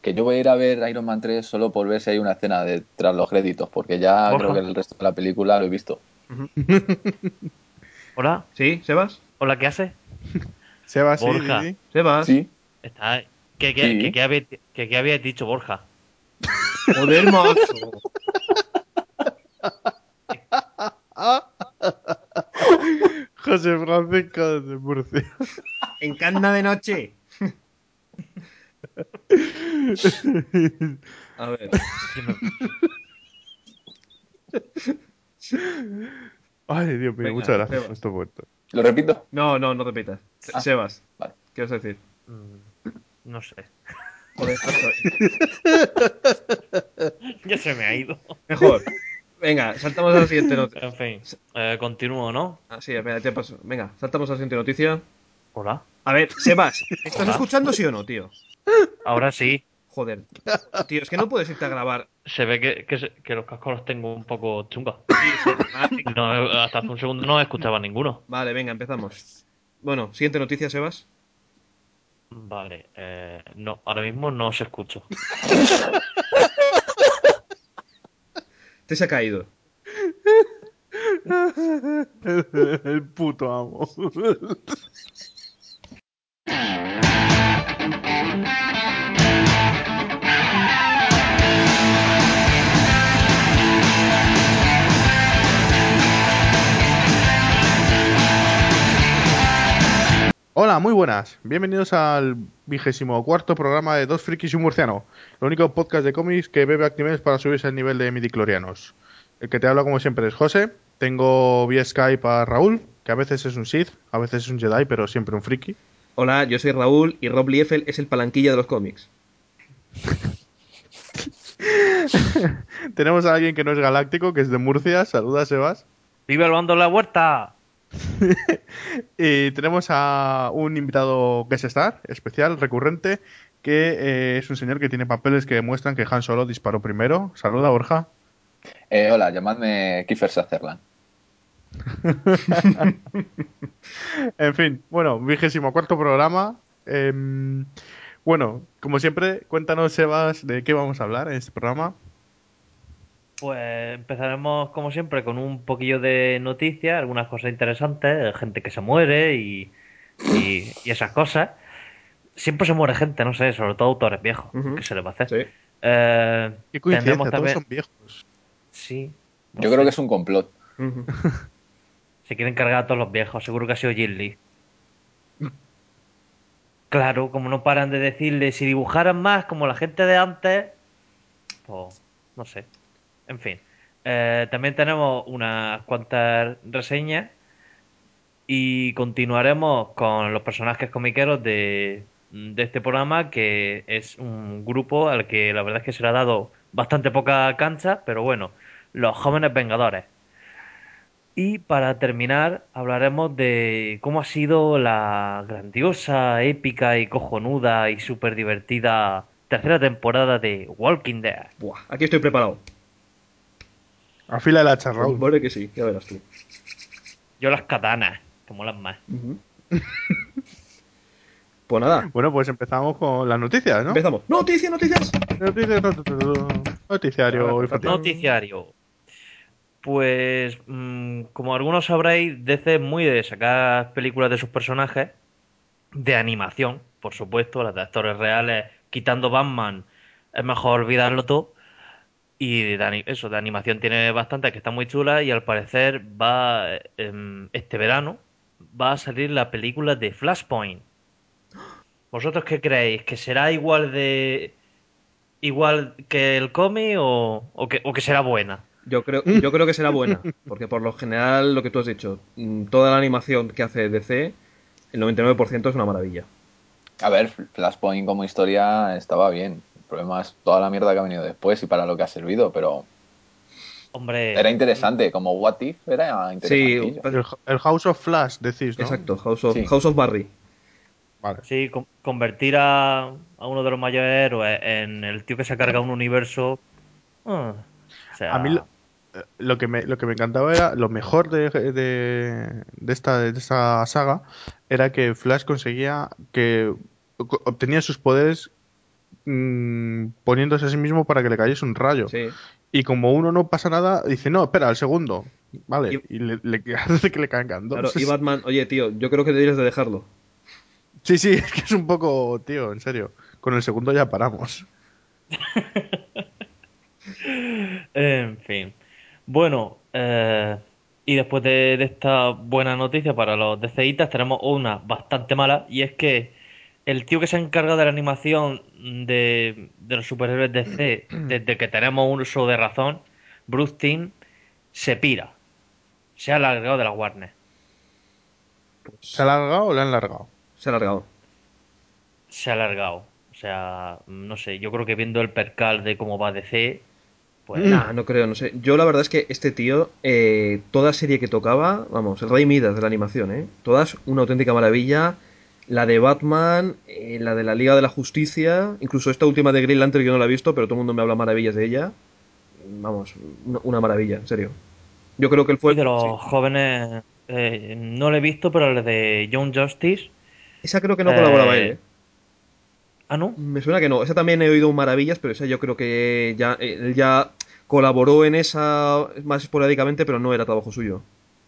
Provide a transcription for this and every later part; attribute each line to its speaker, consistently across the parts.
Speaker 1: Que yo voy a ir a ver Iron Man 3 solo por ver si hay una escena de tras los créditos, porque ya creo que
Speaker 2: Borja,
Speaker 1: el resto de la película lo he visto.
Speaker 3: Ujú.
Speaker 2: hola,
Speaker 3: ¿Sí, Sebas?
Speaker 2: hola, ¿qué haces?
Speaker 4: Seba, sí, di,
Speaker 2: Borja,
Speaker 4: di.
Speaker 3: Sebas.
Speaker 1: Sí,
Speaker 2: está,
Speaker 1: sí.
Speaker 2: ¿qué habías dicho, Borja?
Speaker 3: Joder, macho.
Speaker 4: José Francisco de Murcia.
Speaker 3: En Canda de noche. A ver.
Speaker 2: Yo me-
Speaker 4: Ay, Dios mío,
Speaker 3: Venga,
Speaker 4: muchas gracias por
Speaker 3: Sebas.
Speaker 4: estos momentos.
Speaker 1: ¿Lo repito?
Speaker 3: No, no, no repitas.
Speaker 1: Ah,
Speaker 3: Sebas,
Speaker 1: vale.
Speaker 3: ¿qué vas a decir?
Speaker 2: mm, no sé.
Speaker 3: Joder, macho.
Speaker 2: Ya se me ha ido.
Speaker 3: Mejor. Venga, saltamos a la siguiente noticia.
Speaker 2: En fin, continúo, ¿no?
Speaker 3: Ah, sí, espera, te paso. Venga, saltamos a la siguiente noticia.
Speaker 2: Hola,
Speaker 3: A ver, Sebas, ¿estás
Speaker 2: hola.
Speaker 3: escuchando sí o no, tío?
Speaker 2: Ahora sí.
Speaker 3: Joder. Tío, es que no puedes irte a grabar.
Speaker 2: Se ve que los cascos los tengo un poco chungos.
Speaker 3: Sí, venga.
Speaker 2: No, hasta hace un segundo no escuchaba ninguno.
Speaker 3: Vale, venga, empezamos. Bueno, siguiente noticia, Sebas.
Speaker 2: Vale, no, ahora mismo no os escucho.
Speaker 3: Te se ha caído.
Speaker 4: El puto amo. Hola, muy buenas. Bienvenidos al 24º programa de Dos Frikis y un Murciano, el único podcast de cómics que bebe actividades para subirse al nivel de midichlorianos. El que te habla, como siempre, es José. Tengo vía Skype a Raúl, que a veces es un Sith, a veces es un Jedi, pero siempre un friki.
Speaker 3: Hola, yo soy Raúl y Rob Liefeld es el palanquilla de los cómics.
Speaker 4: Tenemos a alguien que no es galáctico, que es de Murcia. Saluda, Sebas.
Speaker 2: ¡Viva el bando de la huerta!
Speaker 4: Y tenemos a un invitado guest star, especial, recurrente, que es un señor que tiene papeles que demuestran que Han Solo disparó primero. Saluda, Borja.
Speaker 1: Hola, llamadme Kiefer Sutherland.
Speaker 4: En fin, bueno, 24º programa. Bueno, como siempre, cuéntanos, Sebas, de qué vamos a hablar en este programa.
Speaker 2: Pues empezaremos, como siempre, con un poquillo de noticias, algunas cosas interesantes, gente que se muere y esas cosas. Siempre se muere gente, no sé, sobre todo autores viejos. ¿Qué
Speaker 3: Ujú.
Speaker 2: se le va a hacer?
Speaker 3: Sí.
Speaker 4: Qué
Speaker 2: Tendremos
Speaker 4: coincidencia, todos
Speaker 2: también.
Speaker 4: son viejos.
Speaker 2: Sí, no
Speaker 1: Yo creo que
Speaker 2: sé.
Speaker 1: es un complot.
Speaker 3: Ujú.
Speaker 2: Se quieren cargar a todos los viejos, seguro que ha sido Jin Lee. Claro, como no paran de decirle, si dibujaran más como la gente de antes, pues no sé. En fin. También tenemos unas cuantas reseñas y continuaremos con los personajes comiqueros de este programa, que es un grupo al que la verdad es que se le ha dado bastante poca cancha, pero bueno, los Jóvenes Vengadores. Y para terminar, hablaremos de cómo ha sido la grandiosa, épica y cojonuda y súper divertida tercera temporada de Walking Dead.
Speaker 3: Buah, aquí estoy preparado.
Speaker 4: Afila el hacha, Raúl.
Speaker 3: Hombre que sí, ya verás tú.
Speaker 2: Yo las katanas, que molan más.
Speaker 3: Ujú. Pues nada,
Speaker 4: Bueno, pues empezamos con las noticias, ¿no?
Speaker 3: empezamos. ¡Noticias, noticias!
Speaker 4: Noticias, noticiario infantil.
Speaker 2: Noticiario. Pues, como algunos sabréis, DC es muy de sacar películas de sus personajes, de animación, por supuesto, las de actores reales, quitando Batman, es mejor olvidarlo todo. Y eso, de animación tiene bastante, que está muy chula, y al parecer este verano, va a salir la película de Flashpoint. ¿Vosotros qué creéis? ¿Que será igual que el cómic o que será buena?
Speaker 3: Yo creo que será buena, porque por lo general, lo que tú has dicho, toda la animación que hace DC, el 99% es una maravilla.
Speaker 1: A ver, Flashpoint como historia estaba bien. El problema es toda la mierda que ha venido después y para lo que ha servido, pero era
Speaker 2: Hombre,
Speaker 1: interesante. Como What If era
Speaker 3: Sí,
Speaker 1: interesantillo.
Speaker 4: El House of Flash, decís, ¿no?
Speaker 3: exacto,
Speaker 1: Sí,
Speaker 3: House of Barry.
Speaker 4: Vale.
Speaker 2: sí, convertir a uno de los mayores héroes en el tío que se carga un universo. O
Speaker 4: A mí lo,
Speaker 2: sea,
Speaker 4: lo que me encantaba era, lo mejor de esta saga, era que Flash conseguía que obtenía sus poderes poniéndose a sí mismo para que le cayese un rayo.
Speaker 3: Sí.
Speaker 4: Y como uno no pasa nada, dice, no, espera, el segundo. Vale, y le hace que le caigan dos.
Speaker 3: Claro, y Batman, oye, tío, yo creo que deberías de dejarlo.
Speaker 4: Sí, sí, es que es un poco, tío, en serio. Con el segundo ya paramos.
Speaker 2: En fin. Bueno, y después de esta buena noticia para los DCitas, tenemos una bastante mala, y es que el tío que se encarga de la animación de los superhéroes DC, desde que tenemos un uso de razón, Bruce Timm, se pira. Se ha largado de la Warner.
Speaker 4: ¿Se ha alargado o le han largado?
Speaker 3: Se ha alargado.
Speaker 2: Se ha largado. O sea, no sé, yo creo que viendo el percal de cómo va DC, pues...
Speaker 3: Nah, no creo, no sé. Yo la verdad es que este tío, toda serie que tocaba, vamos, el Rey Midas de la animación, todas una auténtica maravilla. La de Batman, la de la Liga de la Justicia, incluso esta última de Green Lantern yo no la he visto, pero todo el mundo me habla maravillas de ella. Vamos, una maravilla, en serio. Yo creo que él
Speaker 2: Y
Speaker 3: fue...
Speaker 2: de
Speaker 3: Sí.
Speaker 2: los jóvenes, no lo he visto, pero el de Young Justice.
Speaker 3: Esa creo que no colaboraba él,
Speaker 2: eh,
Speaker 3: ¿eh?
Speaker 2: ah, no.
Speaker 3: Me suena que no. Esa también he oído maravillas, pero esa yo creo que ya él ya colaboró en esa más esporádicamente, pero no era trabajo suyo.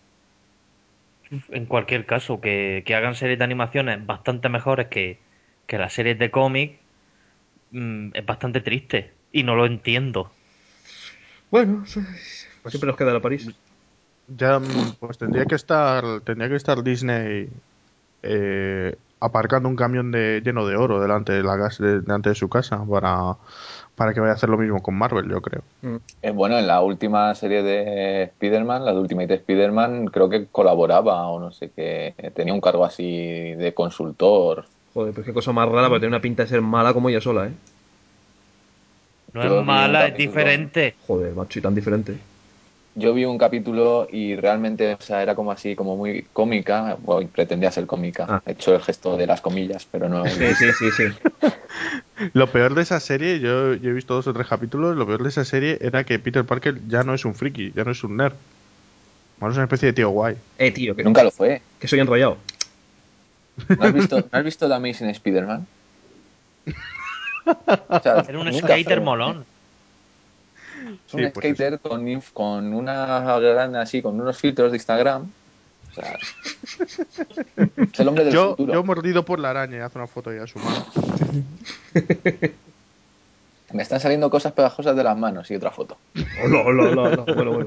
Speaker 2: En cualquier caso, que hagan series de animaciones bastante mejores que las series de cómic, es bastante triste. Y no lo entiendo.
Speaker 3: Bueno, siempre
Speaker 4: Pues
Speaker 3: nos queda la París.
Speaker 4: ya, pues tendría que estar Disney aparcando un camión lleno de oro delante de delante de su casa para que vaya a hacer lo mismo con Marvel, yo creo.
Speaker 3: Mm.
Speaker 1: Bueno, en la última serie de Spider-Man, la de Ultimate Spider-Man, creo que colaboraba o no sé qué. Tenía un cargo así de consultor.
Speaker 3: Joder, pues qué cosa más rara, porque tiene una pinta de ser mala como ella sola, ¿eh?
Speaker 2: No es
Speaker 1: Yo vi un
Speaker 2: mala, es
Speaker 1: capítulo.
Speaker 2: diferente.
Speaker 3: Joder, macho, y tan diferente.
Speaker 1: Yo vi un capítulo y realmente, o sea, era como así, como muy cómica, o pretendía ser cómica.
Speaker 3: Ah,
Speaker 1: He hecho el gesto de las comillas, pero no lo habéis
Speaker 3: sí, sí,
Speaker 1: visto.
Speaker 3: sí, sí.
Speaker 4: Lo peor de esa serie, yo he visto 2 o 3 capítulos, lo peor de esa serie era que Peter Parker ya no es un friki, ya no es un nerd. Bueno, es una especie de tío guay.
Speaker 3: Tío,
Speaker 1: Nunca lo fue.
Speaker 3: que soy enrollado.
Speaker 1: ¿No has visto The Amazing Spider-Man? O sea,
Speaker 2: Era un
Speaker 1: nunca
Speaker 2: skater
Speaker 1: fue.
Speaker 2: molón.
Speaker 1: Es
Speaker 4: Sí,
Speaker 1: un
Speaker 4: pues eso.
Speaker 1: skater con una gran así, con unos filtros de Instagram. O sea, es el hombre del
Speaker 4: Yo
Speaker 1: futuro.
Speaker 4: mordido por la araña y hace una foto ahí a su mano.
Speaker 1: Me están saliendo cosas pegajosas de las manos y otra foto.
Speaker 3: Hola, hola, hola, hola. Bueno, bueno.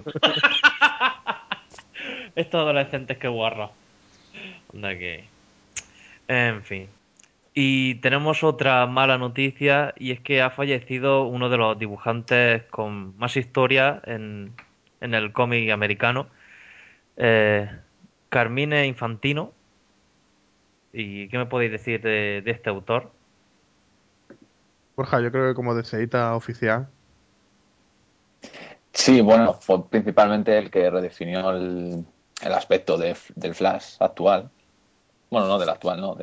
Speaker 2: Estos adolescentes que guarra. Anda que... En fin. Y tenemos otra mala noticia, y es que ha fallecido uno de los dibujantes con más historia en el cómic americano, eh, Carmine Infantino. ¿Y qué me podéis decir de este autor?
Speaker 4: Borja, yo creo que como DCita oficial,
Speaker 1: Sí, bueno, fue principalmente el que redefinió el aspecto del Flash actual. Bueno, no del actual, no,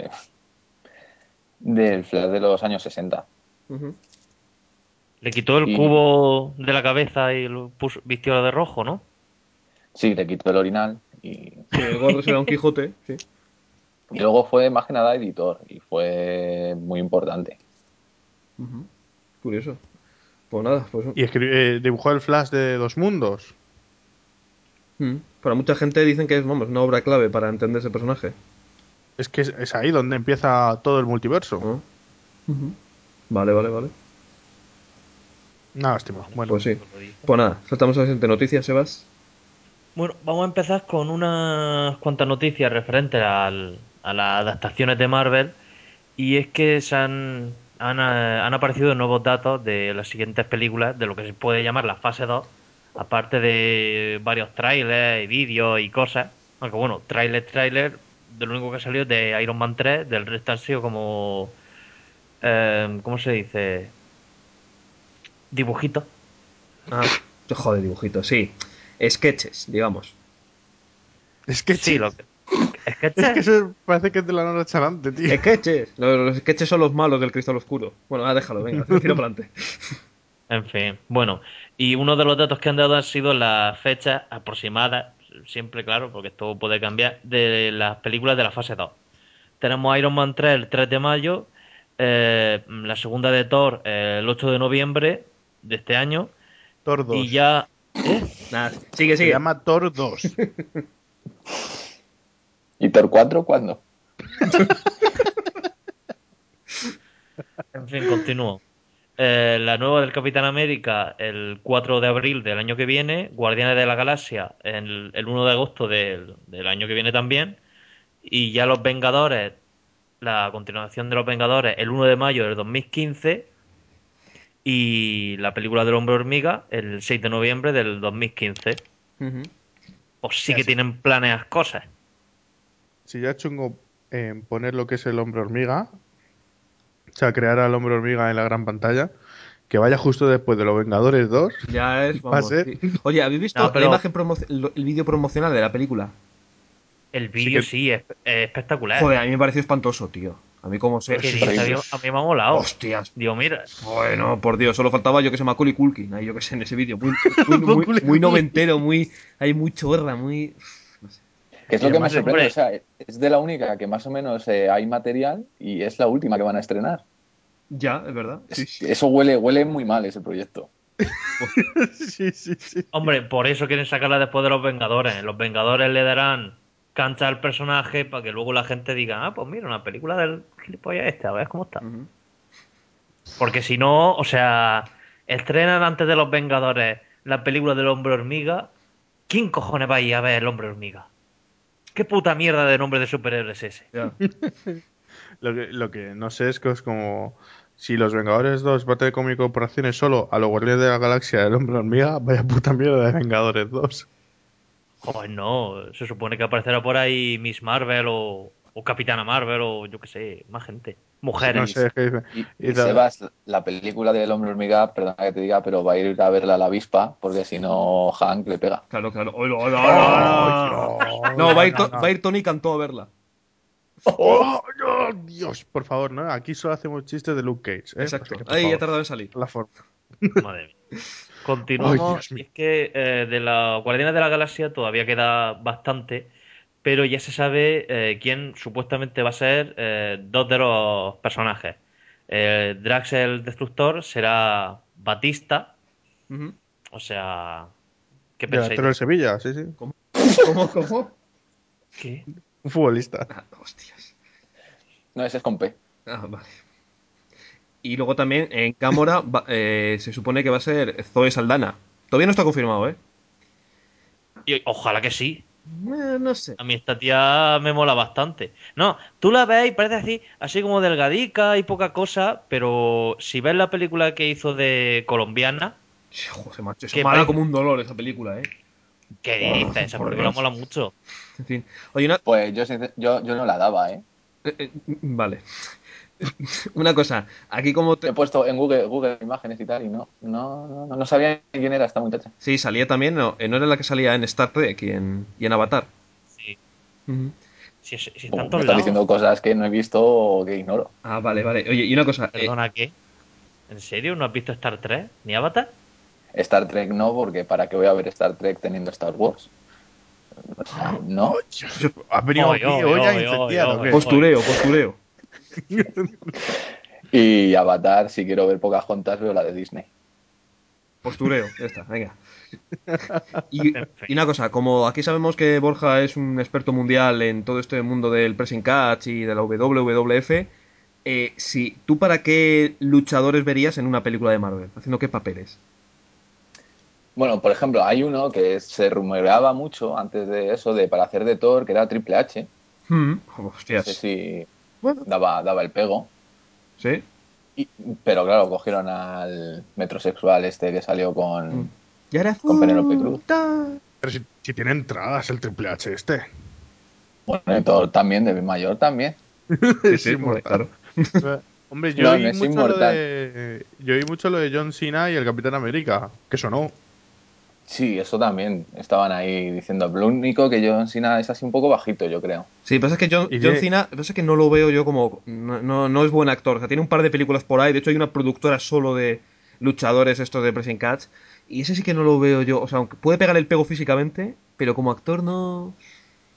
Speaker 1: del Flash de los años 60.
Speaker 3: Ujú.
Speaker 2: Le quitó el
Speaker 1: Y
Speaker 2: cubo de la cabeza y lo puso, vistió de rojo, ¿no?
Speaker 1: sí, le quitó el orinal
Speaker 3: Sí, el gordo será un Quijote, sí.
Speaker 1: y luego fue más que nada editor y fue muy importante.
Speaker 3: Ujú. Curioso. Pues nada, pues
Speaker 4: y dibujó el Flash de Dos Mundos.
Speaker 3: para mucha gente dicen que es, vamos, una obra clave para entender ese personaje.
Speaker 4: Es que es ahí donde empieza todo el multiverso.
Speaker 3: ¿No? Ujú. Vale, vale, vale.
Speaker 4: Una lástima.
Speaker 2: Bueno,
Speaker 4: Bueno,
Speaker 3: Pues sí.
Speaker 2: pues lo dijo.
Speaker 3: Pues nada, saltamos a la siguiente noticia, Sebas.
Speaker 2: Bueno, vamos a empezar con unas cuantas noticias referentes a las adaptaciones de Marvel. Y es que han aparecido nuevos datos de las siguientes películas, de lo que se puede llamar la fase 2, aparte de varios trailers y vídeos y cosas. Aunque bueno, trailer, de lo único que ha salido es de Iron Man 3, del resto han sido como, ¿cómo se dice? Dibujitos.
Speaker 3: Ah, joder, dibujito, sí. Sketches, digamos.
Speaker 2: Sí,
Speaker 4: sketches.
Speaker 2: es que
Speaker 4: Es que eso parece que es de la noche adelante, tío.
Speaker 3: Sketches. Los sketches son los malos del Cristal Oscuro. Bueno, déjalo, venga, tira para adelante.
Speaker 2: En fin, bueno, y uno de los datos que han dado han sido las fechas aproximadas, siempre claro, porque esto puede cambiar, de las películas de la fase 2. Tenemos Iron Man 3 el 3 de mayo, La segunda de Thor el 8 de noviembre de este año.
Speaker 4: Thor
Speaker 2: Y
Speaker 4: 2.
Speaker 2: ya... ¿Eh?
Speaker 3: Nada, sigue,
Speaker 4: Se
Speaker 3: sigue.
Speaker 4: llama Thor 2.
Speaker 1: ¿Y Thor 4 cuándo?
Speaker 2: En fin, continúo. La nueva del Capitán América el 4 de abril del año que viene. Guardianes de la Galaxia el 1 de agosto del año que viene también. Y ya Los Vengadores, la continuación de Los Vengadores, el 1 de mayo del 2015. Y la película del Hombre Hormiga el 6 de noviembre del 2015.
Speaker 3: Ujú.
Speaker 2: Pues sí
Speaker 3: Ya
Speaker 2: que
Speaker 3: sé.
Speaker 2: tienen planeas cosas.
Speaker 4: Si ya chungo en poner lo que es el hombre hormiga, o sea, crear al hombre hormiga en la gran pantalla, que vaya justo después de Los Vengadores 2,
Speaker 3: Ya es,
Speaker 4: va a
Speaker 3: vamos.
Speaker 4: ser.
Speaker 3: Sí. Oye, ¿habéis visto
Speaker 2: No,
Speaker 3: la
Speaker 2: pero
Speaker 3: imagen el vídeo promocional de la película?
Speaker 2: el
Speaker 4: Sí
Speaker 2: vídeo
Speaker 4: que.
Speaker 2: sí es espectacular.
Speaker 3: Joder, a mí me pareció espantoso, tío. A mí como se...
Speaker 2: ¿Qué
Speaker 1: Es
Speaker 2: dices?
Speaker 1: horrible.
Speaker 2: A mí me ha molado.
Speaker 3: Hostias.
Speaker 2: Digo, mira,
Speaker 3: Bueno, por Dios, solo faltaba yo que sé Macaulay Culkin, ahí yo que sé en ese vídeo, muy noventero, hay muy chorra, muy no sé.
Speaker 1: Que es
Speaker 4: Y
Speaker 1: lo que me
Speaker 4: además,
Speaker 1: sorprende, o
Speaker 2: hombre,
Speaker 1: sea, es de la única que más o menos hay material y es la última que van a estrenar.
Speaker 3: Ya, es verdad. Sí, sí.
Speaker 1: Eso huele muy mal ese proyecto.
Speaker 4: sí, sí, sí.
Speaker 2: hombre, por eso quieren sacarla después de los Vengadores. Los Vengadores le darán cancha al personaje para que luego la gente diga, ah, pues mira, una película del gilipollas este, a ver cómo está.
Speaker 3: Ujú.
Speaker 2: Porque si no, o sea, estrenan antes de los Vengadores la película del Hombre Hormiga. ¿Quién cojones va a ir a ver el Hombre Hormiga? ¿Qué puta mierda de nombre de superhéroe es ese?
Speaker 3: Ya.
Speaker 4: Lo que no sé es que es como. Si Los Vengadores 2 va a tener como incorporaciones solo a los Guardianes de la Galaxia del Hombre Hormiga, vaya puta mierda de Vengadores 2.
Speaker 2: Joder, no, se supone que aparecerá por ahí Miss Marvel o Capitana Marvel o yo qué sé, más gente.
Speaker 4: No
Speaker 2: Mujeres.
Speaker 4: sé, es que dice.
Speaker 1: Y Sebas, la película del hombre hormiga, perdona que te diga, pero va a ir a verla a la avispa, porque si no, Hank le pega.
Speaker 3: Claro, claro. Hola, hola,
Speaker 4: ¡Oh,
Speaker 3: hola. No,
Speaker 4: Dios! No,
Speaker 3: Va a
Speaker 4: no.
Speaker 3: ir Tony Cantó a verla.
Speaker 4: ¡Oh, no! Dios! Por favor, ¿no? Aquí solo hacemos chistes de Luke Cage, ¿eh? O sea
Speaker 3: Exacto.
Speaker 4: que, por
Speaker 3: Ahí ya
Speaker 4: favor,
Speaker 3: tardado en salir.
Speaker 4: la forma.
Speaker 2: Madre mía.
Speaker 4: ¡Ay,
Speaker 2: Continuamos.
Speaker 4: Dios
Speaker 2: Y
Speaker 4: mío!
Speaker 2: es que de la Guardianes de la Galaxia todavía queda bastante, pero ya se sabe quién supuestamente va a ser dos de los personajes. Drax el Destructor será Batista,
Speaker 3: Ujú.
Speaker 2: o sea, ¿qué pensáis
Speaker 4: Delantero
Speaker 2: de
Speaker 4: del
Speaker 2: eso?
Speaker 4: Sevilla, sí, sí.
Speaker 3: ¿Cómo? ¿Cómo?
Speaker 2: ¿Qué?
Speaker 4: Un futbolista.
Speaker 3: Ah, hostias.
Speaker 1: No, ese es con P.
Speaker 3: Ah, vale. Y luego también en Gamora se supone que va a ser Zoe Saldana. Todavía no está confirmado, ¿eh?
Speaker 2: Y ojalá que sí.
Speaker 3: No sé.
Speaker 2: A mí esta tía me mola bastante. No, tú la ves y parece así como delgadica y poca cosa, pero si ves la película que hizo de colombiana,
Speaker 3: Joder, macho, eso
Speaker 2: ¿qué
Speaker 3: mala
Speaker 2: parece?
Speaker 3: como un dolor esa película, ¿eh?
Speaker 2: ¿Qué
Speaker 3: Oh,
Speaker 2: dices? Esa
Speaker 3: por
Speaker 2: película
Speaker 3: Dios.
Speaker 2: mola mucho.
Speaker 3: En fin. Oye, una...
Speaker 1: Pues yo no la daba, ¿eh?
Speaker 3: vale. Una cosa. Aquí como...
Speaker 1: He puesto en Google Imágenes y tal y no sabía quién era esta muchacha.
Speaker 3: Sí, salía también, no, no era la que salía en Star Trek y en Avatar.
Speaker 2: Sí,
Speaker 3: Ujú.
Speaker 2: si está en
Speaker 1: Me
Speaker 2: todos
Speaker 1: estás
Speaker 2: lados.
Speaker 1: diciendo cosas que no he visto o que ignoro.
Speaker 3: Ah, vale, vale. Oye, y una cosa.
Speaker 2: ¿Perdona qué? ¿En serio? ¿No has visto Star 3? ¿Ni Avatar?
Speaker 1: Star Trek no, porque ¿para qué voy a ver Star Trek teniendo Star Wars? O sea,
Speaker 4: ¡Oh,
Speaker 1: no.
Speaker 4: Dios! ¿Has venido
Speaker 2: ¡Oy,
Speaker 4: aquí
Speaker 2: oy,
Speaker 4: hoy a
Speaker 2: oy, oy,
Speaker 4: incendiar o
Speaker 2: oy,
Speaker 4: qué?
Speaker 2: oy!
Speaker 3: Postureo.
Speaker 1: Y Avatar, si quiero ver Pocahontas, veo la de Disney.
Speaker 3: Postureo, ya está, venga.
Speaker 2: En
Speaker 3: Y
Speaker 2: fin.
Speaker 3: una cosa, como aquí sabemos que Borja es un experto mundial en todo este mundo del pressing catch y de la WWF, si tú para qué luchadores verías en una película de Marvel, haciendo qué papeles.
Speaker 1: Bueno, por ejemplo, hay uno que se rumoreaba mucho antes de eso, para hacer de Thor, que era Triple H. No sé
Speaker 3: Hostias.
Speaker 1: si
Speaker 3: Bueno,
Speaker 1: daba el pego.
Speaker 3: sí.
Speaker 1: Y- pero claro, cogieron al metrosexual este que salió
Speaker 3: Mm. Y ahora
Speaker 1: con Penélope Cruz.
Speaker 3: puta.
Speaker 4: Pero si tiene entradas el Triple H este.
Speaker 1: Bueno, y Thor también, de mayor también.
Speaker 3: Sí,
Speaker 4: Es
Speaker 3: sí, joder,
Speaker 4: inmortal.
Speaker 3: claro.
Speaker 4: Hombre, yo
Speaker 1: No, no
Speaker 4: oí
Speaker 1: es
Speaker 4: mucho lo
Speaker 1: inmortal.
Speaker 4: de. Yo oí mucho lo de John Cena y el Capitán América. Que sonó.
Speaker 1: Sí, eso también. Estaban ahí diciendo. Lo único que John Cena es así un poco bajito, yo creo.
Speaker 3: Sí, pasa que
Speaker 4: Y
Speaker 3: John
Speaker 4: tiene.
Speaker 3: Cena, pasa que no lo veo yo como. No es buen actor. O sea, tiene un par de películas por ahí. De hecho, hay una productora solo de luchadores estos de Pressing Catch. Y ese sí que no lo veo yo. O sea, aunque puede pegar el pego físicamente, pero como actor no.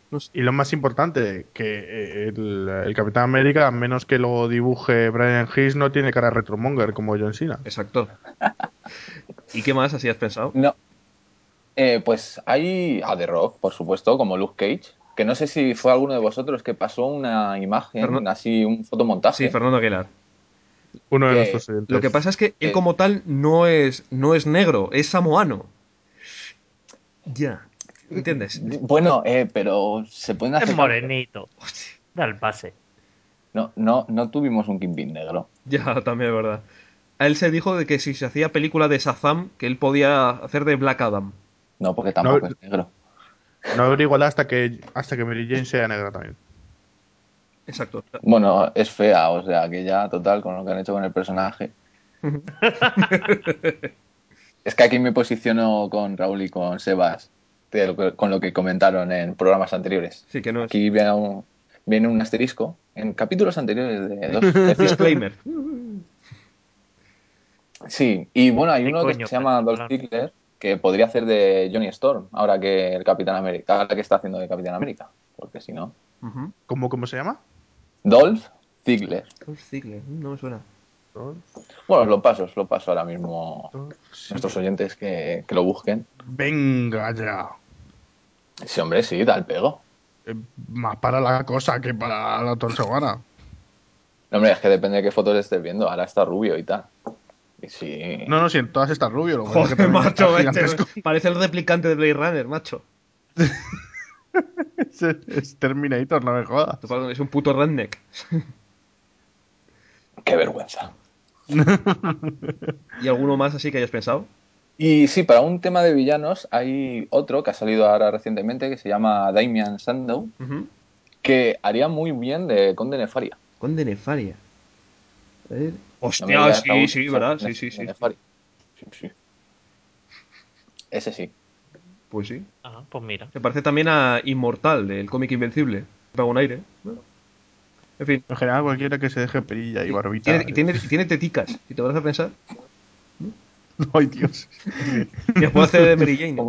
Speaker 3: No sé.
Speaker 4: Y lo más importante, que el Capitán América, a menos que lo dibuje Brian Hitch, no tiene cara de retromonger como John Cena.
Speaker 3: Exacto. ¿Y qué más así has pensado?
Speaker 1: No, pues hay a The Rock, por supuesto, como Luke Cage, que no sé si fue alguno de vosotros que pasó una imagen, así un
Speaker 3: Sí,
Speaker 1: fotomontaje,
Speaker 3: Fernando Aguilar.
Speaker 4: Uno de
Speaker 1: que,
Speaker 4: nuestros
Speaker 3: Lo que
Speaker 4: oyentes.
Speaker 3: pasa es que él
Speaker 1: que-
Speaker 3: como tal no es negro, es samoano. Ya. ¿Entiendes?
Speaker 1: bueno, pero se pueden
Speaker 2: Es
Speaker 1: hacer cambios.
Speaker 2: morenito. Da el pase.
Speaker 1: No tuvimos un Kingpin negro.
Speaker 3: Ya, también es verdad. A él se dijo de que si se hacía película de Shazam, que él podía hacer de Black Adam.
Speaker 1: No, porque
Speaker 4: No,
Speaker 1: tampoco es negro.
Speaker 4: no averiguará hasta que Mary Jane sea negra también.
Speaker 3: Exacto.
Speaker 1: Bueno, es fea, o sea, que ya, total, con lo que han hecho con el personaje. Es que aquí me posiciono con Raúl y con Sebas, con lo que comentaron en programas anteriores.
Speaker 3: Sí, que no es.
Speaker 1: Aquí viene un asterisco en capítulos anteriores de dos F.
Speaker 3: Disclaimer.
Speaker 1: Sí, y bueno, hay
Speaker 2: ¿Qué
Speaker 1: uno que
Speaker 2: coño?
Speaker 1: se llama Dolph Ziggler, que podría hacer de Johnny Storm, ahora que el Capitán América, ahora que está haciendo de Capitán América, porque si no.
Speaker 3: Ujú.
Speaker 4: ¿Cómo se llama?
Speaker 1: Dolph Ziggler.
Speaker 3: Dolph Ziggler, no me suena.
Speaker 1: Bueno, lo paso ahora mismo a
Speaker 4: Sí.
Speaker 1: nuestros oyentes que lo busquen.
Speaker 4: Venga ya.
Speaker 1: Sí, hombre, sí, da el pego.
Speaker 4: Más para la cosa que para la torcegana.
Speaker 1: No, hombre, es que depende de qué fotos estés viendo. Ahora está rubio y tal. Y sí.
Speaker 4: No, si en todas está rubio, lo que pasa es que
Speaker 3: Joder,
Speaker 4: también está
Speaker 3: macho,
Speaker 4: gigantesco.
Speaker 3: parece el replicante de Blade Runner, macho.
Speaker 4: Es Terminator, no me jodas.
Speaker 3: Es un puto redneck.
Speaker 1: Qué vergüenza.
Speaker 3: ¿Y alguno más así que hayas pensado?
Speaker 1: Y sí, para un tema de villanos hay otro que ha salido ahora recientemente que se llama Damian Sandow,
Speaker 3: Ujú.
Speaker 1: que haría muy bien de Conde Nefaria.
Speaker 3: Conde Nefaria. A ver.
Speaker 1: No me
Speaker 3: Hostia,
Speaker 1: digas,
Speaker 3: sí,
Speaker 1: Raúl,
Speaker 3: sí,
Speaker 1: ¿sabes
Speaker 3: ¿verdad?
Speaker 1: quién
Speaker 3: Sí,
Speaker 1: es
Speaker 3: sí,
Speaker 1: Conde
Speaker 3: sí, sí.
Speaker 1: Nefaria? Sí, sí. Ese sí.
Speaker 3: Pues sí.
Speaker 2: Ajá, pues mira.
Speaker 3: Se parece también a Inmortal, del cómic Invencible. Pega un aire. ¿No? En fin.
Speaker 4: En general, cualquiera que se deje perilla y
Speaker 3: Y
Speaker 4: barbita.
Speaker 3: tiene teticas, si te vas a pensar.
Speaker 4: Ay, Dios.
Speaker 3: Mira, puede hacer de Mary Jane.
Speaker 1: Como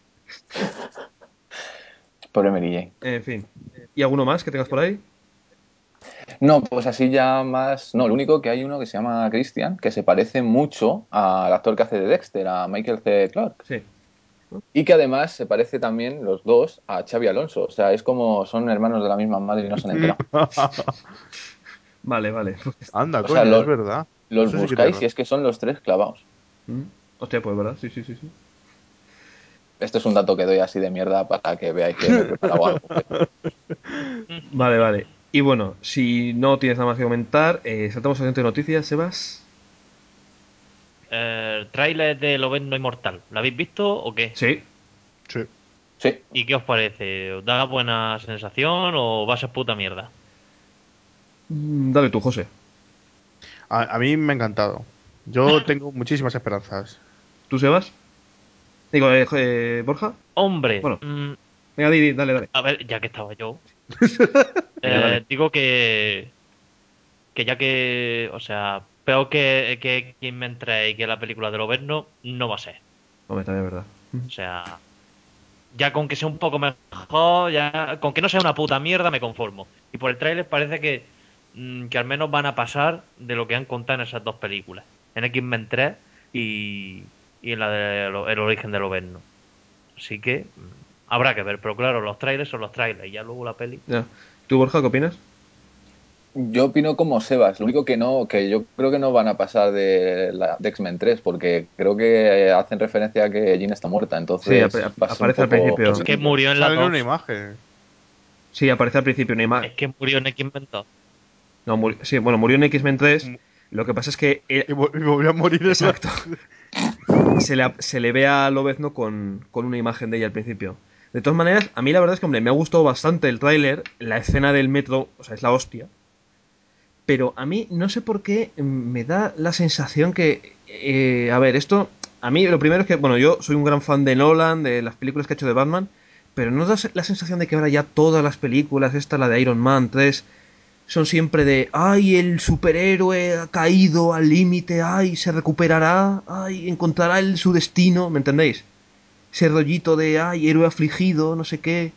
Speaker 1: pobre Mary Jane.
Speaker 3: En fin. ¿Y alguno más que tengas por ahí?
Speaker 1: No, pues así ya más. No, lo único que hay uno que se llama Christian, que se parece mucho al actor que hace de Dexter, a Michael C. Clarke.
Speaker 3: Sí.
Speaker 1: Y que además se parece también los dos a Xavi Alonso. O sea, es como son hermanos de la misma madre y no se han enterado.
Speaker 3: Vale, vale.
Speaker 4: Anda,
Speaker 1: O sea,
Speaker 4: coño, es verdad.
Speaker 1: los
Speaker 4: Eso sí que tiene
Speaker 1: buscáis y
Speaker 4: razón.
Speaker 1: es que son los tres clavados.
Speaker 3: Mm. Hostia, pues verdad. Sí, sí, sí, sí.
Speaker 1: Esto es un dato que doy así de mierda para que veáis que me he preparado algo.
Speaker 3: Vale, vale. Y bueno, si no tienes nada más que comentar, saltamos a la siguiente noticia, Sebas.
Speaker 2: El tráiler de Lobezno Inmortal. ¿Lo habéis visto o qué?
Speaker 3: Sí.
Speaker 4: Sí.
Speaker 1: Sí.
Speaker 2: ¿Y qué os parece? ¿Os da buena sensación o va a ser puta mierda?
Speaker 3: Dale tú, José.
Speaker 4: A mí me ha encantado. Yo tengo muchísimas esperanzas.
Speaker 3: ¿Tú, Sebas? Digo, Borja.
Speaker 2: Hombre,
Speaker 3: Bueno, venga, dale, dale.
Speaker 2: a ver, ya que estaba yo,
Speaker 3: Venga, dale.
Speaker 2: digo que ya que, o sea, peor que X-Men 3 y que la película de Lobezno, no va a ser.
Speaker 3: Hombre, también es verdad.
Speaker 2: O sea, ya con que sea un poco mejor, ya con que no sea una puta mierda me conformo. Y por el tráiler parece que al menos van a pasar de lo que han contado en esas dos películas, en X-Men 3 y, y en la de El origen de Lobezno. Así que habrá que ver, pero claro, los trailers son los trailers y ya luego la peli.
Speaker 3: Ya. ¿Tú, Borja, qué opinas?
Speaker 1: Yo opino como Sebas. Lo único que no, que yo creo que no van a pasar de X-Men 3, porque creo que hacen referencia a que Jean está muerta.
Speaker 3: Sí,
Speaker 1: Entonces va a ser un
Speaker 3: aparece al
Speaker 1: poco
Speaker 3: principio.
Speaker 2: Es que
Speaker 1: prohibitivo.
Speaker 2: murió en las
Speaker 4: Sale en una
Speaker 2: dos.
Speaker 4: imagen.
Speaker 3: Sí, aparece al principio Neymar.
Speaker 2: Es que murió en X-Men 2.
Speaker 3: No, sí, bueno, murió en X-Men 3. Lo que pasa es que.
Speaker 4: Y volvió a morir en la...
Speaker 3: Exacto. Se le ve a Lobezno con una imagen de ella al principio. De todas maneras, a mí la verdad es que, hombre, me ha gustado bastante el tráiler. La escena del metro, o sea, es la hostia. Pero a mí, no sé por qué, me da la sensación que... a ver, esto... A mí lo primero es que, bueno, yo soy un gran fan de Nolan, de las películas que ha hecho de Batman, pero ¿no da la sensación de que ahora ya todas las películas, esta, la de Iron Man 3, son siempre de, ay, el superhéroe ha caído al límite, ay, se recuperará, ay, encontrará su destino, ¿me entendéis? Ese rollito de, ay, héroe afligido, no sé qué.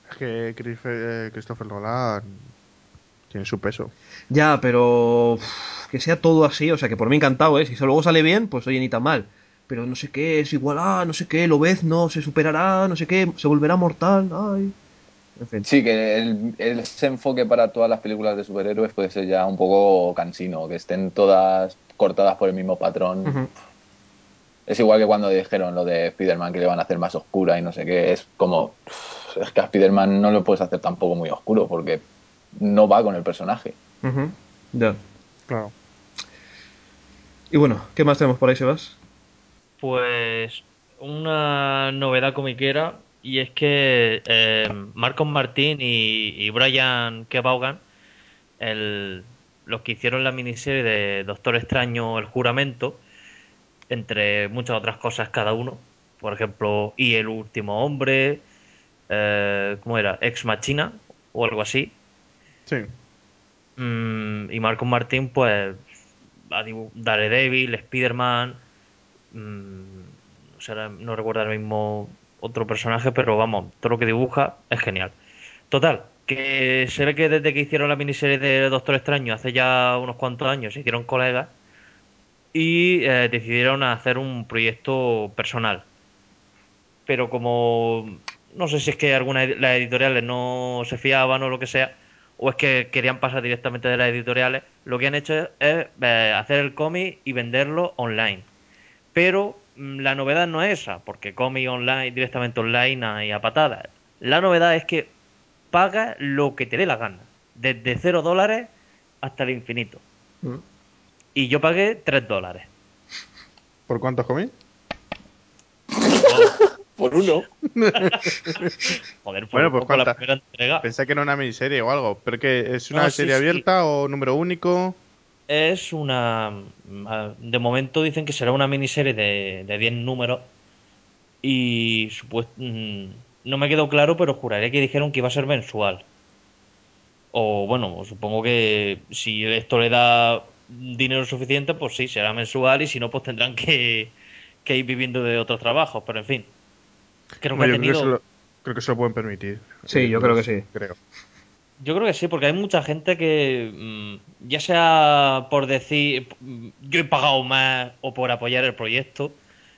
Speaker 4: Es que Christopher Nolan tiene su peso.
Speaker 3: Ya, pero que sea todo así, o sea, que por mí encantado, ¿eh? Si eso luego sale bien, pues oye, ni tan mal. Pero no sé qué, es igual, no sé qué, lo ves, no, se superará, no sé qué, se volverá mortal, ay. En fin.
Speaker 1: Sí, que ese enfoque para todas las películas de superhéroes puede ser ya un poco cansino, que estén todas cortadas por el mismo patrón.
Speaker 3: Ujú,
Speaker 1: Es igual que cuando dijeron lo de Spider-Man que le van a hacer más oscura y no sé qué. Es como, es que a Spider-Man no lo puedes hacer tampoco muy oscuro porque no va con el personaje.
Speaker 3: ujú, ya.
Speaker 4: Claro.
Speaker 3: Y bueno, ¿qué más tenemos por ahí, Sebas?
Speaker 2: Pues una novedad comiquera, y es que Marcos Martín y Brian K. Vaughan, el- los que hicieron la miniserie de Doctor Extraño, El Juramento, entre muchas otras cosas cada uno, por ejemplo, Y el último hombre, ¿cómo era? Ex Machina o algo así.
Speaker 4: Sí.
Speaker 2: Y Marcos Martín, pues, Daredevil, Spider-Man, no sé, no recuerdo ahora mismo otro personaje, pero vamos, todo lo que dibuja es genial. Total, que se ve que desde que hicieron la miniserie de Doctor Extraño hace ya unos cuantos años se hicieron colegas y decidieron hacer un proyecto personal. Pero como no sé si es que algunas las editoriales no se fiaban o lo que sea, o es que querían pasar directamente de las editoriales, lo que han hecho es hacer el cómic y venderlo online. Pero la novedad no es esa, porque cómic online, directamente online y a patadas. La novedad es que paga lo que te dé la gana, desde $0 hasta el infinito.
Speaker 3: Mm.
Speaker 2: Y yo pagué $3.
Speaker 4: ¿Por cuántos comí?
Speaker 2: Por dos.
Speaker 1: Por uno.
Speaker 2: Joder, por
Speaker 4: Bueno,
Speaker 2: uno
Speaker 4: pues
Speaker 2: por la
Speaker 4: cuántas.
Speaker 2: primera entrega.
Speaker 4: Pensé que era una miniserie o algo. ¿Pero que es
Speaker 2: No,
Speaker 4: una
Speaker 2: sí,
Speaker 4: serie
Speaker 2: sí.
Speaker 4: abierta o número único?
Speaker 2: Es una. De momento dicen que será una miniserie de 10 números. Y no me quedó claro, pero juraría que dijeron que iba a ser mensual. O bueno, supongo que si esto le da dinero suficiente, pues sí, será mensual. Y si no, pues tendrán que ir viviendo de otros trabajos. Pero en fin, creo que ha
Speaker 4: Bueno, yo creo que
Speaker 2: tenido.
Speaker 4: creo que se lo pueden permitir.
Speaker 3: Sí, yo creo que sí.
Speaker 4: Creo.
Speaker 2: Yo creo que sí, porque hay mucha gente que, ya sea por decir, yo he pagado más o por apoyar el proyecto,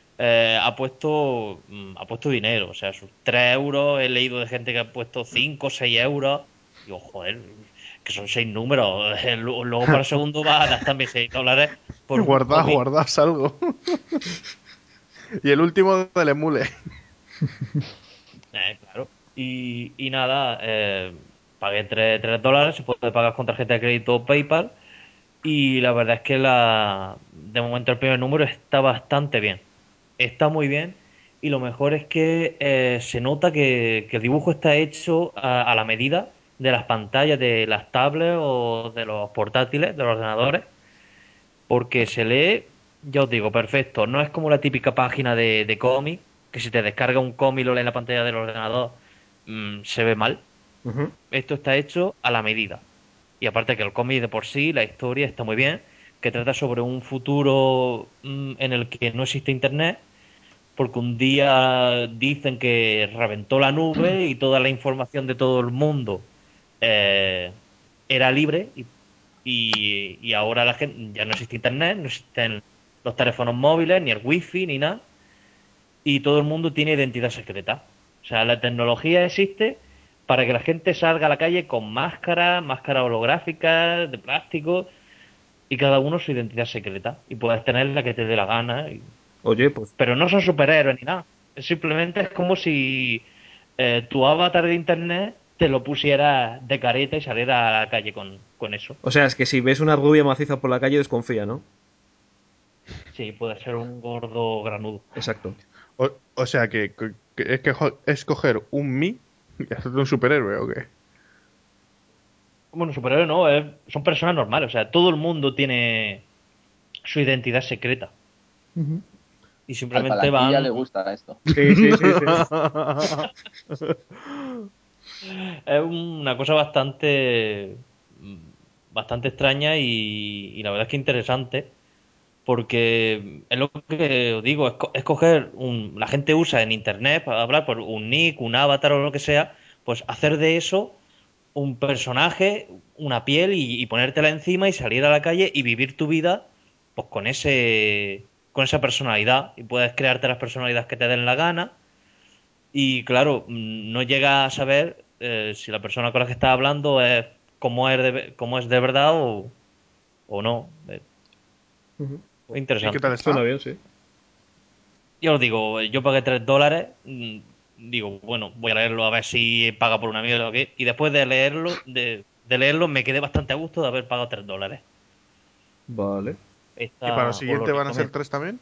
Speaker 2: ha puesto dinero. O sea, sus 3 euros, he leído de gente que ha puesto 5 o 6 euros. Digo, joder, que son 6 números. Luego para el segundo va a dar también $6 por un
Speaker 4: Guardad,
Speaker 2: cómic.
Speaker 4: guardad algo. Y el último del emule.
Speaker 2: Claro. Y nada, pagué $3. Se puede pagar con tarjeta de crédito o PayPal. Y la verdad es que de momento el primer número está bastante bien. Está muy bien. Y lo mejor es que se nota que el dibujo está hecho a la medida de las pantallas de las tablets o de los portátiles, de los ordenadores. Porque se lee, ya os digo, perfecto. No es como la típica página de cómic, que si te descarga un cómic y lo lee en la pantalla del ordenador, se ve mal.
Speaker 3: Ujú.
Speaker 2: Esto está hecho a la medida. Y aparte que el cómic de por sí, la historia está muy bien, que trata sobre un futuro en el que no existe internet, porque un día dicen que reventó la nube y toda la información de todo el mundo eh, era libre y ahora la gente ya no existe internet, no existen los teléfonos móviles, ni el wifi, ni nada, y todo el mundo tiene identidad secreta. O sea, la tecnología existe para que la gente salga a la calle con máscaras holográficas de plástico y cada uno su identidad secreta y puedes tener la que te dé la gana.
Speaker 3: Oye, pues,
Speaker 2: Pero no son superhéroes ni nada. Simplemente es como si tu avatar de internet te lo pusiera de careta y saliera a la calle con eso.
Speaker 3: o sea, es que si ves una rubia maciza por la calle, desconfía, ¿no?
Speaker 2: Sí, puede ser un gordo granudo.
Speaker 3: Exacto.
Speaker 4: O sea que es que es coger un Mi y hacerte un superhéroe o qué.
Speaker 2: Bueno, superhéroe no, son personas normales. O sea, todo el mundo tiene su identidad secreta. Y
Speaker 1: Al
Speaker 2: simplemente
Speaker 1: Palanquilla
Speaker 2: van.
Speaker 1: le gusta esto.
Speaker 3: Sí, sí, sí, sí.
Speaker 2: Es una cosa bastante extraña y la verdad es que interesante. Porque es lo que os digo, es coger la gente usa en internet para hablar por un nick, un avatar o lo que sea, pues hacer de eso un personaje, una piel y ponértela encima y salir a la calle y vivir tu vida pues con esa personalidad y puedes crearte las personalidades que te den la gana y claro, no llegas a saber si la persona con la que estás hablando es como es de verdad o no.
Speaker 3: Ujú.
Speaker 4: ¿Y qué
Speaker 2: Interesante.
Speaker 4: tal
Speaker 3: Suena
Speaker 4: está?
Speaker 3: bien, sí.
Speaker 2: Ya os digo, yo pagué $3. Digo, bueno, voy a leerlo a ver si paga por una mierda o qué. Y después de leerlo, me quedé bastante a gusto de haber pagado $3.
Speaker 3: Vale.
Speaker 4: ¿Y para los
Speaker 2: Os lo
Speaker 4: siguientes van a ser
Speaker 2: recomiendo.
Speaker 4: 3 también?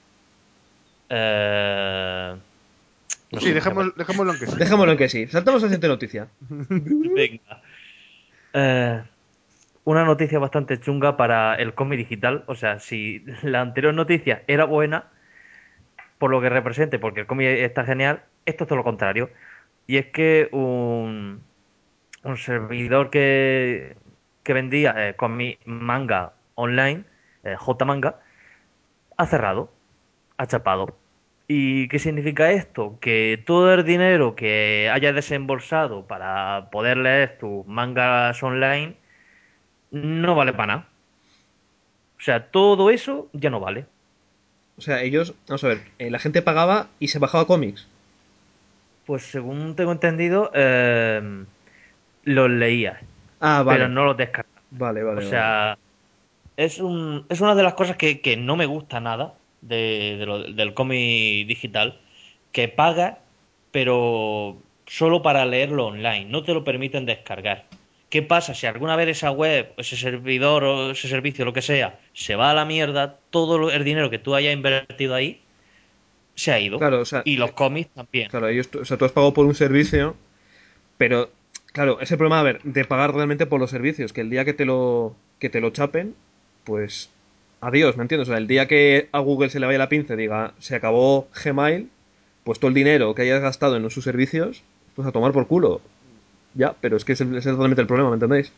Speaker 2: Eh, no
Speaker 4: Sí,
Speaker 2: sé, déjame.
Speaker 4: dejémoslo en que sí.
Speaker 3: Dejémoslo en que sí. Saltamos a la siguiente noticia.
Speaker 2: Venga. Eh, una noticia bastante chunga para el cómic digital. O sea, si la anterior noticia era buena, por lo que represente, porque el cómic está genial, esto es todo lo contrario. Y es que un servidor que vendía cómic manga online, J-Manga, ha cerrado, ha chapado. ¿Y qué significa esto? Que todo el dinero que hayas desembolsado para poder leer tus mangas online no vale para nada. O sea, todo eso ya no vale.
Speaker 3: O sea, ellos, vamos a ver, la gente pagaba y se bajaba cómics.
Speaker 2: Pues según tengo entendido, los leías,
Speaker 3: Ah,
Speaker 2: pero
Speaker 3: vale.
Speaker 2: no los descargas.
Speaker 3: Vale,
Speaker 2: O
Speaker 3: vale, vale.
Speaker 2: sea, es una de las cosas que no me gusta nada del cómic digital, que paga, pero solo para leerlo online, no te lo permiten descargar. ¿Qué pasa? Si alguna vez esa web, ese servidor o ese servicio, lo que sea, se va a la mierda, el dinero que tú hayas invertido ahí se ha ido.
Speaker 3: Claro, o sea,
Speaker 2: Y los cómics también.
Speaker 3: claro, ellos, o sea, tú has pagado por un servicio, pero, claro, es el problema, a ver, de pagar realmente por los servicios, que el día que te lo chapen, pues, adiós, ¿me entiendes? O sea, el día que a Google se le vaya la pinza y diga, se acabó Gmail, pues todo el dinero que hayas gastado en sus servicios, pues a tomar por culo. Ya, pero es que ese es realmente el problema, ¿me entendéis?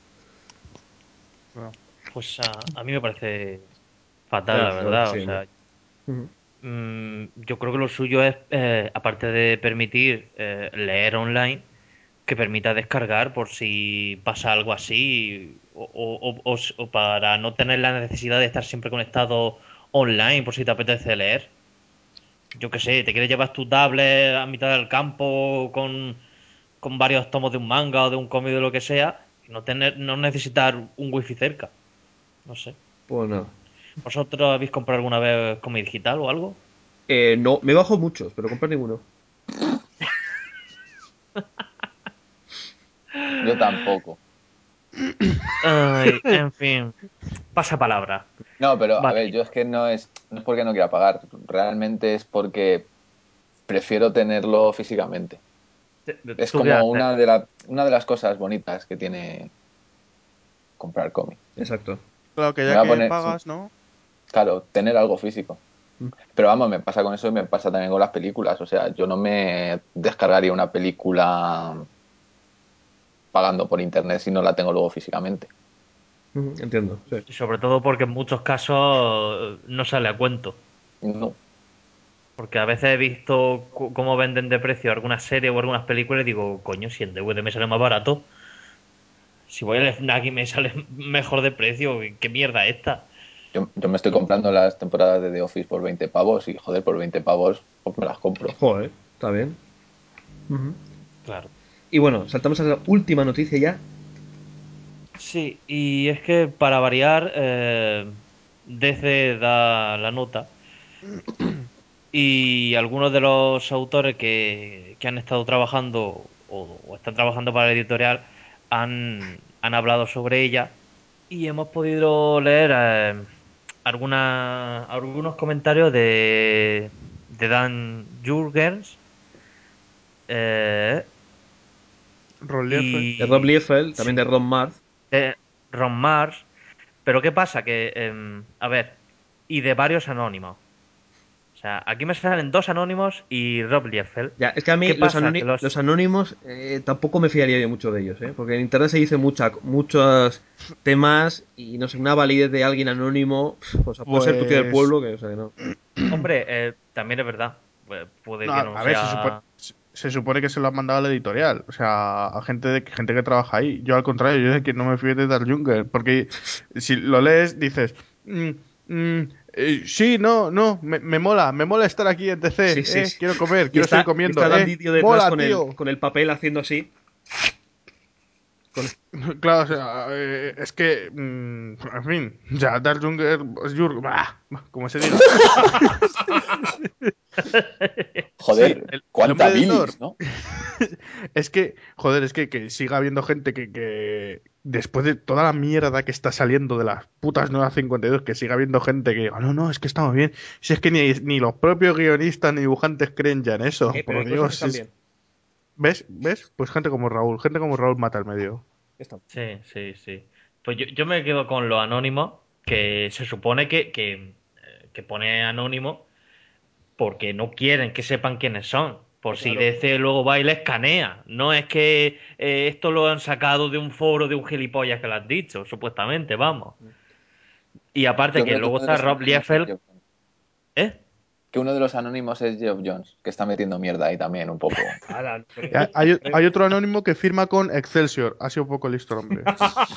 Speaker 4: No.
Speaker 2: Pues a mí me parece fatal,
Speaker 3: Ya,
Speaker 2: la
Speaker 3: la verdad que
Speaker 2: verdad.
Speaker 3: sí,
Speaker 2: O
Speaker 3: hombre.
Speaker 2: sea,
Speaker 3: Ujú.
Speaker 2: yo creo que lo suyo es, aparte de permitir leer online, que permita descargar por si pasa algo así o para no tener la necesidad de estar siempre conectado online por si te apetece leer. Yo qué sé, te quieres llevar tu tablet a mitad del campo con varios tomos de un manga o de un cómic o de lo que sea, y no necesitar un wifi cerca. No sé.
Speaker 3: Pues nada.
Speaker 2: ¿Vosotros habéis comprado alguna vez cómic digital o algo?
Speaker 3: No, me bajo muchos, pero comprar ninguno.
Speaker 1: Yo tampoco.
Speaker 2: Ay, en fin, pasa palabra.
Speaker 1: No, pero a ver,
Speaker 2: Vale,
Speaker 1: yo es que no es porque no quiera pagar, realmente es porque prefiero tenerlo físicamente. Es
Speaker 2: ¿tú qué
Speaker 1: como
Speaker 2: haces?
Speaker 1: una de las cosas bonitas que tiene comprar cómic.
Speaker 3: Exacto.
Speaker 4: Claro que
Speaker 1: Me
Speaker 4: ya
Speaker 1: voy a
Speaker 4: que
Speaker 1: poner,
Speaker 4: pagas, ¿no?
Speaker 1: claro, tener algo físico. Pero vamos, me pasa con eso y me pasa también con las películas. O sea, yo no me descargaría una película pagando por internet si no la tengo luego físicamente.
Speaker 3: Ujú, entiendo, sí.
Speaker 2: Sobre todo porque en muchos casos no sale a cuento.
Speaker 1: No.
Speaker 2: Porque a veces he visto cómo venden de precio algunas series o algunas películas y digo, coño, si en DVD me sale más barato, si voy al FNAC y me sale mejor de precio, ¿qué mierda es esta?
Speaker 1: Yo me estoy comprando las temporadas de The Office por 20 pavos y, joder, por 20 pavos pues me las compro.
Speaker 3: Joder, está bien. Ujú.
Speaker 2: Claro.
Speaker 3: Y bueno, saltamos a la última noticia ya.
Speaker 2: Sí, y es que para variar, DC da la nota y algunos de los autores que han estado trabajando o están trabajando para la editorial han hablado sobre ella y hemos podido leer algunos comentarios de Dan Jurgens eh,
Speaker 4: Relief.
Speaker 3: De Rob
Speaker 2: y
Speaker 3: Liefeld, también de
Speaker 2: sí,
Speaker 3: Ron Marth.
Speaker 2: de Ron Mars. Pero ¿qué pasa? Que, a ver, y de varios anónimos. O sea, aquí me salen dos anónimos y Rob Liefeld.
Speaker 3: Ya, es que a mí
Speaker 2: ¿Qué pasa? Que
Speaker 3: los anónimos tampoco me fiaría yo mucho de ellos, ¿eh? Porque en internet se dice muchos temas y no sé, una validez de alguien anónimo, pues puede ser tu tío del
Speaker 4: Pues.
Speaker 3: pueblo, que, o sea, que no.
Speaker 2: Hombre, también es verdad.
Speaker 4: No,
Speaker 2: Puede que no
Speaker 4: a ver,
Speaker 2: sea.
Speaker 4: se supone que se lo han mandado a la editorial, o sea, a gente que trabaja ahí. Yo al contrario, yo es que no me fío de Dark Junker, porque si lo lees dices, mm, sí, no, me mola estar aquí en
Speaker 3: Sí,
Speaker 4: TC,
Speaker 3: sí, sí.
Speaker 4: quiero comer,
Speaker 3: Y
Speaker 4: quiero seguir
Speaker 3: y
Speaker 4: comiendo,
Speaker 3: está Dandidio detrás
Speaker 4: mola, tío.
Speaker 3: con el papel haciendo así.
Speaker 4: Claro, o sea, es que, en fin, ya Dark Junker, como se diga. Sí,
Speaker 1: Joder,
Speaker 4: el
Speaker 1: cuánta
Speaker 4: hombre de Thor.
Speaker 1: bilis, ¿no?
Speaker 4: Es que, joder, es que siga habiendo gente que después de toda la mierda que está saliendo de las putas nuevas 52, que siga habiendo gente que diga, no, es que estamos bien. Si es que ni los propios guionistas ni dibujantes creen ya en eso,
Speaker 3: Pero
Speaker 4: por
Speaker 3: hay cosas que
Speaker 4: Dios.
Speaker 3: están bien.
Speaker 4: ¿Ves? Pues gente como Raúl mata al medio.
Speaker 3: Están.
Speaker 2: Sí. Pues yo me quedo con los anónimos, que se supone que pone anónimo porque no quieren que sepan quiénes son. Por si
Speaker 3: Claro.
Speaker 2: DC luego va y les escanea. No es que esto lo han sacado de un foro de un gilipollas que lo has dicho, supuestamente, vamos. Y aparte
Speaker 1: Yo
Speaker 2: que
Speaker 1: creo que
Speaker 2: luego
Speaker 1: uno de
Speaker 2: está
Speaker 1: los
Speaker 2: Rob
Speaker 1: anónimos es
Speaker 2: Liefeld,
Speaker 1: Geoff Johns.
Speaker 2: ¿eh?
Speaker 1: Que uno de los anónimos es Geoff Jones, que está metiendo mierda ahí también un poco.
Speaker 3: Ala, pero
Speaker 4: Hay otro anónimo que firma con Excelsior. Ha sido un poco listo el hombre.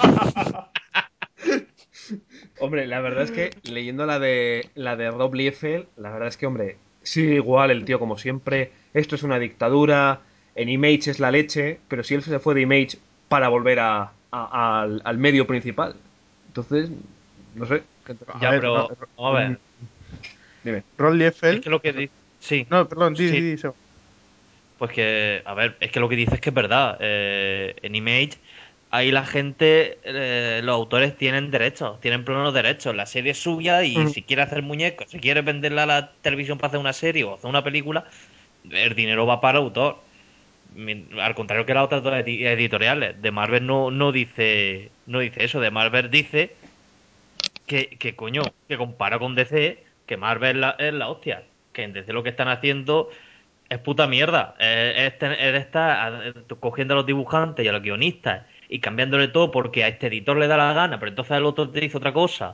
Speaker 3: Hombre, la verdad es que leyendo la de Rob Liefeld, la verdad es que, hombre, sigue igual el tío como siempre. Esto es una dictadura. En Image es la leche, pero si él se fue de Image para volver al medio principal. Entonces, no sé.
Speaker 4: A
Speaker 2: Ya,
Speaker 4: ver,
Speaker 2: pero vamos a ver.
Speaker 3: Dime.
Speaker 4: Ron
Speaker 2: Es
Speaker 4: Liefeld.
Speaker 2: que lo que dice. Sí,
Speaker 4: No, perdón,
Speaker 2: sí.
Speaker 4: Seba.
Speaker 2: Pues que, a ver, es que lo que dices es que es verdad. En Image, ahí la gente, los autores tienen derechos, tienen plenos derechos. La serie es suya y
Speaker 3: Ujú.
Speaker 2: si quiere hacer muñecos, si quiere venderla a la televisión para hacer una serie o hacer una película, el dinero va para el autor. Al contrario que las otras dos editoriales. De Marvel no dice eso. De Marvel dice que coño, que compara con DC, que Marvel es la hostia. Que en DC lo que están haciendo es puta mierda. Es estar cogiendo a los dibujantes y a los guionistas y cambiándole todo porque a este editor le da la gana, pero entonces el otro te dice otra cosa.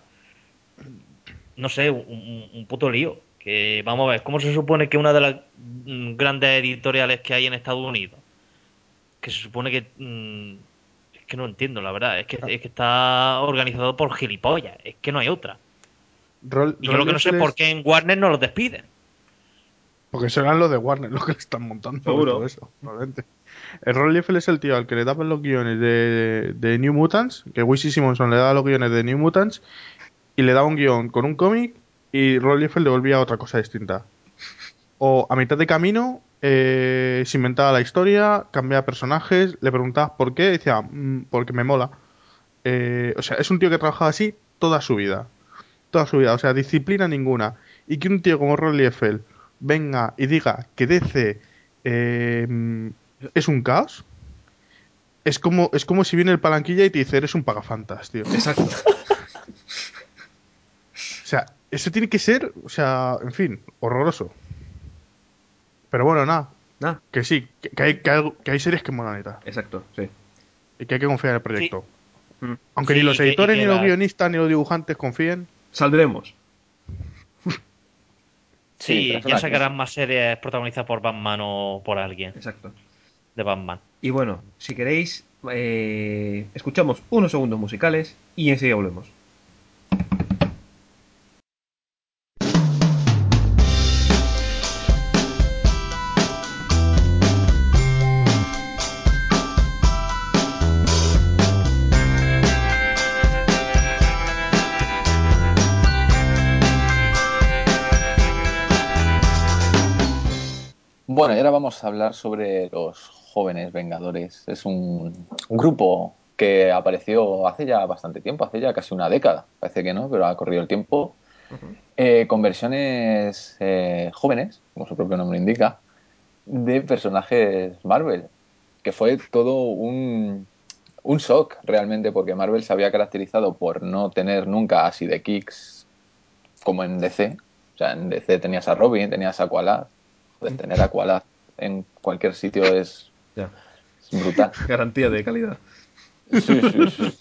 Speaker 2: No sé, un puto lío. Que vamos a ver, ¿cómo se supone que una de las grandes editoriales que hay en Estados Unidos, que se supone que es que no entiendo, la verdad, es que está organizado por gilipollas, es que no hay otra. Y yo
Speaker 4: Ron
Speaker 2: lo que no sé es
Speaker 4: Liefeld
Speaker 2: por
Speaker 4: es.
Speaker 2: qué en Warner no los despiden.
Speaker 4: Porque serán los de Warner los que le están montando de todo
Speaker 3: Seguro.
Speaker 4: eso, probablemente. El Ron Liefeld es el tío al que le daban los guiones de New Mutants, que Wishy Simonson le daba los guiones de New Mutants y le daba un guión con un cómic y Ron Liefeld le volvía a otra cosa distinta. O a mitad de camino se inventaba la historia, cambiaba personajes, le preguntabas por qué, y decía, porque me mola. O sea, es un tío que ha trabajado así toda su vida. Toda su vida, o sea, disciplina ninguna. Y que un tío como Ron Liefeld venga y diga que DC es un caos, es como si viene el palanquilla y te dice, eres un pagafantas, tío.
Speaker 3: Exacto.
Speaker 4: O sea, eso tiene que ser, o sea, en fin, horroroso. Pero bueno, nada,
Speaker 3: Ah,
Speaker 4: que sí, que hay series que molan y tal.
Speaker 3: exacto, sí.
Speaker 4: Y que hay que confiar en el
Speaker 2: Sí,
Speaker 4: proyecto.
Speaker 3: Mm.
Speaker 4: Aunque ni
Speaker 2: sí,
Speaker 4: los
Speaker 2: y
Speaker 4: editores,
Speaker 2: que
Speaker 4: ni los
Speaker 2: las
Speaker 4: guionistas, ni los dibujantes confíen.
Speaker 3: Saldremos.
Speaker 1: Sí, pero
Speaker 2: Sí,
Speaker 1: es
Speaker 2: ya
Speaker 1: una crisis.
Speaker 2: sacarán más series protagonizadas por Batman o por alguien
Speaker 3: Exacto.
Speaker 2: de Batman.
Speaker 3: Y bueno, si queréis, escuchamos unos segundos musicales y enseguida volvemos.
Speaker 1: Bueno, y ahora vamos a hablar sobre los jóvenes Vengadores. Es un grupo que apareció hace ya bastante tiempo, hace ya casi una década. Parece que no, pero ha corrido el tiempo.
Speaker 3: Ujú.
Speaker 1: Con versiones jóvenes, como su propio nombre indica, de personajes Marvel, que fue todo un shock realmente, porque Marvel se había caracterizado por no tener nunca así de kicks como en DC. O sea, en DC tenías a Robin, tenías a Aqualad. Joder, tener a Aqualad en cualquier sitio
Speaker 3: Ya.
Speaker 1: es brutal.
Speaker 3: Garantía de calidad.
Speaker 1: Sí.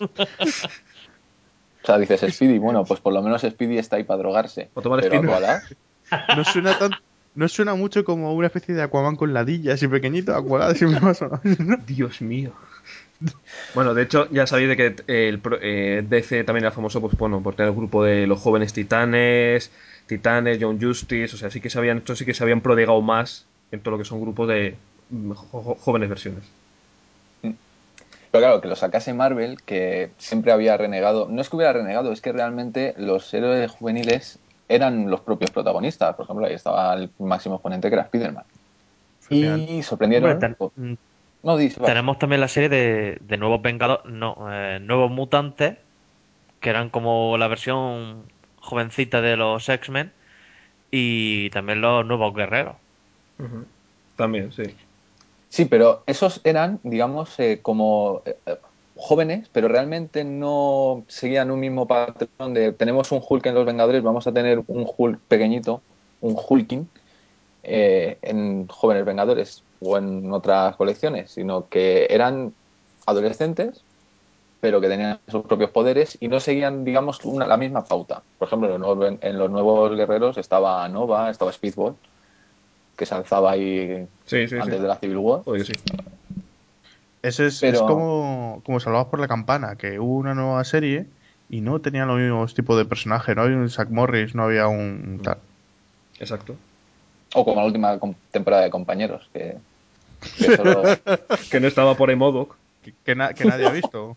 Speaker 1: O sea, dices Speedy, bueno, pues por lo menos Speedy está ahí para drogarse.
Speaker 3: O tomar
Speaker 1: Pero
Speaker 3: espino.
Speaker 4: No,
Speaker 1: Aqualad,
Speaker 4: no suena tan. ¿No suena mucho como una especie de Aquaman con ladillas y pequeñito? Aqualad, siempre más o menos, ¿no?
Speaker 3: Dios mío. Bueno, de hecho, ya sabéis de que DC también era famoso, pues bueno, por tener el grupo de los jóvenes Titanes, Young Justice, o sea, sí que se habían prodigado más en todo lo que son grupos de jóvenes versiones.
Speaker 1: Pero claro, que lo sacase Marvel, que siempre había renegado. No es que hubiera renegado, es que realmente los héroes juveniles eran los propios protagonistas. Por ejemplo, ahí estaba el máximo exponente que era Spider-Man.
Speaker 4: Efectivamente.
Speaker 1: Y
Speaker 2: Hombre,
Speaker 1: sorprendieron. No, dice,
Speaker 2: tenemos también la serie de Nuevos Vengadores, no, Nuevos Mutantes, que eran como la versión jovencita de los X-Men, y también los Nuevos Guerreros.
Speaker 3: Ujú. También, sí.
Speaker 1: Sí, pero esos eran, digamos, como jóvenes, pero realmente no seguían un mismo patrón de tenemos un Hulk en Los Vengadores, vamos a tener un Hulk pequeñito, un Hulking, en Jóvenes Vengadores o en otras colecciones, sino que eran adolescentes, pero que tenían sus propios poderes y no seguían, digamos, la misma pauta. Por ejemplo, en los nuevos guerreros estaba Nova, estaba Speedball, que se alzaba ahí
Speaker 3: Sí, sí, sí.
Speaker 1: antes de la Civil War,
Speaker 3: Joder, que sí.
Speaker 4: Eso es
Speaker 1: pero
Speaker 4: como Salvados por la Campana, que hubo una nueva serie y no tenían los mismos tipos de personajes. No había un Zack Morris, no había un tal.
Speaker 3: Exacto.
Speaker 1: o como la última temporada de Compañeros, que solo
Speaker 3: Que no estaba por ahí MODOK.
Speaker 4: Que nadie ha visto.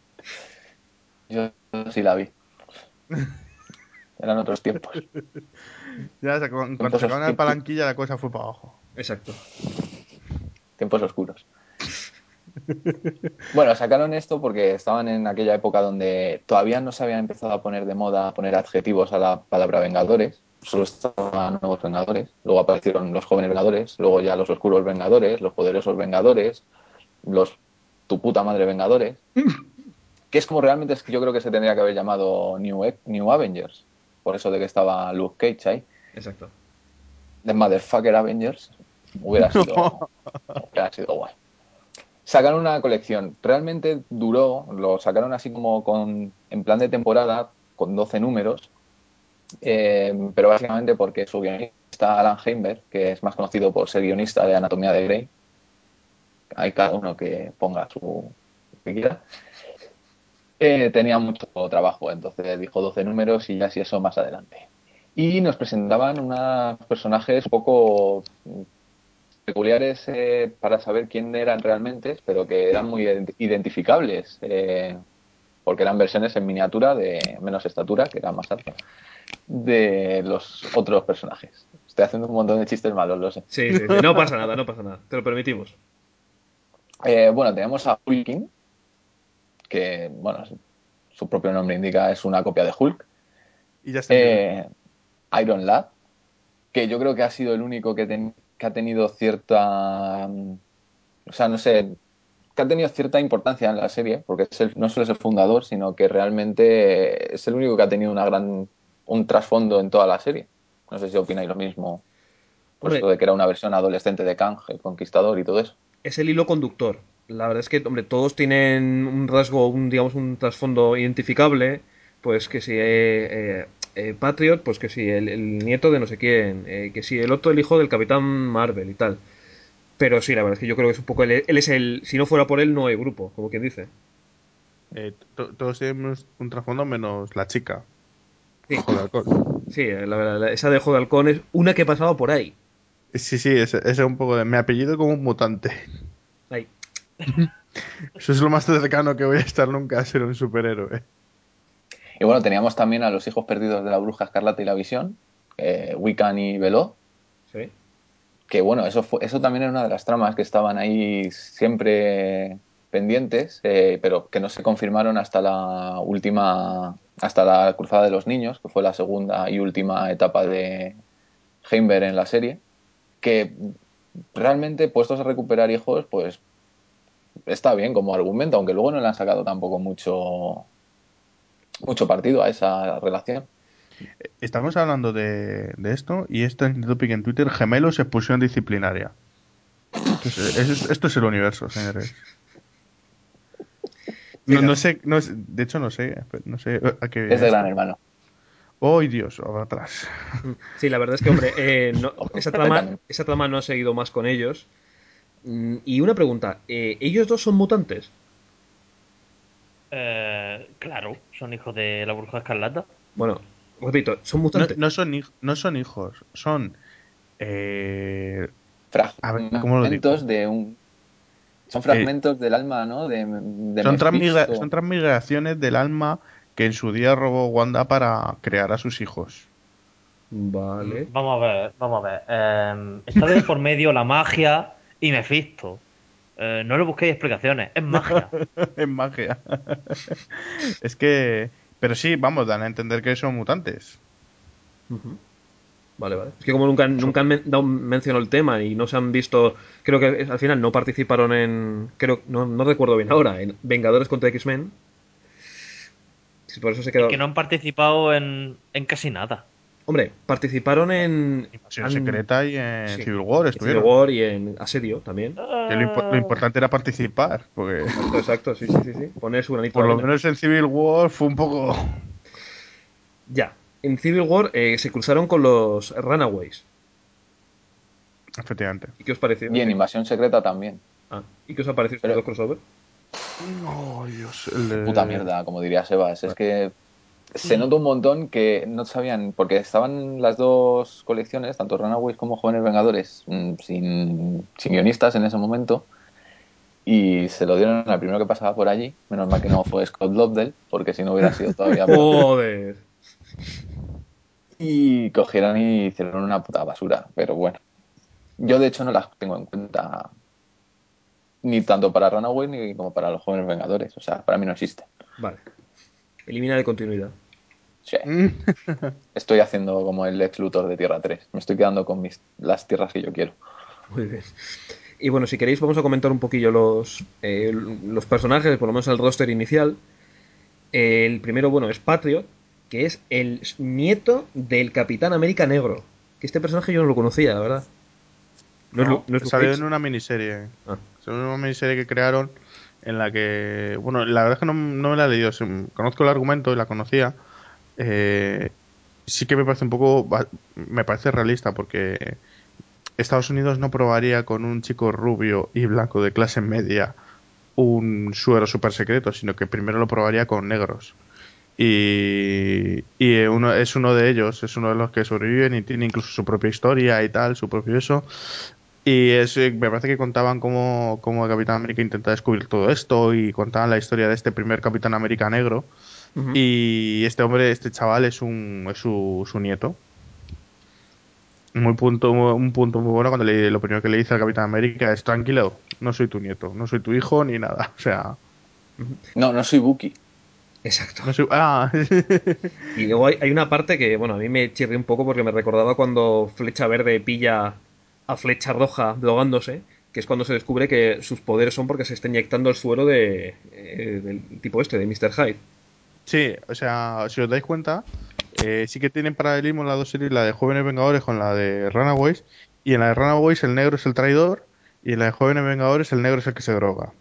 Speaker 1: yo sí la vi. Eran otros tiempos,
Speaker 4: Ya, en cuanto
Speaker 1: tiempos,
Speaker 4: sacaron la palanquilla, la cosa fue para abajo.
Speaker 3: Exacto.
Speaker 1: tiempos oscuros. Bueno, sacaron esto porque estaban en aquella época donde todavía no se habían empezado a poner de moda poner adjetivos a la palabra Vengadores. Solo estaban nuevos Vengadores. Luego aparecieron los jóvenes Vengadores, luego ya los oscuros Vengadores, los poderosos Vengadores, los tu puta madre Vengadores. Que es como realmente es que yo creo que se tendría que haber llamado New Avengers. Por eso de que estaba Luke Cage ahí.
Speaker 3: Exacto.
Speaker 1: The Motherfucker Avengers hubiera sido guay. Sacaron una colección. Realmente duró, lo sacaron así como en plan de temporada, con 12 números, pero básicamente porque su guionista Alan Heinberg, que es más conocido por ser guionista de Anatomía de Grey, hay cada uno que ponga su que quiera, tenía mucho trabajo, entonces dijo 12 números y ya si eso más adelante. Y nos presentaban unos personajes un poco peculiares para saber quién eran realmente, pero que eran muy identificables, porque eran versiones en miniatura de menos estatura, que era más alta, de los otros personajes. Estoy haciendo un montón de chistes malos, lo sé.
Speaker 3: Sí, sí, sí. No pasa nada, no pasa nada. Te lo permitimos.
Speaker 1: Bueno, tenemos a Hulking, que, bueno, su propio nombre indica es una copia de Hulk.
Speaker 4: Y ya está en libre.
Speaker 1: Eh, Iron Lad, que yo creo que ha sido el único que ha tenido cierta... o sea, no sé, que ha tenido cierta importancia en la serie, porque no solo es el fundador, sino que realmente es el único que ha tenido un trasfondo en toda la serie. No sé si opináis lo mismo, pues
Speaker 3: Hombre,
Speaker 1: esto de que era una versión adolescente de Kang, el Conquistador y todo eso.
Speaker 3: es el hilo conductor. La verdad es que, hombre, todos tienen un rasgo, digamos, un trasfondo identificable. Pues que si Patriot, pues que si el nieto de no sé quién, que si el otro, el hijo del Capitán Marvel y tal. Pero sí, la verdad es que yo creo que es un poco. Él es el. Si no fuera por él, no hay grupo, como quien dice.
Speaker 4: Todos tenemos un trasfondo menos la chica.
Speaker 3: Sí,
Speaker 4: Ojo de alcohol.
Speaker 3: sí, la verdad, esa de Ojo de Halcón es una que pasaba por ahí.
Speaker 4: Sí, sí, ese es un poco de mi apellido como un mutante.
Speaker 3: Ahí.
Speaker 4: Eso es lo más cercano que voy a estar nunca a ser un superhéroe.
Speaker 1: Y bueno, teníamos también a los hijos perdidos de la Bruja Escarlata y la Visión, Wiccan y Beló,
Speaker 3: Sí.
Speaker 1: que bueno, eso también era una de las tramas que estaban ahí siempre pendientes, pero que no se confirmaron hasta la Cruzada de los Niños, que fue la segunda y última etapa de Heimberg en la serie, que realmente puestos a recuperar hijos, pues está bien como argumento, aunque luego no le han sacado tampoco mucho partido a esa relación.
Speaker 4: Estamos hablando de esto y esto en Topic en Twitter, gemelos, expulsión disciplinaria. Esto es el universo, señores.
Speaker 3: Sí,
Speaker 4: No sé, de hecho no sé a
Speaker 1: Es
Speaker 4: qué
Speaker 1: de Gran
Speaker 4: esto.
Speaker 1: Hermano.
Speaker 4: ¡Oh, Dios! Ahora atrás.
Speaker 3: Sí, la verdad es que, hombre,
Speaker 1: Completamente.
Speaker 3: esa trama no ha seguido más con ellos. Y una pregunta, ¿ellos dos son mutantes?
Speaker 2: Claro, son hijos de la Bruja Escarlata.
Speaker 3: Bueno, repito, ¿son
Speaker 4: No,
Speaker 3: mutantes?
Speaker 4: no son hijos, son... eh, a ver, ¿cómo lo
Speaker 1: Fragmentos
Speaker 4: digo?
Speaker 1: de un... Son
Speaker 4: Eh,
Speaker 1: fragmentos del alma, ¿no? De
Speaker 4: son
Speaker 1: Mephisto.
Speaker 4: transmigraciones del alma que en su día robó Wanda para crear a sus hijos.
Speaker 3: Vale.
Speaker 2: Vamos a ver, vamos a ver. Está de por medio la magia y Mephisto. No le busquéis explicaciones, es magia.
Speaker 4: Es magia. Es que... Pero sí, vamos, dan a entender que son mutantes.
Speaker 3: Ujú. Vale, vale. Es que como nunca han dado mencionado el tema y no se han visto, creo que al final no participaron en, creo, no recuerdo bien ahora, en Vengadores contra X-Men. Sí, por eso se
Speaker 2: Es
Speaker 3: quedó.
Speaker 2: que no han participado en casi nada.
Speaker 3: Hombre, participaron en,
Speaker 4: Invasión Secreta y en
Speaker 3: sí,
Speaker 4: Civil War
Speaker 3: en Civil
Speaker 4: estuvieron.
Speaker 3: War y en Asedio también.
Speaker 4: Que lo
Speaker 2: Eh,
Speaker 4: importante era participar, porque
Speaker 3: Exacto, exacto, sí, sí, sí, sí. Poner su granito
Speaker 4: por
Speaker 3: de
Speaker 4: lo
Speaker 3: arena.
Speaker 4: menos en Civil War fue un poco...
Speaker 3: Ya. En Civil War se cruzaron con los Runaways.
Speaker 4: Efectivamente.
Speaker 3: ¿Y qué os pareció?
Speaker 1: Y en Invasión Secreta también.
Speaker 3: ¿Y qué os ha parecido estos
Speaker 1: Pero
Speaker 3: dos crossover?
Speaker 4: Oh, Dios,
Speaker 1: qué puta mierda, como diría Sebas. Es
Speaker 3: Vale.
Speaker 1: que se nota un montón que no sabían, porque estaban las dos colecciones, tanto Runaways como Jóvenes Vengadores, sin guionistas en ese momento, y se lo dieron al primero que pasaba por allí. Menos mal que no fue Scott Lobdell, porque si no hubiera sido todavía peor.
Speaker 3: Joder.
Speaker 1: Y cogieron y hicieron una puta basura. Pero bueno, yo de hecho no las tengo en cuenta ni tanto para Runaways ni como para los Jóvenes Vengadores. O sea, para mí no existen.
Speaker 3: Vale. Elimina de continuidad.
Speaker 1: Sí. Estoy haciendo como el Lex Luthor de Tierra 3. Me estoy quedando con las tierras que yo quiero.
Speaker 3: Muy bien. Y bueno, si queréis vamos a comentar un poquillo los personajes, por lo menos el roster inicial. El primero, bueno, es Patriot, que es el nieto del Capitán América Negro. Que este personaje yo no lo conocía, la verdad.
Speaker 4: No,
Speaker 3: No es Luke
Speaker 4: salió
Speaker 3: Cage.
Speaker 4: en una miniserie.
Speaker 3: Ah,
Speaker 4: Salió en una miniserie que crearon en la que... Bueno, la verdad es que no me la he leído. Conozco el argumento y la conocía. Eh, sí que me parece un poco... Me parece realista porque Estados Unidos no probaría con un chico rubio y blanco de clase media un suero super secreto, sino que primero lo probaría con negros. Es uno de ellos, es uno de los que sobreviven y tiene incluso su propia historia y tal, su propio eso. Me parece que contaban cómo el Capitán América intenta descubrir todo esto y contaban la historia de este primer Capitán América negro.
Speaker 3: ujú.
Speaker 4: Y este hombre, este chaval es su nieto. Un punto muy bueno cuando lo primero que le dice al Capitán América es tranquilo, no soy tu nieto, no soy tu hijo ni nada. O sea,
Speaker 1: No, no soy Bucky.
Speaker 3: Exacto.
Speaker 4: no soy... Ah,
Speaker 3: Y luego hay una parte que, bueno, a mí me chirrió un poco porque me recordaba cuando Flecha Verde pilla a Flecha Roja drogándose, que es cuando se descubre que sus poderes son porque se está inyectando el suero del tipo este, de Mr. Hyde.
Speaker 4: sí, o sea, si os dais cuenta, sí que tienen paralelismo las dos series, la de Jóvenes Vengadores con la de Runaways. Y en la de Runaways el negro es el traidor y en la de Jóvenes Vengadores el negro es el que se droga.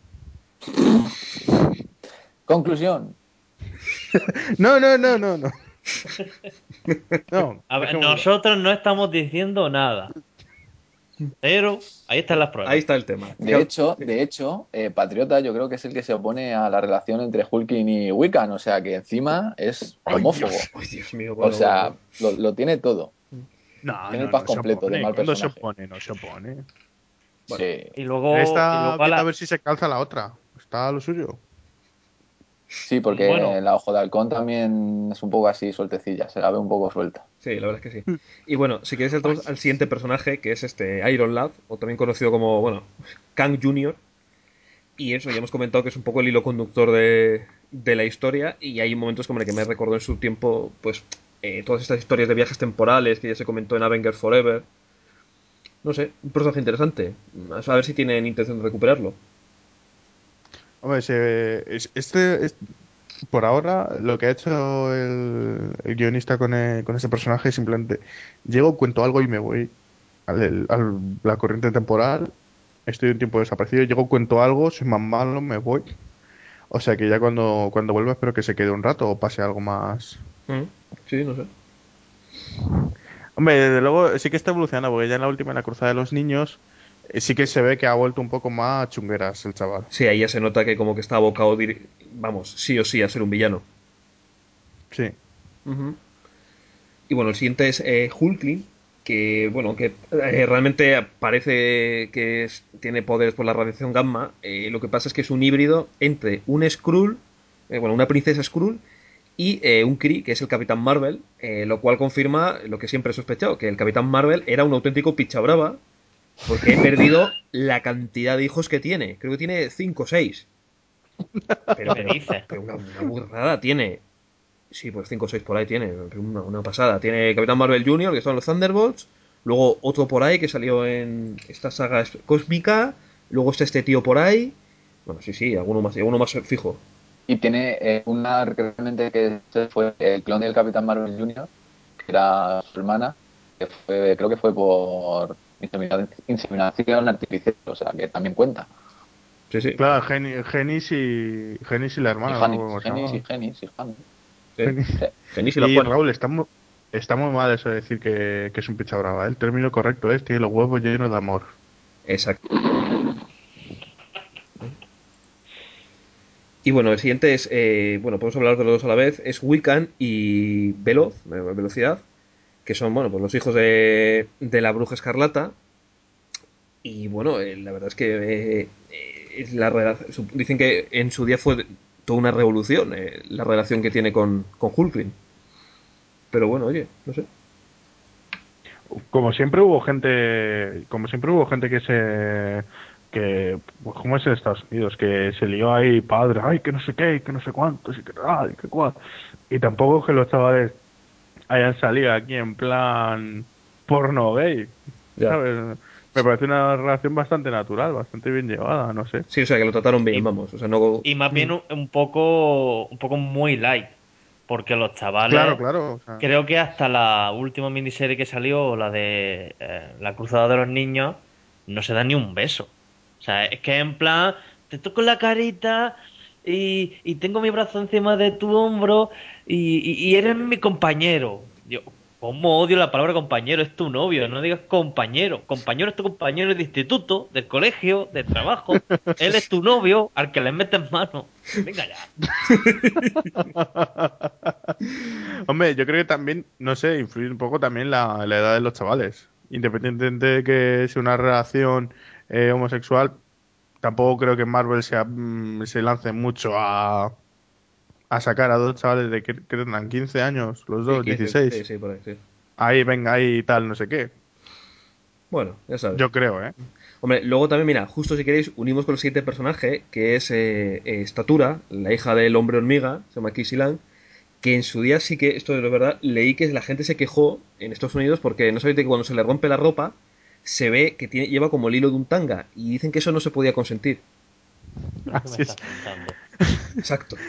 Speaker 1: Conclusión.
Speaker 4: No, no, no, no, no. No,
Speaker 2: A ver,
Speaker 4: dejémoslo.
Speaker 2: nosotros no estamos diciendo nada, pero ahí están las
Speaker 3: Ahí
Speaker 2: pruebas.
Speaker 3: está el tema.
Speaker 1: De hecho, Patriota yo creo que es el que se opone a la relación entre Hulking y Wiccan, o sea que encima es homófobo.
Speaker 3: Ay, Dios mío,
Speaker 1: O
Speaker 3: bueno, bueno,
Speaker 1: sea,
Speaker 3: bueno.
Speaker 1: lo tiene todo.
Speaker 4: No,
Speaker 1: Tiene el
Speaker 4: no,
Speaker 1: pack
Speaker 4: no se
Speaker 1: completo de
Speaker 4: opone.
Speaker 1: mal
Speaker 4: ¿Cuándo se
Speaker 1: personaje.
Speaker 4: opone? No se opone.
Speaker 3: Bueno,
Speaker 1: Sí.
Speaker 4: Él
Speaker 2: Y
Speaker 4: está
Speaker 2: luego a
Speaker 4: viendo a
Speaker 2: la,
Speaker 4: ver si se calza la otra. Está a lo suyo.
Speaker 1: Sí, porque
Speaker 2: bueno,
Speaker 1: la Ojo de Halcón también es un poco así sueltecilla, se la ve un poco suelta.
Speaker 3: sí, la verdad es que sí. Y bueno, si quieres saltamos al siguiente personaje, que es este Iron Lad, o también conocido como, bueno, Kang Jr. Y eso, ya hemos comentado que es un poco el hilo conductor de la historia y hay momentos como el que me recordó en su tiempo, pues, todas estas historias de viajes temporales que ya se comentó en Avengers Forever. No sé, un personaje interesante. A ver si tienen intención de recuperarlo.
Speaker 4: Hombre, por ahora, lo que ha hecho el guionista con ese personaje es simplemente llego, cuento algo y me voy la corriente temporal. Estoy un tiempo desaparecido, llego, cuento algo, soy más malo, me voy. O sea que ya cuando vuelva espero que se quede un rato o pase algo más.
Speaker 3: Mm, sí, no sé.
Speaker 4: Hombre, desde luego sí que está evolucionando, porque ya en la última, en la Cruzada de los Niños, sí que se ve que ha vuelto un poco más chungueras el chaval.
Speaker 3: Sí, ahí ya se nota que como que está abocado, vamos, sí o sí a ser un villano.
Speaker 4: Sí.
Speaker 3: Ujú. Y bueno, el siguiente es Hulkling, que bueno, que realmente parece que tiene poderes por la radiación gamma. Lo que pasa es que es un híbrido entre un Skrull, bueno, una princesa Skrull y un Kree, que es el Capitán Marvel, lo cual confirma lo que siempre he sospechado, que el Capitán Marvel era un auténtico picha brava, porque he perdido la cantidad de hijos que tiene. Creo que tiene 5 o 6.
Speaker 2: ¿Qué me dices?
Speaker 3: Pero una burrada tiene. Sí, pues 5 o 6 por ahí tiene. Una pasada. Tiene Capitán Marvel Jr., que son los Thunderbolts. Luego otro por ahí que salió en esta saga cósmica. Luego está este tío por ahí. Bueno, sí, alguno más fijo.
Speaker 1: Y tiene una realmente que fue el clon del Capitán Marvel Jr., que era su hermana, creo que fue por inseminación artificial, o sea, que también cuenta.
Speaker 3: Sí, sí.
Speaker 4: Claro, Genis y la
Speaker 1: Y
Speaker 4: hermana, no me acuerdo
Speaker 1: Janis,
Speaker 4: cómo se
Speaker 1: Genis y
Speaker 4: llamaba.
Speaker 1: Genis y Janis.
Speaker 3: Sí.
Speaker 4: Genis.
Speaker 1: Sí.
Speaker 3: Genis y la
Speaker 4: Y
Speaker 3: Juanis.
Speaker 4: Raúl, está muy mal eso de decir que es un picha brava. El término correcto es tiene los huevos llenos de amor.
Speaker 3: Exacto. Y bueno, el siguiente es, bueno, podemos hablar de los dos a la vez, es Wiccan y Veloz, Velocidad, que son, bueno, pues los hijos de la Bruja Escarlata. Y bueno, la verdad es que dicen que en su día fue toda una revolución la relación que tiene con Hulkling. Pero bueno, oye, no sé.
Speaker 4: Como siempre hubo gente pues, como es en Estados Unidos, que se lió ahí padre, ay, que no sé qué, que no sé cuántos, y que tal, y que cual. Y tampoco que los chavales hayan salido aquí en plan porno gay,
Speaker 3: Ya.
Speaker 4: ¿sabes? Me parece una relación bastante natural, bastante bien llevada, no sé.
Speaker 3: Sí, o sea, que lo trataron bien,
Speaker 2: Y,
Speaker 3: vamos. O sea, no.
Speaker 2: y más bien un poco muy light, porque los
Speaker 4: Claro,
Speaker 2: chavales,
Speaker 4: claro, o sea,
Speaker 2: creo que hasta la última miniserie que salió, la de La Cruzada de los Niños, no se da ni un beso. O sea, es que en plan, te toco la carita y tengo mi brazo encima de tu hombro y eres mi compañero. Yo, ¿cómo odio la palabra compañero? Es tu novio, no digas compañero. Compañero es tu compañero de instituto, del colegio, del trabajo. Él es tu novio al que le metes mano. Venga ya.
Speaker 4: Hombre, yo creo que también, no sé, influye un poco también la edad de los chavales. Independientemente de que sea una relación homosexual, tampoco creo que Marvel se lance mucho a sacar a dos chavales que tendrán 15 años, los
Speaker 3: Sí,
Speaker 4: dos,
Speaker 3: 15, sí,
Speaker 4: 16.
Speaker 3: sí, por ahí, sí.
Speaker 4: Ahí, venga, ahí tal, no sé qué.
Speaker 3: Bueno, ya sabes.
Speaker 4: Yo creo, ¿eh?
Speaker 3: Hombre, luego también, mira, justo si queréis, unimos con el siguiente personaje, que es Statura, la hija del hombre hormiga, se llama Kissy Lang, que en su día sí que, esto de verdad, leí que la gente se quejó en Estados Unidos porque no sabéis que cuando se le rompe la ropa, se ve que lleva como el hilo de un tanga, y dicen que eso no se podía consentir.
Speaker 2: ¿Pero qué me
Speaker 4: Así es.
Speaker 2: estás contando?
Speaker 3: Exacto.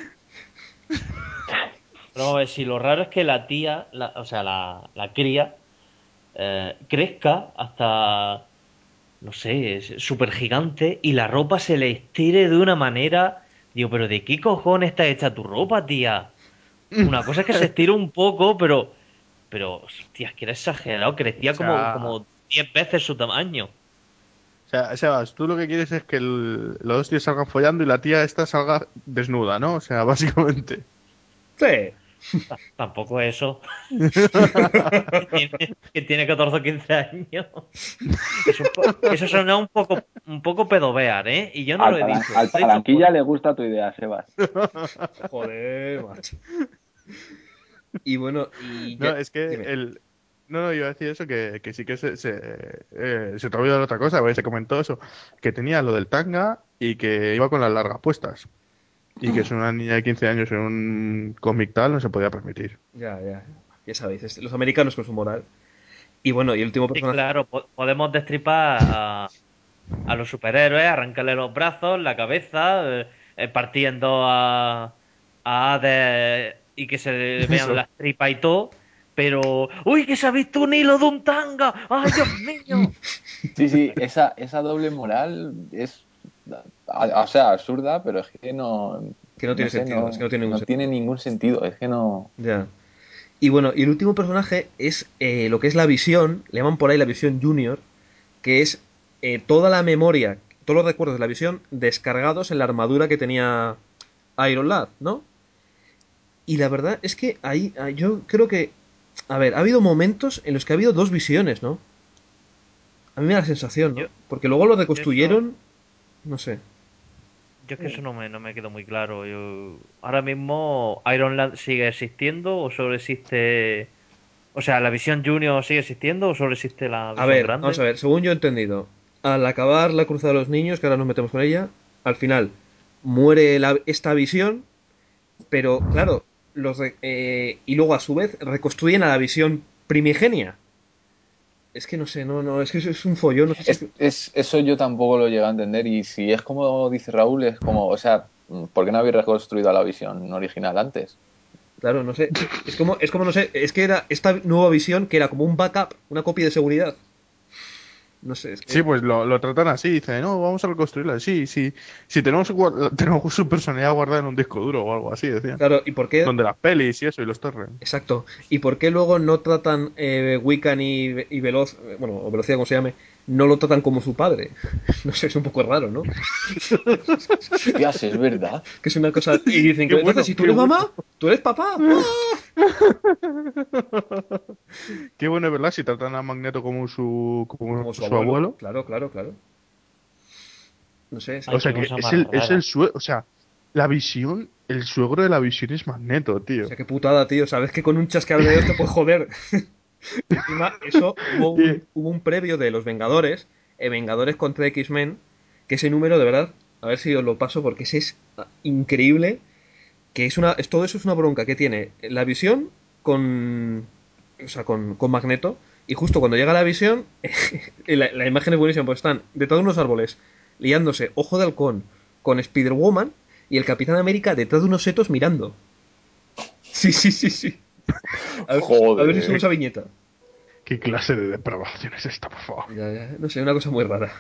Speaker 2: Pero vamos a ver, si lo raro es que la tía, o sea, la cría, crezca hasta, no sé, súper gigante y la ropa se le estire de una manera. Digo, pero ¿de qué cojones está hecha tu ropa, tía? Una cosa es que se estira un poco, pero, hostia, es que era exagerado,
Speaker 4: O
Speaker 2: crecía
Speaker 4: sea,
Speaker 2: como 10 veces su tamaño.
Speaker 4: Sebas, tú lo que quieres es que los dos tíos salgan follando y la tía esta salga desnuda, ¿no? O sea, básicamente.
Speaker 3: Sí.
Speaker 2: Tampoco eso, que tiene 14 o 15 años. Eso suena un poco pedobear, ¿eh? Y yo no lo he dicho,
Speaker 1: Al
Speaker 2: lo he dicho
Speaker 1: Palanquilla le gusta tu idea, Sebas.
Speaker 3: Joder, macho. Y bueno, y
Speaker 4: No,
Speaker 3: ya.
Speaker 4: es que
Speaker 3: Dime.
Speaker 4: No, no, iba a decir eso, que sí que se te ha olvidado otra cosa, porque se comentó eso, que tenía lo del tanga y que iba con las largas puestas. Y que es una niña de 15 años en un cómic tal, no se podía permitir.
Speaker 3: Ya. Ya sabéis, los americanos con su moral. Y bueno, y el último
Speaker 2: Sí,
Speaker 3: personaje.
Speaker 2: claro, podemos destripar a los superhéroes, arrancarle los brazos, la cabeza, partiendo a Hades y que se le vean
Speaker 4: Eso.
Speaker 2: las tripas y todo. Pero, ¡uy, que se ha visto un hilo de un tanga! ¡Ay, Dios mío!
Speaker 1: Sí, sí, esa doble moral es, o sea, absurda, pero es que no,
Speaker 3: Que no
Speaker 1: no
Speaker 3: tiene
Speaker 1: sé,
Speaker 3: sentido, es que no tiene ningún
Speaker 1: no tiene
Speaker 3: sentido.
Speaker 1: ningún sentido. Es que no.
Speaker 3: Ya. Y bueno, y el último personaje es lo que es la Visión, le llaman por ahí la Visión Junior, que es toda la memoria, todos los recuerdos de la Visión descargados en la armadura que tenía Iron Lad, ¿no? Y la verdad es que ahí yo creo que, a ver, ha habido momentos en los que ha habido dos visiones, ¿no? A mí me da la sensación, ¿no?
Speaker 2: Yo,
Speaker 3: Porque luego lo
Speaker 2: yo eso,
Speaker 3: reconstruyeron, no sé.
Speaker 2: yo es que eso no me quedó muy claro. Ahora mismo Iron Lad sigue existiendo o solo existe, o sea, la visión Junior sigue existiendo o solo existe la
Speaker 3: A
Speaker 2: visión
Speaker 3: ver, vamos a
Speaker 2: grande.
Speaker 3: ver, según yo he entendido, al acabar la Cruzada de los Niños, que ahora nos metemos con ella, al final muere esta visión, pero claro, y luego a su vez reconstruyen a la visión primigenia. Es que no sé, no, es que eso es un follón, no sé si es
Speaker 1: Eso yo tampoco lo llego a entender y si es como dice Raúl, es como, o sea, ¿por qué no habéis reconstruido la visión original antes?
Speaker 3: claro, no sé, es como no sé, es que era esta nueva visión que era como un backup, una copia de seguridad. No sé, es
Speaker 4: Sí,
Speaker 3: que
Speaker 4: pues lo tratan así, dicen, no, vamos a reconstruirla. Sí, sí, sí, tenemos su personalidad guardada en un disco duro o algo así, decían.
Speaker 3: claro, ¿y por qué?
Speaker 4: Donde las pelis y eso, y los torrents.
Speaker 3: Exacto. ¿Y por qué luego no tratan Wiccan y Veloz, bueno, o Velocidad como se llame, no lo tratan como su padre? No sé, es un poco raro, ¿no?
Speaker 1: Hostias, es verdad.
Speaker 3: Que es una cosa. Y dicen,
Speaker 4: Qué
Speaker 3: entonces,
Speaker 4: bueno,
Speaker 3: si tú
Speaker 4: qué
Speaker 3: eres
Speaker 4: bueno.
Speaker 3: mamá, tú eres papá. ¡Ah!
Speaker 4: Qué bueno, es verdad, si tratan a Magneto como como
Speaker 3: Como su
Speaker 4: su
Speaker 3: abuelo.
Speaker 4: abuelo.
Speaker 3: Claro, claro, claro. No sé, es
Speaker 4: O
Speaker 2: Ay,
Speaker 3: que.
Speaker 4: sea
Speaker 2: qué
Speaker 4: que
Speaker 2: cosa
Speaker 4: es
Speaker 2: más
Speaker 4: el
Speaker 2: rara.
Speaker 4: suegro, o sea, la visión, el suegro de la visión es Magneto,
Speaker 3: O
Speaker 4: tío.
Speaker 3: sea, qué putada, tío. Sabes que con un chasqueador de dedos te puedes joder. Y encima, eso hubo un,
Speaker 4: Y-
Speaker 3: hubo un previo de los Vengadores, Vengadores contra X-Men, que ese número, de verdad, a ver si os lo paso, porque ese es increíble. Que todo eso es una bronca que tiene la visión con, o sea, con Magneto. Y justo cuando llega la visión, la imagen es buenísima, pues están detrás de unos árboles, liándose Ojo de Halcón con Spider-Woman y el Capitán América detrás de unos setos mirando. Sí, sí, sí, sí. A ver si subo
Speaker 1: Joder.
Speaker 3: esa viñeta.
Speaker 4: ¿Qué clase de depravación es esta, por favor?
Speaker 3: Ya, ya, no sé, una cosa muy rara.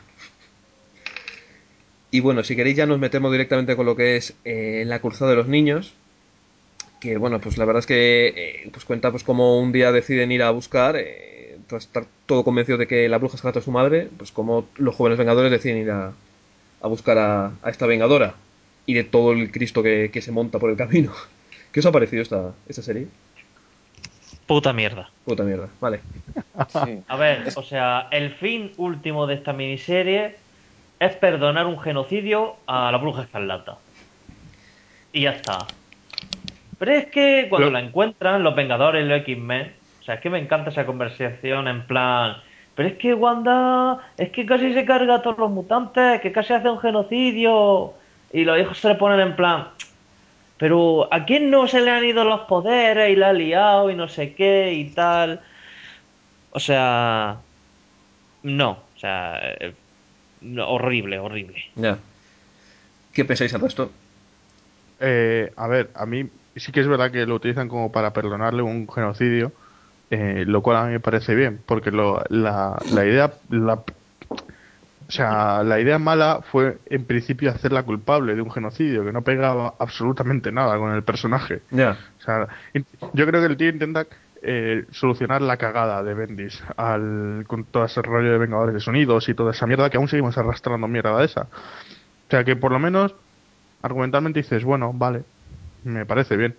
Speaker 3: Y bueno, si queréis ya nos metemos directamente con lo que es la cruzada de los niños. Que bueno, pues la verdad es que pues cuenta pues como un día deciden ir a buscar, tras estar todo convencido de que la bruja es de su madre, pues como los jóvenes vengadores deciden ir a buscar a esta vengadora y de todo el Cristo que se monta por el camino. ¿Qué os ha parecido esta serie?
Speaker 2: Puta mierda.
Speaker 3: Puta mierda, vale.
Speaker 1: Sí.
Speaker 2: A ver,
Speaker 1: Es,
Speaker 2: o sea, el fin último de esta miniserie es perdonar un genocidio a la bruja escarlata. Y ya está. Pero es que cuando
Speaker 4: Lo-
Speaker 2: la encuentran, los Vengadores y los X-Men, o sea, es que me encanta esa conversación en plan, pero es que Wanda, es que casi se carga a todos los mutantes, que casi hace un genocidio. Y los hijos se le ponen en plan, pero ¿a quién no se le han ido los poderes y la ha liado y no sé qué y tal? O sea, no, o sea, no, horrible, horrible.
Speaker 3: Ya. ¿Qué pensáis al resto?
Speaker 4: a ver, a mí sí que es verdad que lo utilizan como para perdonarle un genocidio, lo cual a mí me parece bien, porque la idea, o sea, la idea mala fue en principio hacerla culpable de un genocidio, que no pegaba absolutamente nada con el personaje.
Speaker 3: Ya.
Speaker 4: O sea, yo creo que el tío intenta solucionar la cagada de Bendis con todo ese rollo de Vengadores de Sonidos y toda esa mierda que aún seguimos arrastrando mierda de esa. O sea, que por lo menos argumentalmente dices, bueno, vale, me parece bien.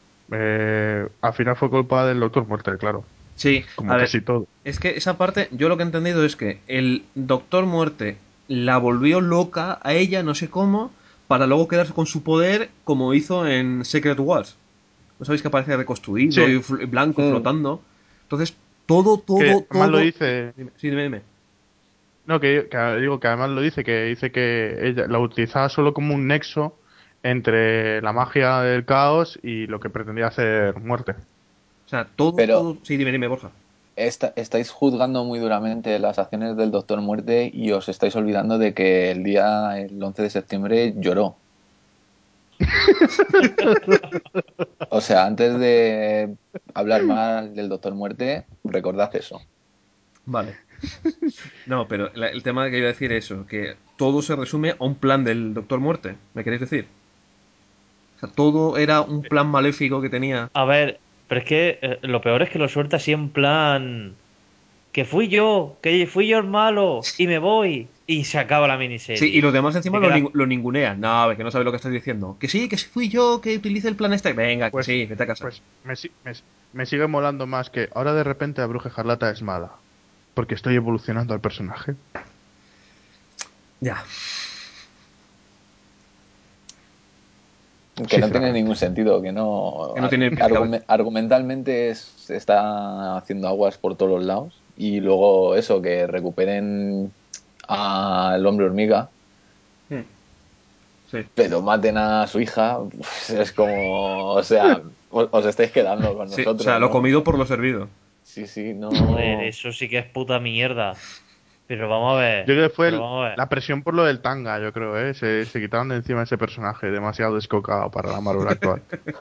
Speaker 4: Al final fue culpa del Doctor Muerte, claro,
Speaker 3: Sí, a
Speaker 4: como
Speaker 3: ver,
Speaker 4: casi todo.
Speaker 3: es que esa parte, yo lo que he entendido es que el Doctor Muerte la volvió loca a ella, no sé cómo, para luego quedarse con su poder como hizo en Secret Wars. ¿No sabéis que aparece reconstruido y
Speaker 4: Sí,
Speaker 3: blanco y
Speaker 1: mm,
Speaker 3: flotando? Entonces, todo,
Speaker 4: que
Speaker 3: todo,
Speaker 4: además lo
Speaker 3: todo...
Speaker 4: dice.
Speaker 3: Sí, dime, dime.
Speaker 4: No, digo que además lo dice, que dice que ella la utilizaba solo como un nexo entre la magia del caos y lo que pretendía hacer muerte.
Speaker 3: O sea, todo,
Speaker 1: pero
Speaker 3: todo... Sí, dime, dime, Borja.
Speaker 1: estáis juzgando muy duramente las acciones del Doctor Muerte y os estáis olvidando de que el 11 de septiembre lloró. O sea, antes de hablar mal del Doctor Muerte, recordad eso.
Speaker 3: Vale. No, pero el tema que iba a decir es eso, que todo se resume a un plan del Doctor Muerte, ¿me queréis decir? O sea, todo era un plan maléfico que tenía...
Speaker 2: A ver, Pero es que lo peor es que lo suelta así en plan... Que fui yo el malo, y me voy. Y se acaba la
Speaker 3: Sí, y
Speaker 2: miniserie.
Speaker 3: los demás
Speaker 2: Y
Speaker 3: encima
Speaker 2: te quedas...
Speaker 3: lo ningunean. No, a ver, que no sabes lo que estás diciendo. Que sí fui yo que utilicé el plan este. Venga, que
Speaker 4: Pues,
Speaker 3: sí, vete a casa.
Speaker 4: pues me sigue molando más que ahora de repente la Bruja Escarlata es mala. Porque estoy evolucionando al personaje.
Speaker 3: Ya.
Speaker 1: Que no tiene
Speaker 4: Sinceramente.
Speaker 1: ningún sentido, que no.
Speaker 3: Que no tiene pies ni cabeza.
Speaker 1: Argumentalmente se está haciendo aguas por todos los lados. Y luego eso, que recuperen al hombre hormiga,
Speaker 3: Sí.
Speaker 1: pero maten a su hija, pues es como. O sea, os estáis quedando con
Speaker 3: Sí, o sea,
Speaker 1: nosotros,
Speaker 3: lo
Speaker 1: ¿no?
Speaker 3: comido por lo servido.
Speaker 1: Sí, sí,
Speaker 2: Joder,
Speaker 1: no.
Speaker 2: eso sí que es puta mierda. Pero vamos a ver.
Speaker 4: Yo creo que fue
Speaker 2: Pero vamos a ver.
Speaker 4: la presión por lo del tanga, yo creo, ¿eh? Se quitaron de encima ese personaje demasiado descocado para la Marvel actual.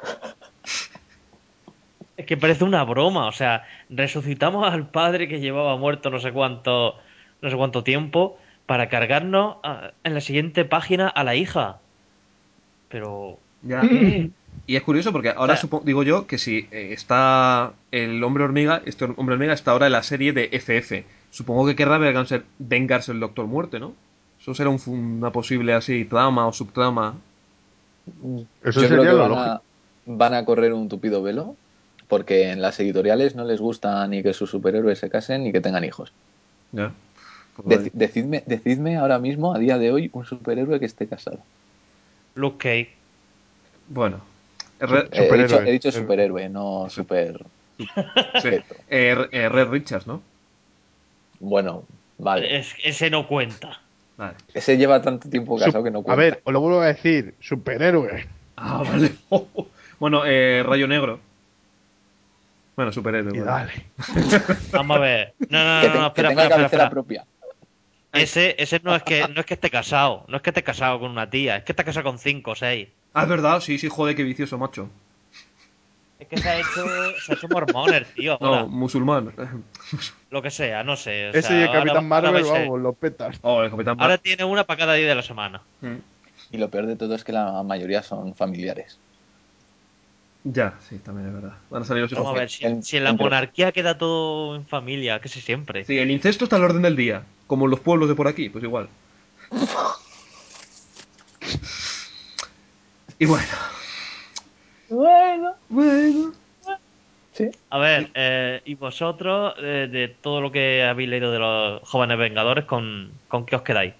Speaker 2: Es que parece una broma. O sea, resucitamos al padre que llevaba muerto no sé cuánto tiempo para cargarnos en la siguiente página a la hija. Pero,
Speaker 3: Ya.
Speaker 2: ¿qué?
Speaker 3: Y es curioso porque
Speaker 2: O
Speaker 3: ahora
Speaker 2: sea,
Speaker 3: digo yo que si está el hombre hormiga, este hombre hormiga está ahora en la serie de FF. Supongo que querrá vengarse el Doctor Muerte, ¿no? Eso será una posible así trama o subtrama.
Speaker 4: Eso
Speaker 1: Yo creo
Speaker 4: sería
Speaker 1: que
Speaker 4: lo lógico.
Speaker 1: van a correr un tupido velo, porque en las editoriales no les gusta ni que sus superhéroes se casen ni que tengan hijos.
Speaker 3: Ya. Pues vale.
Speaker 1: Decidme ahora mismo, a día de hoy, un superhéroe que esté casado.
Speaker 2: Luke Cage.
Speaker 3: Bueno.
Speaker 1: He
Speaker 4: Superhéroe.
Speaker 1: dicho superhéroe, no
Speaker 3: Eso.
Speaker 1: super
Speaker 3: Sí.
Speaker 1: objeto.
Speaker 3: Red Richards, ¿no?
Speaker 1: Bueno, vale.
Speaker 2: Ese no cuenta.
Speaker 3: Vale.
Speaker 1: Ese lleva tanto tiempo casado que no
Speaker 4: A
Speaker 1: cuenta.
Speaker 4: ver, os lo vuelvo a decir. Superhéroe.
Speaker 3: Ah, vale. Bueno, Rayo Negro. Bueno, superhéroe,
Speaker 4: Y
Speaker 3: vale.
Speaker 4: dale.
Speaker 2: Vamos a ver. No,
Speaker 1: Que
Speaker 2: espera,
Speaker 1: tenga
Speaker 2: espera, espera,
Speaker 1: cabecera
Speaker 2: espera.
Speaker 1: propia.
Speaker 2: Ese no es que esté casado, no es que esté casado con una tía, es que está casado con cinco o seis.
Speaker 3: Ah, es verdad, sí, sí, joder, qué vicioso, macho.
Speaker 2: Es que se ha hecho mormón el tío
Speaker 3: No,
Speaker 2: ahora.
Speaker 3: musulmán.
Speaker 2: Lo que sea, no sé. O
Speaker 4: Ese y el
Speaker 2: sea,
Speaker 4: Capitán
Speaker 2: ahora va
Speaker 4: Marvel,
Speaker 2: a ser.
Speaker 4: vamos, lo petas.
Speaker 3: Oh, el Capitán
Speaker 2: Ahora tiene una para cada día de la semana.
Speaker 3: Mm.
Speaker 1: Y lo peor de todo es que la mayoría son familiares.
Speaker 3: Ya, sí, también es verdad. Van a salir los hijos.
Speaker 2: Vamos a
Speaker 1: Porque
Speaker 2: ver, si en la
Speaker 1: entre,
Speaker 2: monarquía queda todo en familia, casi siempre.
Speaker 3: Sí, el incesto está al orden del día. Como en los pueblos de por aquí, pues igual. Y bueno.
Speaker 1: Bueno,
Speaker 3: Bueno.
Speaker 1: sí.
Speaker 2: A ver, y vosotros, de todo lo que habéis leído de los jóvenes Vengadores, ¿con qué os quedáis?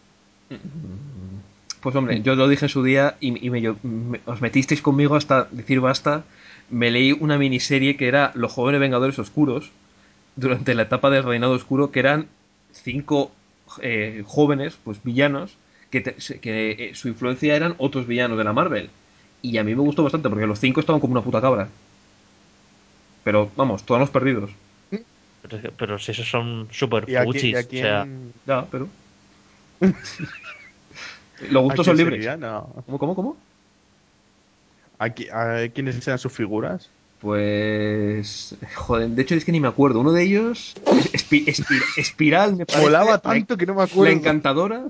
Speaker 3: Pues hombre, yo lo dije en su día os metisteis conmigo hasta decir basta. Me leí una miniserie que era Los Jóvenes Vengadores Oscuros durante la etapa del Reinado Oscuro, que eran 5 jóvenes, pues villanos, que su influencia eran otros villanos de la Marvel. Y a mí me gustó bastante porque los 5 estaban como una puta cabra. Pero vamos, todos los perdidos.
Speaker 2: Pero si esos son super
Speaker 4: Y a
Speaker 2: fuchis, o sea,
Speaker 3: Ya, pero. Los
Speaker 4: a
Speaker 3: gustos son
Speaker 4: quién
Speaker 3: libres.
Speaker 4: sería? No.
Speaker 3: ¿Cómo?
Speaker 4: A quiénes eran sus figuras?
Speaker 3: Pues. Joder, de hecho es que ni me acuerdo. Uno de ellos. Espiral, me parece.
Speaker 4: Molaba tanto que no me
Speaker 3: La
Speaker 4: acuerdo.
Speaker 3: encantadora.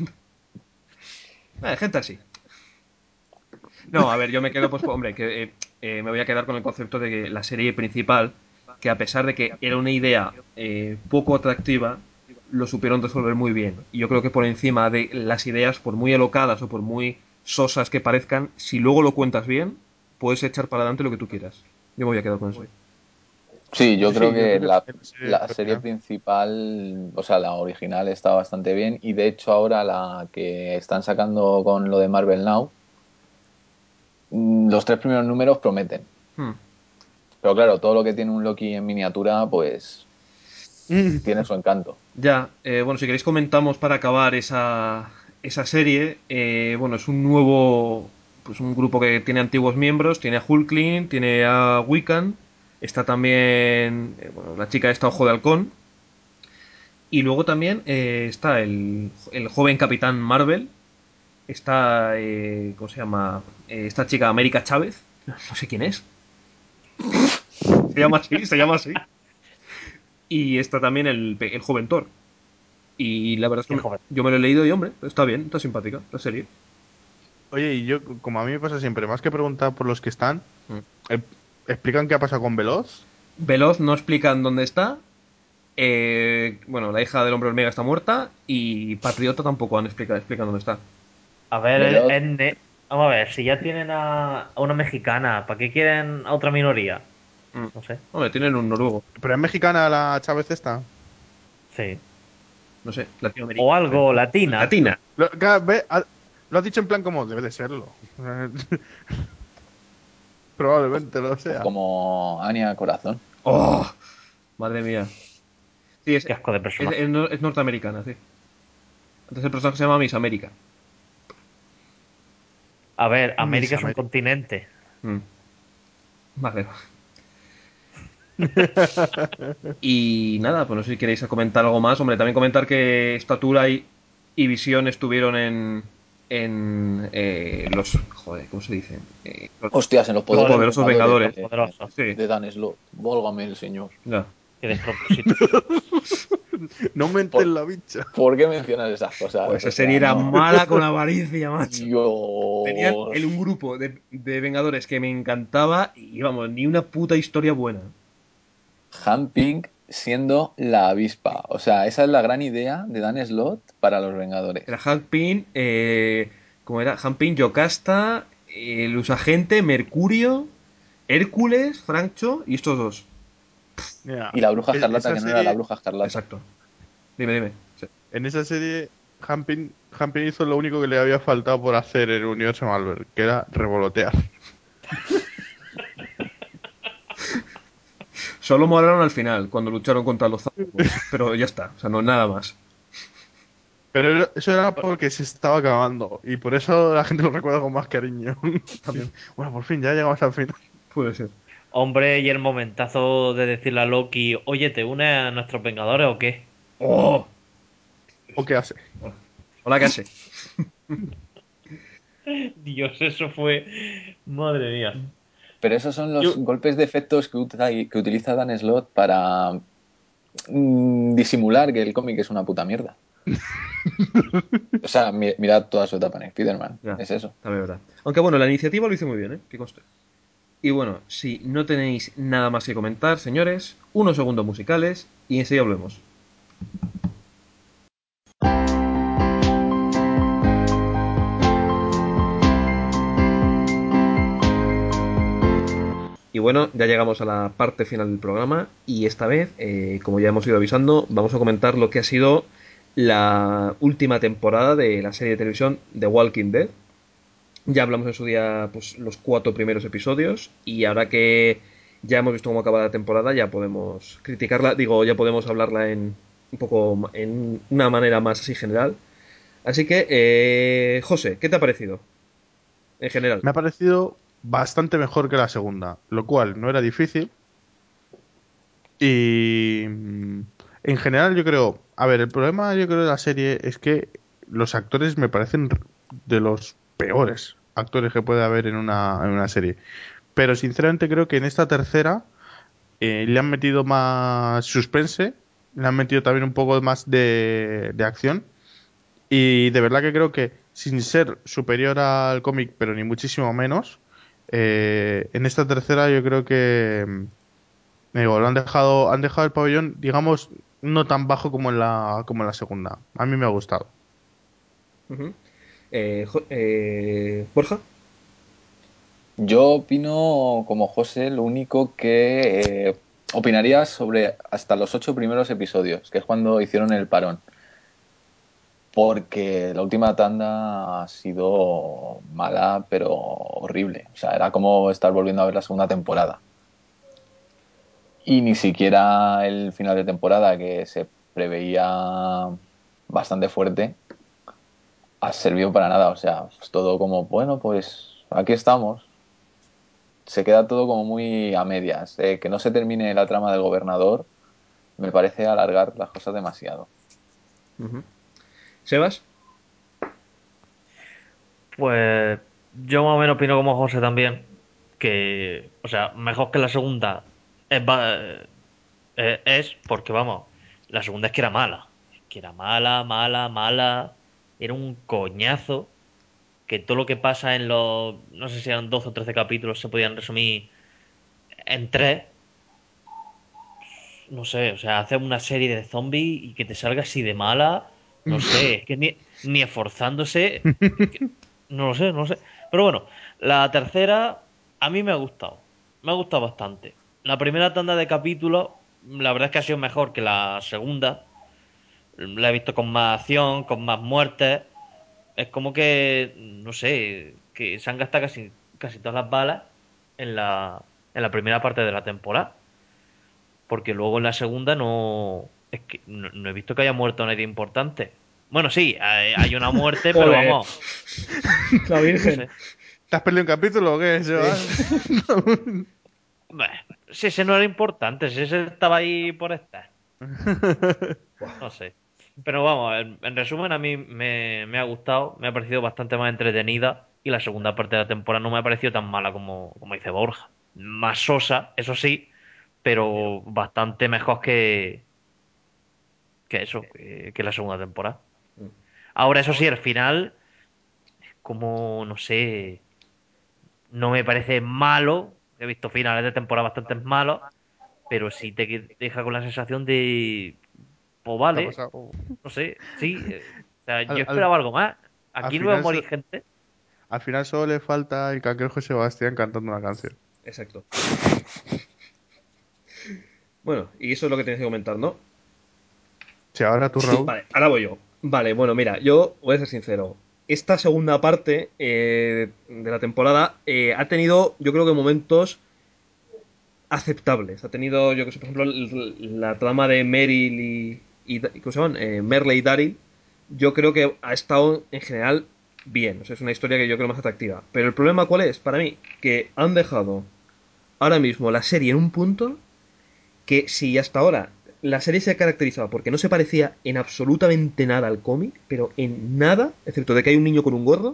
Speaker 3: Gente así. No, a ver, yo me quedo, pues, hombre, que me voy a quedar con el concepto de que la serie principal, que a pesar de que era una idea poco atractiva, lo supieron resolver muy bien. Y yo creo que por encima de las ideas, por muy alocadas o por muy sosas que parezcan, si luego lo cuentas bien, puedes echar para adelante lo que tú quieras. Yo me voy a quedar con eso.
Speaker 1: Sí, yo creo
Speaker 4: Yo
Speaker 1: que
Speaker 4: creo que también la serie
Speaker 1: la
Speaker 4: fue
Speaker 1: serie
Speaker 4: genial.
Speaker 1: principal, o sea, la original está bastante bien y de hecho ahora la que están sacando con lo de Marvel Now, los tres primeros números prometen.
Speaker 3: Hmm.
Speaker 1: Pero claro, todo lo que tiene un Loki en miniatura, pues tiene su encanto.
Speaker 3: Ya, bueno, si queréis comentamos para acabar esa serie. Bueno, es un nuevo, pues un grupo que tiene antiguos miembros. Tiene a Hulkling, tiene a Wiccan, está también, bueno, la chica esta Ojo de Halcón. Y luego también está el joven Capitán Marvel. Está, ¿cómo se llama? Esta chica América Chávez. No sé quién es. Se llama así. Y está también el joven Thor. Y la verdad es que
Speaker 2: qué joven.
Speaker 3: yo me lo he leído y, hombre, está bien, está simpática la serie.
Speaker 4: Oye, y yo, como a mí me pasa siempre, más que preguntar por los que están,
Speaker 3: Mm.
Speaker 4: el- ¿Explican qué ha pasado con Veloz?
Speaker 3: Veloz no explican dónde está. Bueno, la hija del hombre hormiga está muerta. Y Patriota tampoco explican dónde está.
Speaker 2: A ver,
Speaker 1: Veloz,
Speaker 2: vamos a ver, si ya tienen a una mexicana, ¿para qué quieren a otra minoría?
Speaker 3: Mm.
Speaker 2: No sé.
Speaker 3: Hombre, tienen un noruego.
Speaker 4: ¿Pero es mexicana la Chávez esta?
Speaker 2: Sí.
Speaker 3: No sé,
Speaker 2: O
Speaker 3: latinoamericana.
Speaker 2: algo latina.
Speaker 3: Latina.
Speaker 4: Lo has dicho en plan como debe de serlo. Probablemente lo
Speaker 1: pues
Speaker 4: sea.
Speaker 1: como Anya Corazón.
Speaker 3: ¡Oh! Madre mía. Sí,
Speaker 2: Qué asco de personaje.
Speaker 3: es norteamericana, sí. Entonces el personaje se llama Miss América.
Speaker 2: A ver,
Speaker 4: Miss
Speaker 2: América es un
Speaker 4: América.
Speaker 3: Mm.
Speaker 2: continente.
Speaker 3: Vale. Y nada, pues no sé si queréis comentar algo más. Hombre, también comentar que Statura y Visión estuvieron en los... Joder, ¿cómo se dice?
Speaker 1: Hostias, en los
Speaker 3: Los
Speaker 1: poderosos
Speaker 3: poderosos
Speaker 1: vengadores
Speaker 3: Vengadores.
Speaker 2: Los poderosos.
Speaker 3: Sí,
Speaker 1: de Dan Slott. Válgame el señor.
Speaker 3: ya.
Speaker 2: Qué despropósito.
Speaker 4: No mentes
Speaker 1: ¿Por,
Speaker 4: la bicha.
Speaker 1: ¿Por qué mencionas esas
Speaker 3: Pues
Speaker 1: cosas?
Speaker 3: esa
Speaker 1: O
Speaker 3: serie
Speaker 1: sea,
Speaker 3: era
Speaker 1: no.
Speaker 3: mala con avaricia, macho. Tenían
Speaker 1: Dios.
Speaker 3: un grupo de Vengadores que me encantaba y vamos, ni una puta historia buena.
Speaker 1: Han Ping siendo la avispa. O sea, esa es la gran idea de Dan Slott para los Vengadores.
Speaker 3: Era Hank Pym, ¿cómo era? Hank Pym, Yocasta, el Usagente, Mercurio, Hércules, Francho y estos dos.
Speaker 4: Mira,
Speaker 1: Y la bruja escarlata,
Speaker 4: esa
Speaker 1: que no era la
Speaker 4: serie,
Speaker 1: bruja escarlata.
Speaker 3: Exacto. Dime. Sí.
Speaker 4: en esa serie, Hampin hizo lo único que le había faltado por hacer en el universo Marvel, que era revolotear.
Speaker 3: Solo molaron al final, cuando lucharon contra los Zambos. Pero ya está, o sea, no nada más.
Speaker 4: Pero eso era porque se estaba acabando. Y por eso la gente lo recuerda con más cariño. También. Bueno, por fin, ya llegamos al final.
Speaker 3: Puede ser.
Speaker 2: Hombre, y el momentazo de decirle a Loki, oye, ¿te unes a nuestros Vengadores o qué?
Speaker 3: ¡Oh!
Speaker 4: ¿O qué hace?
Speaker 3: Hola, ¿qué hace?
Speaker 2: Dios, eso fue. Madre mía.
Speaker 1: Pero esos son los
Speaker 2: Yo,
Speaker 1: golpes de efectos que utiliza Dan Slott para disimular que el cómic es una puta mierda. O sea, mirad toda su etapa en Spider-Man.
Speaker 3: Ya,
Speaker 1: Es eso.
Speaker 3: también es verdad. Aunque bueno, la iniciativa lo hizo muy bien, ¿eh? Que conste. Y bueno, si no tenéis nada más que comentar, señores, unos segundos musicales y enseguida volvemos. Y bueno, ya llegamos a la parte final del programa y esta vez, como ya hemos ido avisando, vamos a comentar lo que ha sido la última temporada de la serie de televisión The Walking Dead. Ya hablamos en su día pues, los 4 primeros episodios y ahora que ya hemos visto cómo acaba la temporada ya podemos criticarla, digo, ya podemos hablarla en un poco en una manera más así general. Así que, José, ¿qué te ha parecido en general?
Speaker 4: Me ha parecido bastante mejor que la segunda, lo cual no era difícil. Y en general yo creo, a ver, el problema yo creo de la serie es que los actores me parecen de los peores actores que puede haber en una serie. Pero sinceramente creo que en esta tercera le han metido más suspense, le han metido también un poco más de acción. Y de verdad que creo que sin ser superior al cómic, pero ni muchísimo menos, en esta tercera yo creo que digo, han dejado el pabellón, digamos, no tan bajo como en la segunda. A mí me ha gustado.
Speaker 3: Ujú. Borja.
Speaker 1: Yo opino como José, lo único que opinaría sobre hasta los 8 primeros episodios, que es cuando hicieron el parón. Porque la última tanda ha sido mala, pero horrible. O sea, era como estar volviendo a ver la segunda temporada. Y ni siquiera el final de temporada, que se preveía bastante fuerte, ha servido para nada. O sea, pues todo como, bueno, pues aquí estamos. Se queda todo como muy a medias. Que no se termine la trama del gobernador me parece alargar las cosas demasiado.
Speaker 3: Ujú. Sebas.
Speaker 2: pues yo más o menos opino como José también. Que, o sea, mejor que la segunda es porque, vamos, la segunda es que era mala. Que era mala, mala, mala. Era un coñazo. Que todo lo que pasa en los, no sé si eran 12 o 13 capítulos, se podían resumir en tres, no sé, o sea, hacer una serie de zombies y que te salga así de mala, no sé, es que ni esforzándose, es que no lo sé, no lo sé. Pero bueno, la tercera a mí me ha gustado bastante. La primera tanda de capítulos, la verdad es que ha sido mejor que la segunda. La he visto con más acción, con más muertes. Es como que, no sé, que se han gastado casi todas las balas en en la primera parte de la temporada. Porque luego en la segunda no. Es que no he visto que haya muerto nadie importante. Bueno, sí, hay una muerte, pero
Speaker 3: Joder,
Speaker 2: vamos,
Speaker 3: la
Speaker 2: no
Speaker 3: Virgen.
Speaker 2: sé.
Speaker 4: ¿Te has perdido un capítulo o qué?
Speaker 2: Bah, si ese no era importante, si ese estaba ahí por estar. No sé. Pero vamos, en resumen, a mí me ha gustado, me ha parecido bastante más entretenida. Y la segunda parte de la temporada no me ha parecido tan mala como dice Borja. Más sosa, eso sí, pero bastante mejor que eso, que la segunda temporada. Ahora, eso sí, el final, como, no sé, no me parece malo. He visto finales de temporada bastante malos, pero sí te deja con la sensación de, pues
Speaker 4: ¿Qué ha
Speaker 2: vale,
Speaker 4: pasado?
Speaker 2: no sé, sí. O sea,
Speaker 4: Al,
Speaker 2: yo
Speaker 4: al-
Speaker 2: esperaba algo más.
Speaker 4: al
Speaker 2: Aquí no veo
Speaker 4: final,
Speaker 2: morir gente.
Speaker 4: al final solo le falta el cangrejo Sebastián cantando una canción.
Speaker 3: Exacto. Bueno, y eso es lo que tienes que comentar, ¿no?
Speaker 4: Si ahora tú, Raúl.
Speaker 3: Vale, ahora voy yo. Vale, bueno, mira, yo voy a ser sincero. Esta segunda parte de la temporada ha tenido, yo creo que momentos aceptables. Ha tenido, yo que sé, por ejemplo, la trama de Meryl ¿cómo se llaman? Merle y Daryl. Yo creo que ha estado en general bien. O sea, es una historia que yo creo más atractiva. Pero el problema, ¿cuál es? Para mí, que han dejado ahora mismo la serie en un punto que si hasta ahora la serie se caracterizaba porque no se parecía en absolutamente nada al cómic, pero en nada, excepto de que hay un niño con un gorro,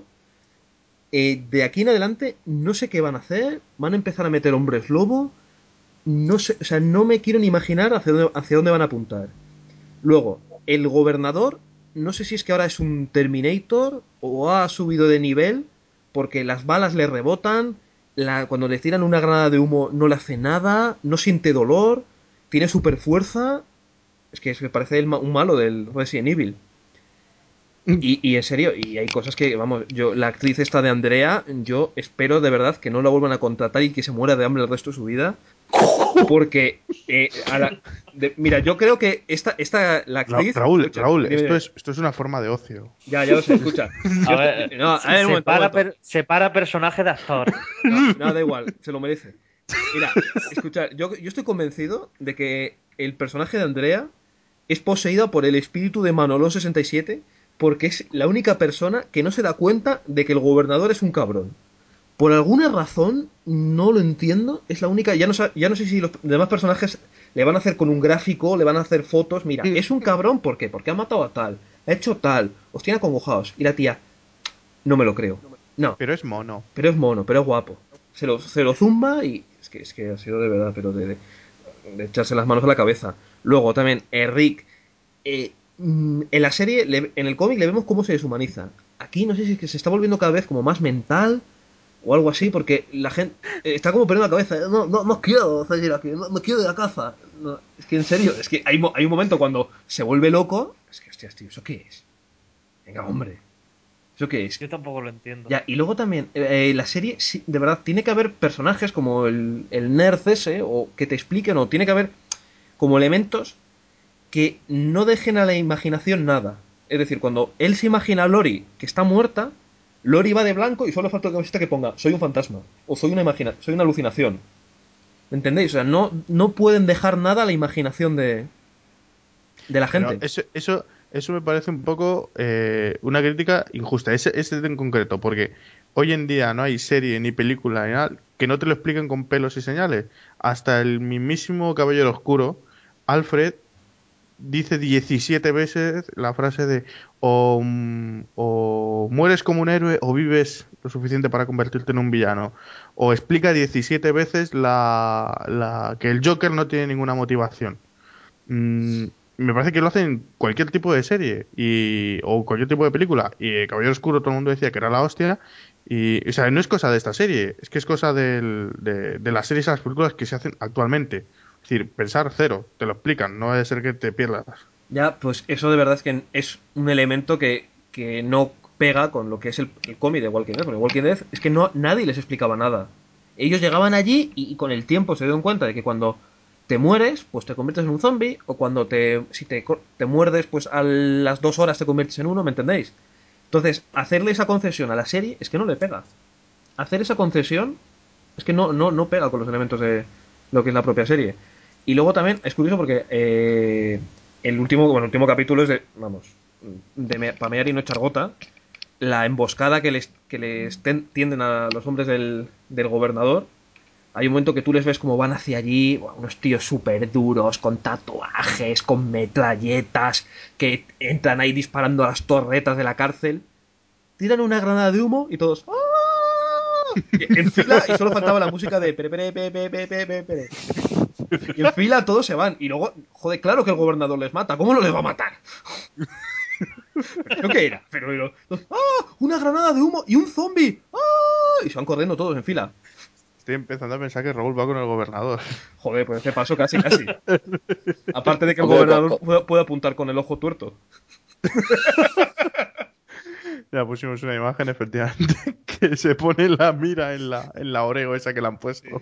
Speaker 3: de aquí en adelante no sé qué van a hacer, van a empezar a meter hombres lobo, no sé, o sea, no me quiero ni imaginar hacia dónde van a apuntar. Luego, el gobernador, no sé si es que ahora es un Terminator o ha subido de nivel, porque las balas le rebotan, cuando le tiran una granada de humo no le hace nada, no siente dolor, tiene super fuerza. Es que parece un malo del Resident Evil. Y en serio, y hay cosas que, vamos, la actriz esta de Andrea, yo espero de verdad que no la vuelvan a contratar y que se muera de hambre el resto de su vida. Porque, mira, yo creo que la actriz,
Speaker 4: Raúl,
Speaker 3: escucha,
Speaker 4: Raúl,
Speaker 3: dime, dime.
Speaker 4: esto es una forma de ocio.
Speaker 3: Ya lo sé, escucha.
Speaker 2: A ver,
Speaker 3: No, a ver, un momento.
Speaker 2: separa personaje de actor.
Speaker 3: No, no, da igual, se lo merece. Mira, escuchar, yo estoy convencido de que el personaje de Andrea es poseída por el espíritu de Manolo 67 porque es la única persona que no se da cuenta de que el gobernador es un cabrón. Por alguna razón, no lo entiendo, es la única, ya no sé si los demás personajes le van a hacer con un gráfico, le van a hacer fotos, mira, es un cabrón, ¿por qué? Porque ha matado a tal, ha hecho tal, os tiene acongojados. Y la tía, no me lo creo. No,
Speaker 4: Pero es mono.
Speaker 3: pero es mono, pero es guapo. Se lo zumba y es que ha sido de verdad, pero de echarse las manos a la cabeza. Luego también, Rick, en la serie, en el cómic le vemos cómo se deshumaniza. Aquí no sé si es que se está volviendo cada vez como más mental o algo así, porque la gente está como perdiendo la cabeza. No quiero seguir aquí, no quiero ir a casa. No, es que en serio, es que hay un momento cuando se vuelve loco. Es que, hostias, tío, ¿eso qué es? Venga, hombre, ¿eso qué es?
Speaker 2: Yo tampoco lo entiendo.
Speaker 3: Ya, y luego también, la serie, sí, de verdad, tiene que haber personajes como el nerd ese, o que te expliquen, o tiene que haber como elementos que no dejen a la imaginación nada. Es decir, cuando él se imagina a Lori que está muerta, Lori va de blanco y solo falta que ponga soy un fantasma, o soy una alucinación. ¿Me entendéis? O sea, no pueden dejar nada a la imaginación de la
Speaker 4: Pero
Speaker 3: gente.
Speaker 4: eso me parece un poco una crítica injusta. Ese en concreto, porque hoy en día no hay serie ni película ni nada que no te lo expliquen con pelos y señales. Hasta el mismísimo Caballero Oscuro, Alfred dice 17 veces la frase de o mueres como un héroe o vives lo suficiente para convertirte en un villano. O explica 17 veces que el Joker no tiene ninguna motivación. me parece que lo hacen en cualquier tipo de serie o cualquier tipo de película. Y Caballero Oscuro todo el mundo decía que era la hostia. Y, o sea, no es cosa de esta serie, es que es cosa de las series y las películas que se hacen actualmente. Es decir, pensar cero, te lo explican, no debe ser que te pierdas.
Speaker 3: Ya, pues eso de verdad es que es un elemento que no pega con lo que es el cómic de Walking Dead. Porque Walking Dead es que no, nadie les explicaba nada. Ellos llegaban allí y con el tiempo se dieron cuenta de que cuando te mueres, pues te conviertes en un zombie. O cuando si te muerdes, pues a las 2 horas te conviertes en uno, ¿me entendéis? Entonces, hacerle esa concesión a la serie es que no le pega. Hacer esa concesión es que no pega con los elementos de lo que es la propia serie. Y luego también es curioso porque el último capítulo es de, vamos, de pamear y no echar gota. La emboscada que les tienden a los hombres del gobernador. Hay un momento que tú les ves como van hacia allí, unos tíos súper duros, con tatuajes, con metralletas, que entran ahí disparando a las torretas de la cárcel, tiran una granada de humo y todos en fila y solo faltaba la música de pere, pere, pere, pere, pere, pere, pere. Y en fila todos se van. Y luego, joder, claro que el gobernador les mata. ¿Cómo no les va a matar? ¿Pero qué era? Pero ¡ah! ¡Una granada de humo y un zombie! ¡Ah! Y se van corriendo todos en fila.
Speaker 4: Estoy empezando a pensar que Raúl va con el gobernador.
Speaker 3: Joder, pues este paso casi, casi. Aparte de que el
Speaker 1: Hombre,
Speaker 3: gobernador puede apuntar con el ojo tuerto.
Speaker 4: Ya pusimos una imagen, efectivamente, que se pone la mira en la Oreo esa que le han puesto.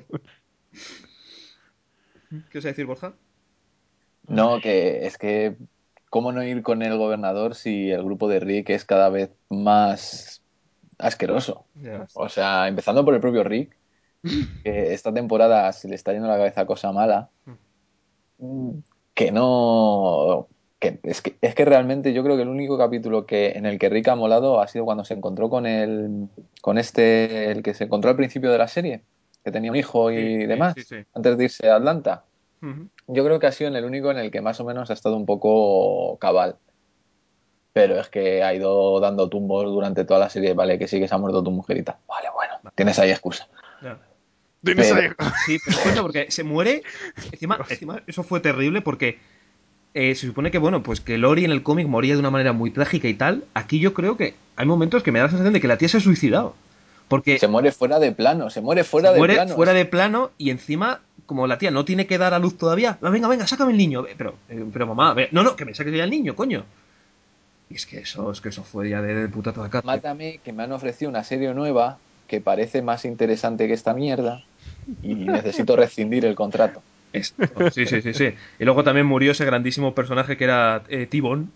Speaker 3: ¿Qué os a decir, Borja?
Speaker 1: No, que es que, ¿cómo no ir con el gobernador si el grupo de Rick es cada vez más asqueroso?
Speaker 3: Ya.
Speaker 1: O sea, empezando por el propio Rick, que esta temporada se le está yendo la cabeza cosa mala, que no... Que es que realmente yo creo que el único capítulo en el que Rick ha molado ha sido cuando se encontró el que se encontró al principio de la serie, que tenía un hijo
Speaker 3: Sí,
Speaker 1: y
Speaker 3: sí, sí,
Speaker 1: demás,
Speaker 3: sí.
Speaker 1: antes de irse a Atlanta.
Speaker 3: Ujú.
Speaker 1: Yo creo que ha sido en el único en el que más o menos ha estado un poco cabal. Pero es que ha ido dando tumbos durante toda la serie. Vale, que sí que se ha muerto tu mujerita. Vale, bueno, tienes ahí excusa.
Speaker 3: Ya.
Speaker 4: Tienes
Speaker 1: Pero
Speaker 4: ahí.
Speaker 3: Sí, pero escucha, porque se muere. Encima, eso fue terrible porque se supone que, bueno, pues que Lori en el cómic moría de una manera muy trágica y tal. Aquí yo creo que hay momentos que me da la sensación de que la tía se ha suicidado. Porque
Speaker 1: se muere fuera de plano, se muere
Speaker 3: se
Speaker 1: fuera de
Speaker 3: muere
Speaker 1: plano.
Speaker 3: fuera de plano y encima, como la tía no tiene que dar a luz todavía, venga, venga, sácame el niño. Pero mamá, no, que me saques ya el niño, coño. Y es que eso fue ya de puta toda cárcel.
Speaker 1: Mátame, que me han ofrecido una serie nueva que parece más interesante que esta mierda y necesito rescindir el contrato.
Speaker 3: Exacto. Sí, sí, sí, sí. Y luego también murió ese grandísimo personaje que era T-Bone.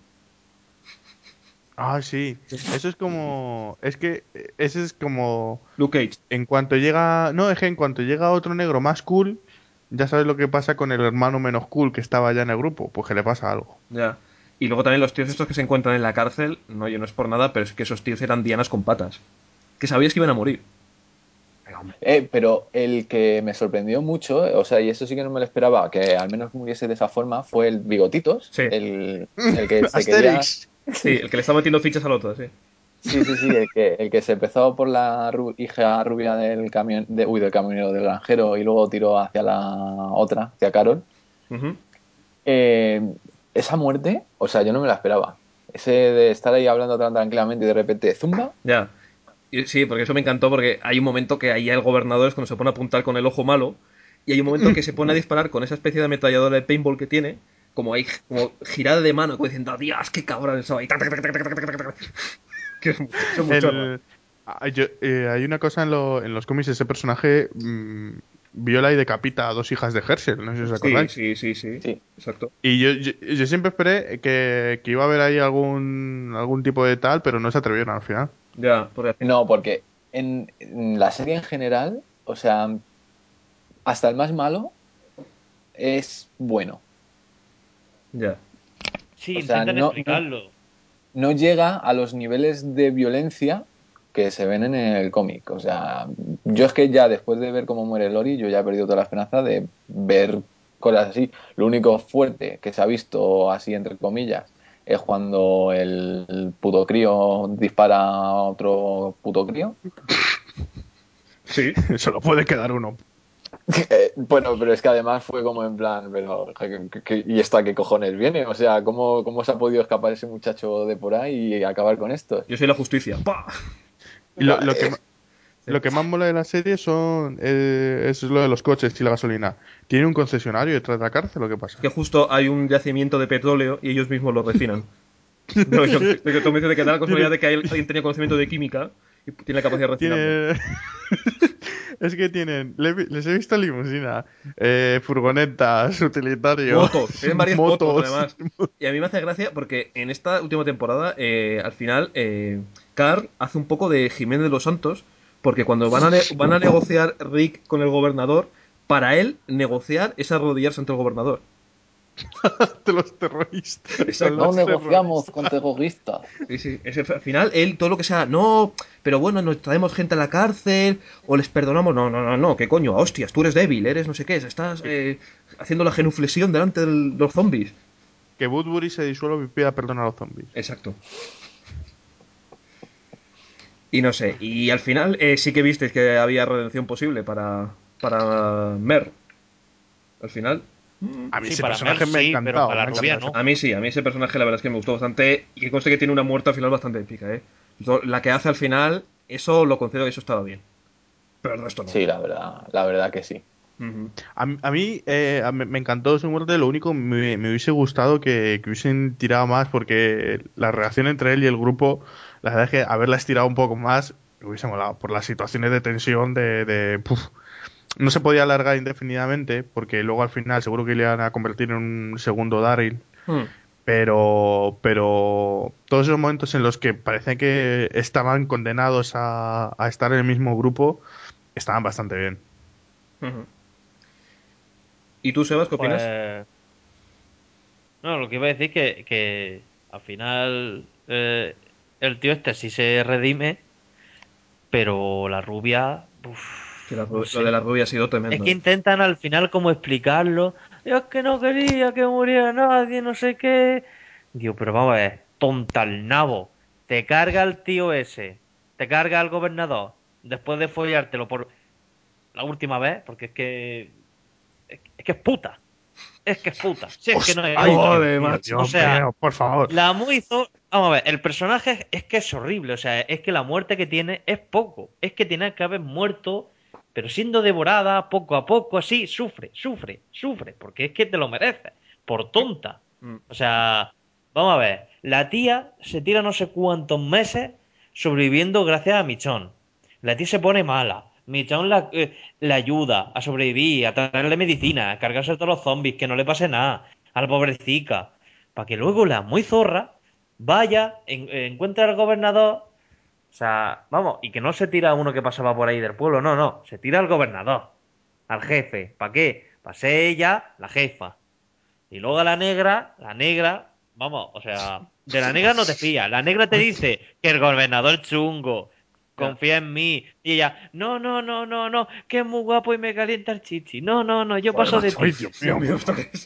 Speaker 4: Ah, sí. Eso es como. Es que ese es como.
Speaker 3: Luke Cage.
Speaker 4: En cuanto llega. No, es que en cuanto llega otro negro más cool, ya sabes lo que pasa con el hermano menos cool que estaba ya en el grupo. Pues que le pasa algo.
Speaker 3: Ya. Y luego también los tíos estos que se encuentran en la cárcel, no, yo no es por nada, pero es que esos tíos eran dianas con patas. Que sabías que iban a morir. Venga, hombre.
Speaker 1: Pero el que me sorprendió mucho, o sea, y eso sí que no me lo esperaba, que al menos muriese de esa forma, fue el Bigotitos,
Speaker 3: Sí,
Speaker 1: el que se quería.
Speaker 4: Asterix.
Speaker 3: sí, el que le está metiendo fichas al otro, sí.
Speaker 1: Sí, sí, sí, el que se empezó por la hija rubia del camión, del camionero del granjero y luego tiró hacia la otra, hacia Carol.
Speaker 3: Ujú.
Speaker 1: Eh, esa muerte, o sea, yo no me la esperaba. Ese de estar ahí hablando tan tranquilamente y de repente, zumba.
Speaker 3: Ya. Sí, porque eso me encantó porque hay un momento que ahí el gobernador es cuando se pone a apuntar con el ojo malo y hay un momento que se pone a disparar con esa especie de ametralladora de paintball que tiene, como ahí, como girada de mano, como diciendo, Dios, qué cabrón eso ahí. Tac, tac, tac, tac, tac, tac, tac, tac. Que eso es muy chorro.
Speaker 4: Hay una cosa en los cómics, ese personaje viola y decapita a dos hijas de Herschel, no sé si os
Speaker 3: Sí,
Speaker 4: acordáis.
Speaker 3: sí, sí, sí.
Speaker 1: Sí.
Speaker 3: Exacto.
Speaker 4: Y yo siempre esperé que iba a haber ahí algún tipo de tal, pero no se atrevieron al final.
Speaker 3: Ya, porque al final.
Speaker 1: No, porque en la serie en general, o sea, hasta el más malo es bueno.
Speaker 2: Sí,
Speaker 1: O sea,
Speaker 2: intentan
Speaker 1: no, no,
Speaker 2: explicarlo.
Speaker 1: no llega a los niveles de violencia que se ven en el cómic. O sea, yo es que ya después de ver cómo muere Lori, yo ya he perdido toda la esperanza de ver cosas así. Lo único fuerte que se ha visto así, entre comillas, es cuando el puto crío dispara a otro puto crío.
Speaker 3: Sí.
Speaker 4: Solo puede quedar uno.
Speaker 1: Bueno, pero es que además fue como en plan, pero ¿y esto a qué cojones viene? O sea, ¿cómo se ha podido escapar ese muchacho de por ahí y acabar con esto?
Speaker 3: Yo soy la justicia. ¡Pah!
Speaker 4: Y lo que más mola de la serie es lo de los coches y la gasolina. ¿Tiene un concesionario detrás de la cárcel o qué pasa?
Speaker 3: Que justo hay un yacimiento de petróleo y ellos mismos lo refinan. No, tú me dices de que da la casualidad
Speaker 4: Tiene,
Speaker 3: de que alguien tenía conocimiento de química y tiene la capacidad de refinarlo.
Speaker 4: tiene... Es que tienen... Les he visto limusina, furgonetas, utilitarios,
Speaker 3: Motos, tienen varias motos
Speaker 4: motos...
Speaker 3: además. Y a mí me hace gracia porque en esta última temporada, al final, Carl hace un poco de Jiménez de los Santos, porque cuando van a negociar Rick con el gobernador, para él negociar es arrodillarse ante el gobernador.
Speaker 4: de los terroristas. Con
Speaker 3: Exacto.
Speaker 1: No
Speaker 4: los
Speaker 1: negociamos con
Speaker 4: terroristas.
Speaker 1: terroristas.
Speaker 3: Sí, sí. Al final, él, todo lo que sea, no, pero bueno, nos traemos gente a la cárcel, o les perdonamos. No, no, no, no, ¿qué coño? Hostias, tú eres débil, eres no sé qué, estás haciendo la genuflexión delante de los zombies.
Speaker 4: Que Woodbury se disuelva y pida perdón a los zombies.
Speaker 3: Exacto. Y no sé, y al final sí que visteis que había redención posible para Mer. Al final,
Speaker 4: A mí
Speaker 2: Sí,
Speaker 4: ese
Speaker 2: para Mer
Speaker 4: personaje me ha
Speaker 2: sí, pero
Speaker 4: encantado.
Speaker 2: para
Speaker 4: Me ha
Speaker 2: Rubia
Speaker 4: encantado.
Speaker 2: no.
Speaker 3: a mí sí, a mí ese personaje la verdad es que me gustó bastante y que conste que tiene una muerte al final bastante épica, ¿eh? La que hace al final, eso lo concedo que eso estaba bien. Pero el resto no.
Speaker 1: Sí, la verdad que sí.
Speaker 3: Ujú.
Speaker 4: Me encantó su muerte. Lo único, me hubiese gustado que hubiesen tirado más porque la relación entre él y el grupo, la verdad es que haberla estirado un poco más me hubiese molado por las situaciones de tensión no se podía alargar indefinidamente porque luego al final seguro que le iban a convertir en un segundo Daryl.
Speaker 3: Hmm.
Speaker 4: Pero todos esos momentos en los que parecía que estaban condenados a estar en el mismo grupo estaban bastante bien.
Speaker 3: Ujú. ¿Y tú, Sebas, qué opinas?
Speaker 2: Pues. No, lo que iba a decir que al final el tío este sí se redime, pero la rubia.
Speaker 3: Sí,
Speaker 2: No
Speaker 3: lo de
Speaker 2: sé.
Speaker 3: la rubia ha sido
Speaker 2: Es
Speaker 3: tremendo,
Speaker 2: que
Speaker 3: ¿eh?
Speaker 2: intentan al final como explicarlo. Yo es que no quería que muriera nadie, no sé qué. Digo, pero vamos a ver, tonta el nabo. Te carga el tío ese, te carga al gobernador, después de follártelo por la última vez, porque es que es puta. Es que es puta. Si es que no hay
Speaker 4: ¡Ay,
Speaker 2: otra.
Speaker 3: Joder, macho.
Speaker 2: O
Speaker 4: Dios
Speaker 2: sea,
Speaker 4: mío, por favor!
Speaker 2: la muy hizo. Vamos a ver, el personaje es que es horrible. O sea, es que la muerte que tiene es poco. Es que tiene que haber muerto, pero siendo devorada poco a poco, así, sufre, sufre, sufre. Porque es que te lo mereces. Por tonta.
Speaker 3: Mm.
Speaker 2: O sea, vamos a ver. La tía se tira no sé cuántos meses sobreviviendo gracias a Michonne. La tía se pone mala. Michonne la ayuda a sobrevivir, a traerle medicina, a cargarse a todos los zombies, que no le pase nada. A la pobrecita para que luego la muy zorra vaya, encuentre al gobernador, o sea, vamos, y que no se tira a uno que pasaba por ahí del pueblo, no, no, se tira al gobernador, al jefe, ¿para qué? Para ser ella la jefa. Y luego a la negra, vamos, o sea, de la negra no te fías, la negra te dice que el gobernador chungo,
Speaker 3: Ya.
Speaker 2: confía en mí, y ella, no, no, no, no, no, que es muy guapo y me calienta el chichi, no, no, no, yo
Speaker 3: Joder,
Speaker 2: paso de
Speaker 3: macho.
Speaker 4: ¡Ay,
Speaker 2: ti.
Speaker 4: Dios
Speaker 3: Dios
Speaker 4: mío!
Speaker 3: mío, otra vez.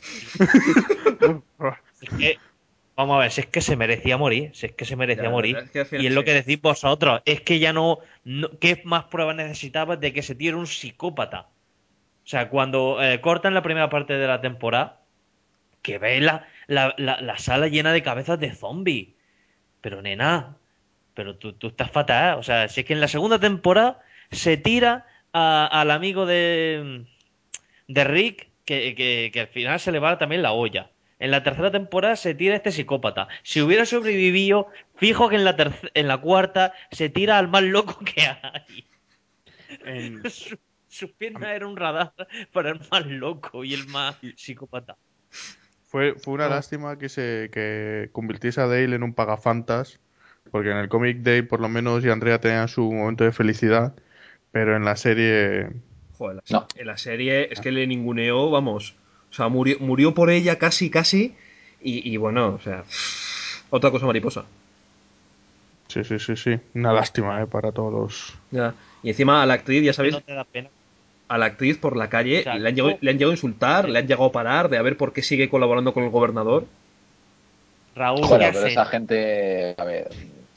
Speaker 2: Es que vamos a ver, si es que se merecía morir, si es que se
Speaker 3: Ya,
Speaker 2: merecía
Speaker 3: la verdad
Speaker 2: morir.
Speaker 3: es que al
Speaker 2: Y
Speaker 3: final,
Speaker 2: es lo
Speaker 3: sí.
Speaker 2: que decís vosotros, es que ya ¿qué más pruebas necesitabas de que ese tío era un psicópata? O sea, cuando cortan la primera parte de la temporada, que ves la sala llena de cabezas de zombies. Pero nena, pero tú estás fatal. O sea, si es que en la segunda temporada se tira al amigo de Rick, que al final se le va también la olla. En la tercera temporada se tira este psicópata. Si hubiera sobrevivido, fijo que en la cuarta se tira al más loco que hay.
Speaker 4: En-
Speaker 2: Sus piernas eran un radar para el más loco y el más
Speaker 4: y
Speaker 2: psicópata.
Speaker 4: fue una
Speaker 3: No.
Speaker 4: lástima que convirtiese a Dale en un pagafantas, porque en el cómic Dale por lo menos y Andrea tenían su momento de felicidad, pero en la serie...
Speaker 3: Joder,
Speaker 1: No,
Speaker 3: en la serie es que le ninguneó, vamos. O sea, murió por ella casi, casi. Y bueno, o sea, otra cosa mariposa.
Speaker 4: Sí, sí, sí, sí. Una lástima, para todos.
Speaker 3: Ya. Y encima a la actriz, ya
Speaker 2: Que
Speaker 3: sabéis,
Speaker 2: no te da pena.
Speaker 3: a la actriz por la
Speaker 2: O
Speaker 3: calle
Speaker 2: sea,
Speaker 3: le han llegado a insultar,
Speaker 2: eh,
Speaker 3: le han llegado a parar de a ver por qué sigue colaborando con el gobernador.
Speaker 2: Raúl, ¿qué
Speaker 1: bueno, pero
Speaker 2: has
Speaker 1: esa
Speaker 2: hecho?
Speaker 1: gente, a ver,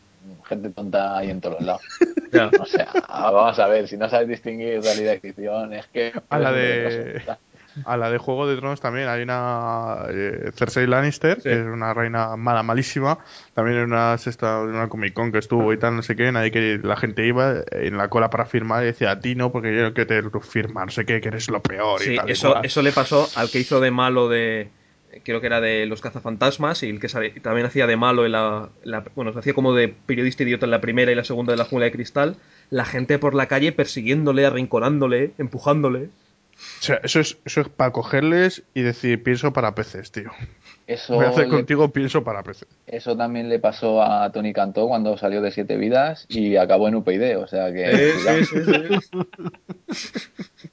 Speaker 1: gente tonta ahí en todos los lados.
Speaker 3: Ya.
Speaker 1: O sea, vamos a ver, si no sabes distinguir realidad y ficción, es que
Speaker 4: A la
Speaker 1: eres un
Speaker 4: de
Speaker 1: retraso.
Speaker 4: a la de Juego de Tronos también hay una Cersei Lannister,
Speaker 3: Sí.
Speaker 4: que es una reina mala, malísima. También en una Comic Con que estuvo y tal, no sé qué, nadie que la gente iba en la cola para firmar y decía, a ti no, porque yo no quiero te firmar, no sé qué, que eres lo peor y
Speaker 3: Sí,
Speaker 4: tal y
Speaker 3: eso,
Speaker 4: cual.
Speaker 3: eso le pasó al que hizo de malo de. Creo que era de los cazafantasmas y el que también hacía de malo bueno, hacía como de periodista idiota en la primera y la segunda de la Jungla de Cristal. La gente por la calle persiguiéndole, arrinconándole, empujándole.
Speaker 4: O sea, eso es para cogerles y decir, pienso para peces, tío. Voy a
Speaker 1: Eso,
Speaker 4: hacer contigo, pienso para peces.
Speaker 1: eso también le pasó a Tony Cantó cuando salió de Siete Vidas y acabó en UPyD, o sea que cuidado.
Speaker 3: Sí.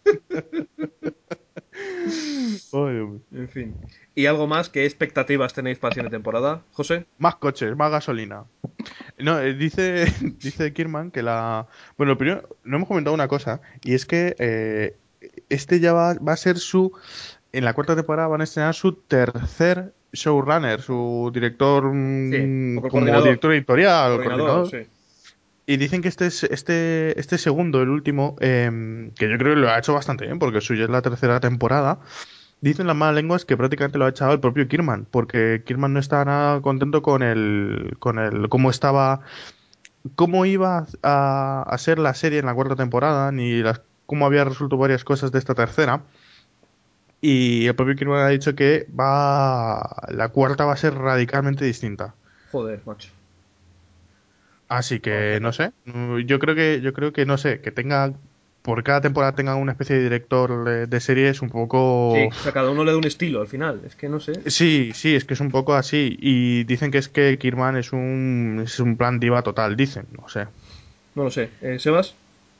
Speaker 4: Ay, hombre.
Speaker 3: En fin. ¿Y algo más? ¿Qué expectativas tenéis para la siguiente temporada, José?
Speaker 4: Más coches, más gasolina. No, dice Kirman que la... Bueno, primero, no hemos comentado una cosa, y es que este ya va a ser en la cuarta temporada van a estrenar su tercer showrunner, su director
Speaker 3: Sí, o
Speaker 4: como director editorial o
Speaker 3: coordinador,
Speaker 4: coordinador.
Speaker 3: sí.
Speaker 4: Y dicen que este segundo, el último, que yo creo que lo ha hecho bastante bien, porque suyo es la tercera temporada. Dicen las malas lenguas que prácticamente lo ha echado el propio Kirman, porque Kirman no está nada contento con el cómo iba a ser la serie en la cuarta temporada, ni cómo había resuelto varias cosas de esta tercera. Y el propio Kirman ha dicho que la cuarta va a ser radicalmente distinta.
Speaker 3: Joder, macho.
Speaker 4: Así
Speaker 3: Vamos a
Speaker 4: que no
Speaker 3: ver.
Speaker 4: sé, yo creo que no sé, que por cada temporada tenga una especie de director de series un poco.
Speaker 3: Sí, o sea, cada uno le da un estilo al final. Es que no sé.
Speaker 4: Sí, sí, es que es un poco así. Y dicen que es que Kirman es un plan diva total, dicen, no sé.
Speaker 3: No lo sé. ¿Sebas?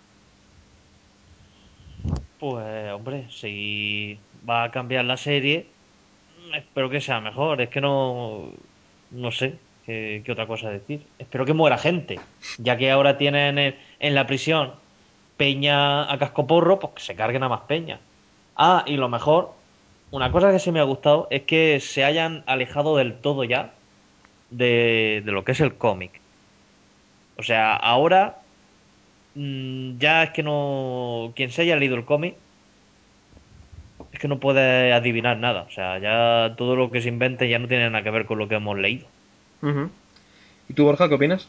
Speaker 2: Pues, hombre, si va a cambiar la serie, espero que sea mejor. Es que no sé qué otra cosa decir. Espero que muera gente, ya que ahora tienen en la prisión peña a cascoporro, pues que se carguen a más peña. Ah, y lo mejor, una cosa que sí me ha gustado es que se hayan alejado del todo ya de lo que es el cómic. O sea, ahora ya es que no. Quien se haya leído el cómic es que no puede adivinar nada. O sea, ya todo lo que se invente ya no tiene nada que ver con lo que hemos leído.
Speaker 3: Ujú. ¿Y tú, Borja, qué opinas?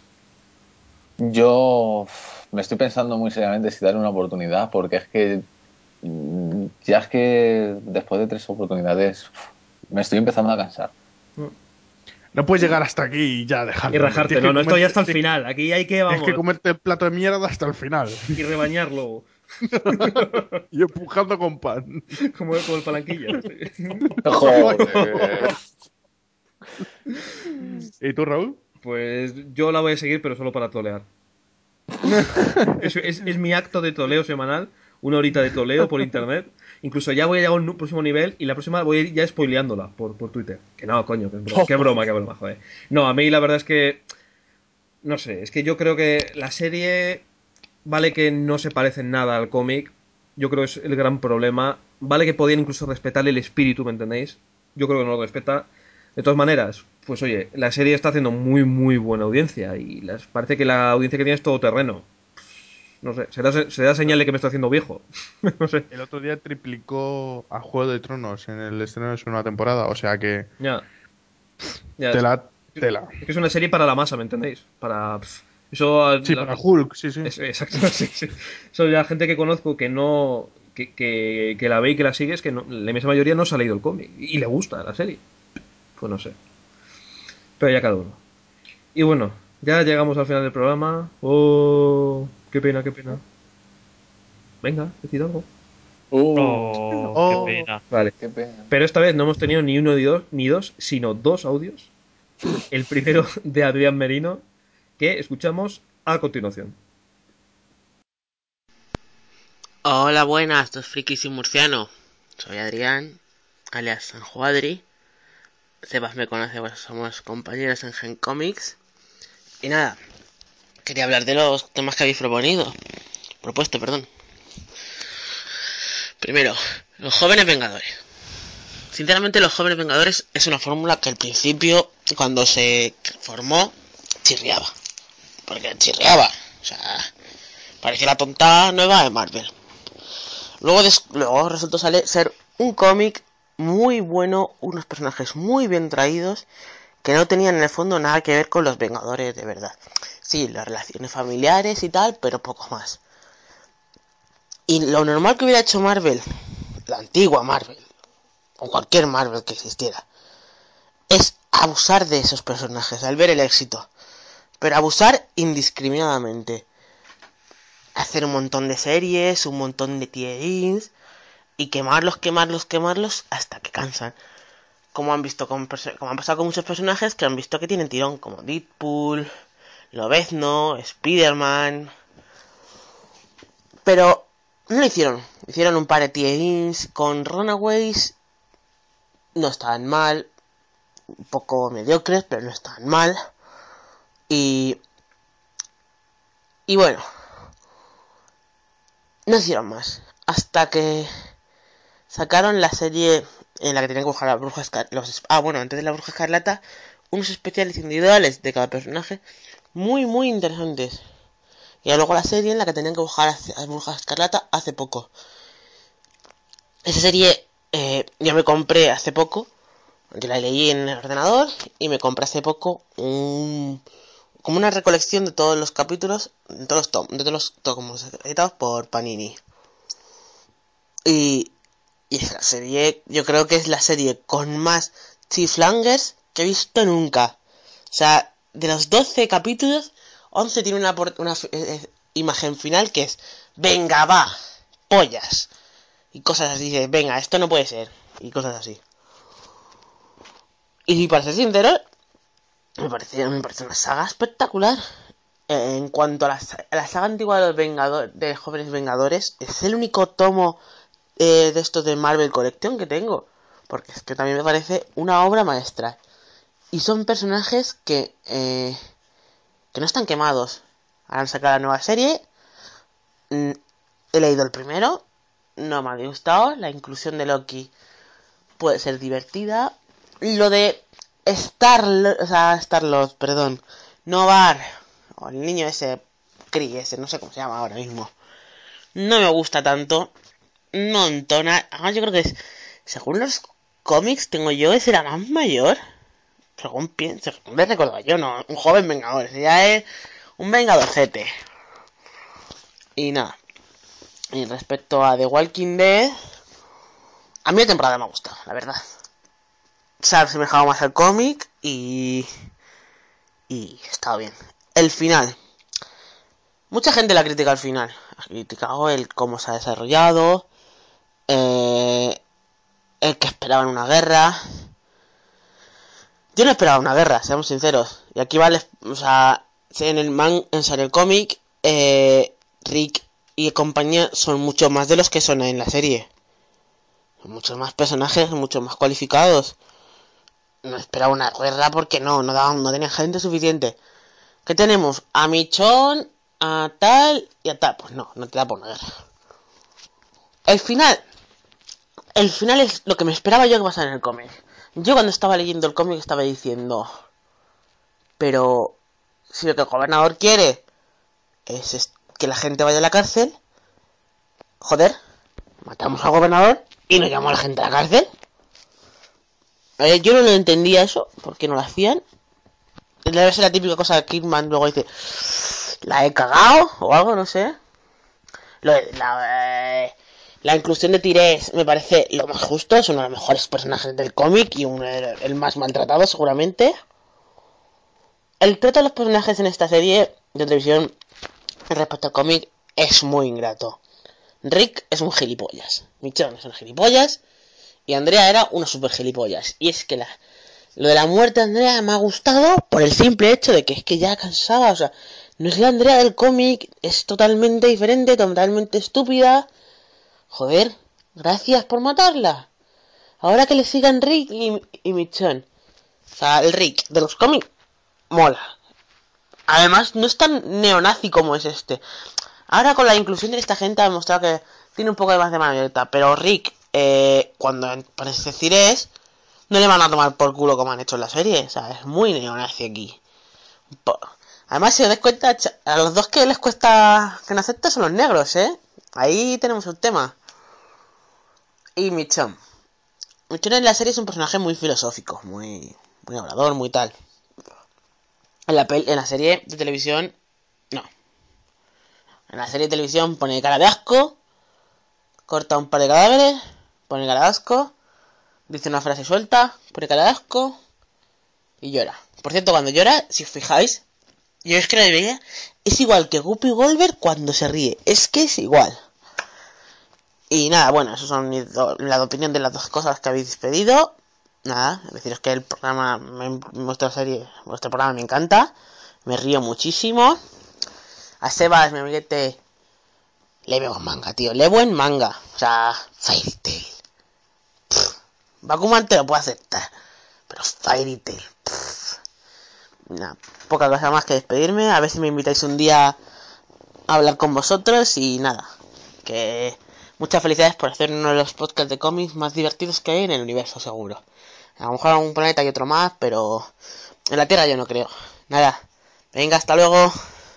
Speaker 1: Yo me estoy pensando muy seriamente si darle una oportunidad, porque es que ya es que después de 3 oportunidades me estoy empezando a cansar.
Speaker 4: No puedes llegar hasta aquí y ya
Speaker 3: Y
Speaker 4: dejarlo, hombre.
Speaker 3: rajarte. No, no, esto ya hasta el final. Aquí hay que,
Speaker 4: Tienes que
Speaker 3: vamos,
Speaker 4: comerte el plato de mierda hasta el final.
Speaker 3: y rebañarlo.
Speaker 4: Y empujando con pan.
Speaker 3: Como el palanquillo.
Speaker 1: Joder.
Speaker 4: ¿Y tú, Raúl?
Speaker 3: Pues yo la voy a seguir, pero solo para tolear. Es mi acto de toleo semanal. Una horita de toleo por internet. Incluso ya voy a llegar a un próximo nivel y la próxima voy a ir ya spoileándola por Twitter. Que no, coño, que es broma, qué broma, joder. No, a mí la verdad es que. No sé, es que yo creo que la serie. Vale que no se parece en nada al cómic. Yo creo que es el gran problema. Vale que podían incluso respetar el espíritu, ¿me entendéis? Yo creo que no lo respeta. De todas maneras, pues oye, la serie está haciendo muy, muy buena audiencia. Y parece que la audiencia que tiene es todoterreno. No sé, será señal de que me estoy haciendo viejo. No sé.
Speaker 4: El otro día triplicó a Juego de Tronos en el estreno de su nueva temporada, o sea que
Speaker 3: Ya, ya.
Speaker 4: tela,
Speaker 3: Es
Speaker 4: tela.
Speaker 3: que es una serie para la masa, ¿me entendéis? Para. Eso.
Speaker 4: Sí, para Hulk, sí, sí.
Speaker 3: Exacto, sí, sí. Eso, la gente que conozco que no. Que la ve y que la sigue es que la inmensa mayoría no se ha leído el cómic. Y le gusta la serie. Pues no sé. Pero ya cada uno. Y bueno, ya llegamos al final del programa. Oh, qué pena, qué pena. Venga, decid algo.
Speaker 2: Oh, qué
Speaker 4: Oh,
Speaker 2: pena.
Speaker 3: Vale.
Speaker 1: Qué pena.
Speaker 3: Pero esta vez no hemos tenido ni uno ni dos, sino dos audios. El primero de Adrián Merino, que escuchamos a continuación.
Speaker 5: Hola, buenas, dos frikis y un murciano. Soy Adrián, alias Sanjuadri. Sebas me conoce, pues somos compañeros en Gen Comics. Y nada, quería hablar de los temas que habéis propuesto, perdón. Primero, los jóvenes vengadores. Sinceramente, los jóvenes vengadores es una fórmula que al principio, cuando se formó, chirriaba. porque chirriaba. O sea, parecía la tonta nueva de Marvel. Luego resultó ser un cómic muy bueno, unos personajes muy bien traídos, que no tenían en el fondo nada que ver con los Vengadores de verdad. Sí, las relaciones familiares y tal, pero poco más. Y lo normal que hubiera hecho Marvel, la antigua Marvel, o cualquier Marvel que existiera, es abusar de esos personajes al ver el éxito. Pero abusar indiscriminadamente. Hacer un montón de series, un montón de tie-ins, y quemarlos hasta que cansan. Como han pasado con muchos personajes que han visto que tienen tirón, como Deadpool, Lobezno, Spider-Man. Pero no lo hicieron. Hicieron un par de tie-ins con Runaways. No estaban mal. Un poco mediocres, pero no estaban mal. Y bueno, no hicieron más. Hasta que sacaron la serie en la que tenían que buscar a la Bruja Escarlata. Antes de la Bruja Escarlata, unos especiales individuales de cada personaje muy, muy interesantes. Y luego la serie en la que tenían que buscar a la Bruja Escarlata hace poco. Esa serie yo me compré hace poco. Yo la leí en el ordenador y me compré hace poco como una recolección de todos los capítulos, de todos los tomos editados por Panini. Y esa serie, yo creo que es la serie con más chiflangers que he visto nunca. O sea, de los 12 capítulos, 11 tiene una imagen final que es: venga, va, pollas. Y cosas así, de venga, esto no puede ser. Y cosas así. Y para ser sincero, me parece una saga espectacular. En cuanto a la saga antigua de los de Jóvenes Vengadores, es el único tomo de estos de Marvel Collection que tengo, porque es que también me parece una obra maestra. Y son personajes que no están quemados. Ahora han sacado la nueva serie. He leído el primero, no me ha gustado. La inclusión de Loki puede ser divertida. Lo de Star-Lord, perdón, Novar, o el niño ese, Kree ese, no sé cómo se llama ahora mismo, no me gusta tanto. No entona. Además, yo creo que según los cómics tengo yo, ese era más mayor. Según me recordaba yo, no, un joven vengador. Ese ya es un vengadorcete. Y nada. Y respecto a The Walking Dead, a mí la temporada me ha gustado, la verdad. Se ha asemejado más al cómic y estaba bien. El final. Mucha gente la critica al final. Ha criticado el cómo se ha desarrollado. El que esperaban una guerra. Yo no esperaba una guerra, seamos sinceros. Y aquí vale, o sea, en el cómic, Rick y compañía son mucho más de los que son en la serie. Son muchos más personajes, mucho más cualificados. No esperaba una guerra porque no tenía gente suficiente. ¿Qué tenemos? A Michonne, a tal y a tal. Pues no te da por una guerra. El final es lo que me esperaba yo que pasara en el cómic. Yo cuando estaba leyendo el cómic estaba diciendo, pero si lo que el gobernador quiere es que la gente vaya a la cárcel, joder, matamos al gobernador y nos llamamos a la gente a la cárcel. Yo no lo entendía eso, ¿por qué no lo hacían? Debe ser la típica cosa que Kidman luego dice, la he cagado o algo, no sé. La inclusión de Tyrese me parece lo más justo, es uno de los mejores personajes del cómic y el más maltratado seguramente. El trato de los personajes en esta serie de televisión respecto al cómic es muy ingrato. Rick es un gilipollas, Michonne es un gilipollas y Andrea era una super gilipollas. Y es que lo de la muerte de Andrea me ha gustado por el simple hecho de que es que ya cansaba, o sea, no es la Andrea del cómic, es totalmente diferente, totalmente estúpida. Joder, gracias por matarla. Ahora que le sigan Rick y Michonne. O sea, el Rick de los cómics mola. Además, no es tan neonazi como es este. Ahora con la inclusión de esta gente ha demostrado que tiene un poco de más de mano abierta. Pero Rick, cuando parece decir no le van a tomar por culo como han hecho en la serie. O sea, es muy neonazi aquí. Además, si os dais cuenta, a los dos que les cuesta que no acepten son los negros, ¿eh? Ahí tenemos un tema. Y Michonne. Michonne en la serie es un personaje muy filosófico, muy hablador, muy tal. En la serie de televisión, no. En la serie de televisión pone cara de asco, corta un par de cadáveres, pone cara de asco, dice una frase suelta, pone cara de asco y llora. Por cierto, cuando llora, si os fijáis, yo es que la veía, es igual que Guppy Goldberg cuando se ríe. Es que es igual. Y nada, bueno, eso son la opinión de las dos cosas que habéis pedido. Nada, deciros que el programa, vuestra serie, vuestro programa me encanta. Me río muchísimo. A Sebas, mi amiguete, le veo manga, tío. Le buen manga. O sea, Fairy Tail. Bakuman te lo puedo aceptar. Pero Fairy Tail. Nada, poca cosa más que despedirme. A ver si me invitáis un día a hablar con vosotros. Y nada, que muchas felicidades por hacer uno de los podcasts de cómics más divertidos que hay en el universo, seguro. A lo mejor en un planeta y otro más, pero en la Tierra yo no creo. Nada, venga, hasta luego.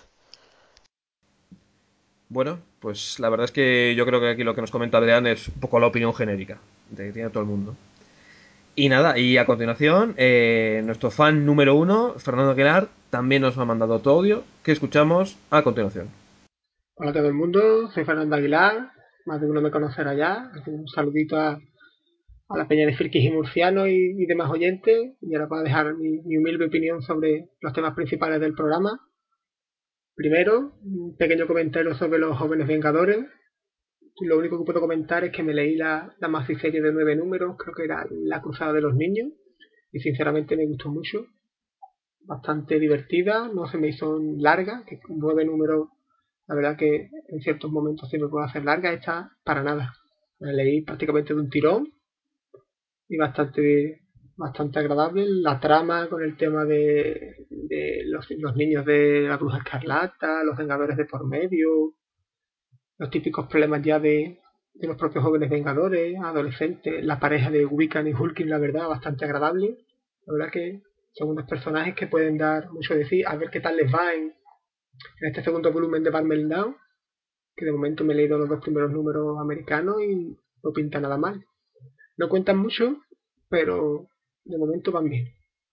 Speaker 3: Bueno, pues la verdad es que yo creo que aquí lo que nos comenta Adrián es un poco la opinión genérica de que tiene todo el mundo. Y nada, y a continuación, nuestro fan número 1, Fernando Aguilar, también nos ha mandado otro audio que escuchamos a continuación.
Speaker 6: Hola a todo el mundo, soy Fernando Aguilar, más de uno me conocerá ya. Un saludito a la peña de frikis y murcianos y demás oyentes. Y ahora para dejar mi humilde opinión sobre los temas principales del programa. Primero, un pequeño comentario sobre los jóvenes vengadores. Lo único que puedo comentar es que me leí la maxi-serie de 9 números, creo que era La Cruzada de los Niños, y sinceramente me gustó mucho. Bastante divertida, no se me hizo larga, que 9 números, la verdad que en ciertos momentos se me puede hacer larga, esta para nada. La leí prácticamente de un tirón y bastante agradable. La trama con el tema de los niños de la Bruja Escarlata, los Vengadores de por medio, los típicos problemas ya de los propios jóvenes Vengadores, adolescentes, la pareja de Wiccan y Hulking, la verdad, bastante agradable. La verdad que son unos personajes que pueden dar mucho de sí, a ver qué tal les va en este segundo volumen de Batman Down, que de momento me he leído los dos primeros números americanos y no pinta nada mal. No cuentan mucho, pero de momento van bien.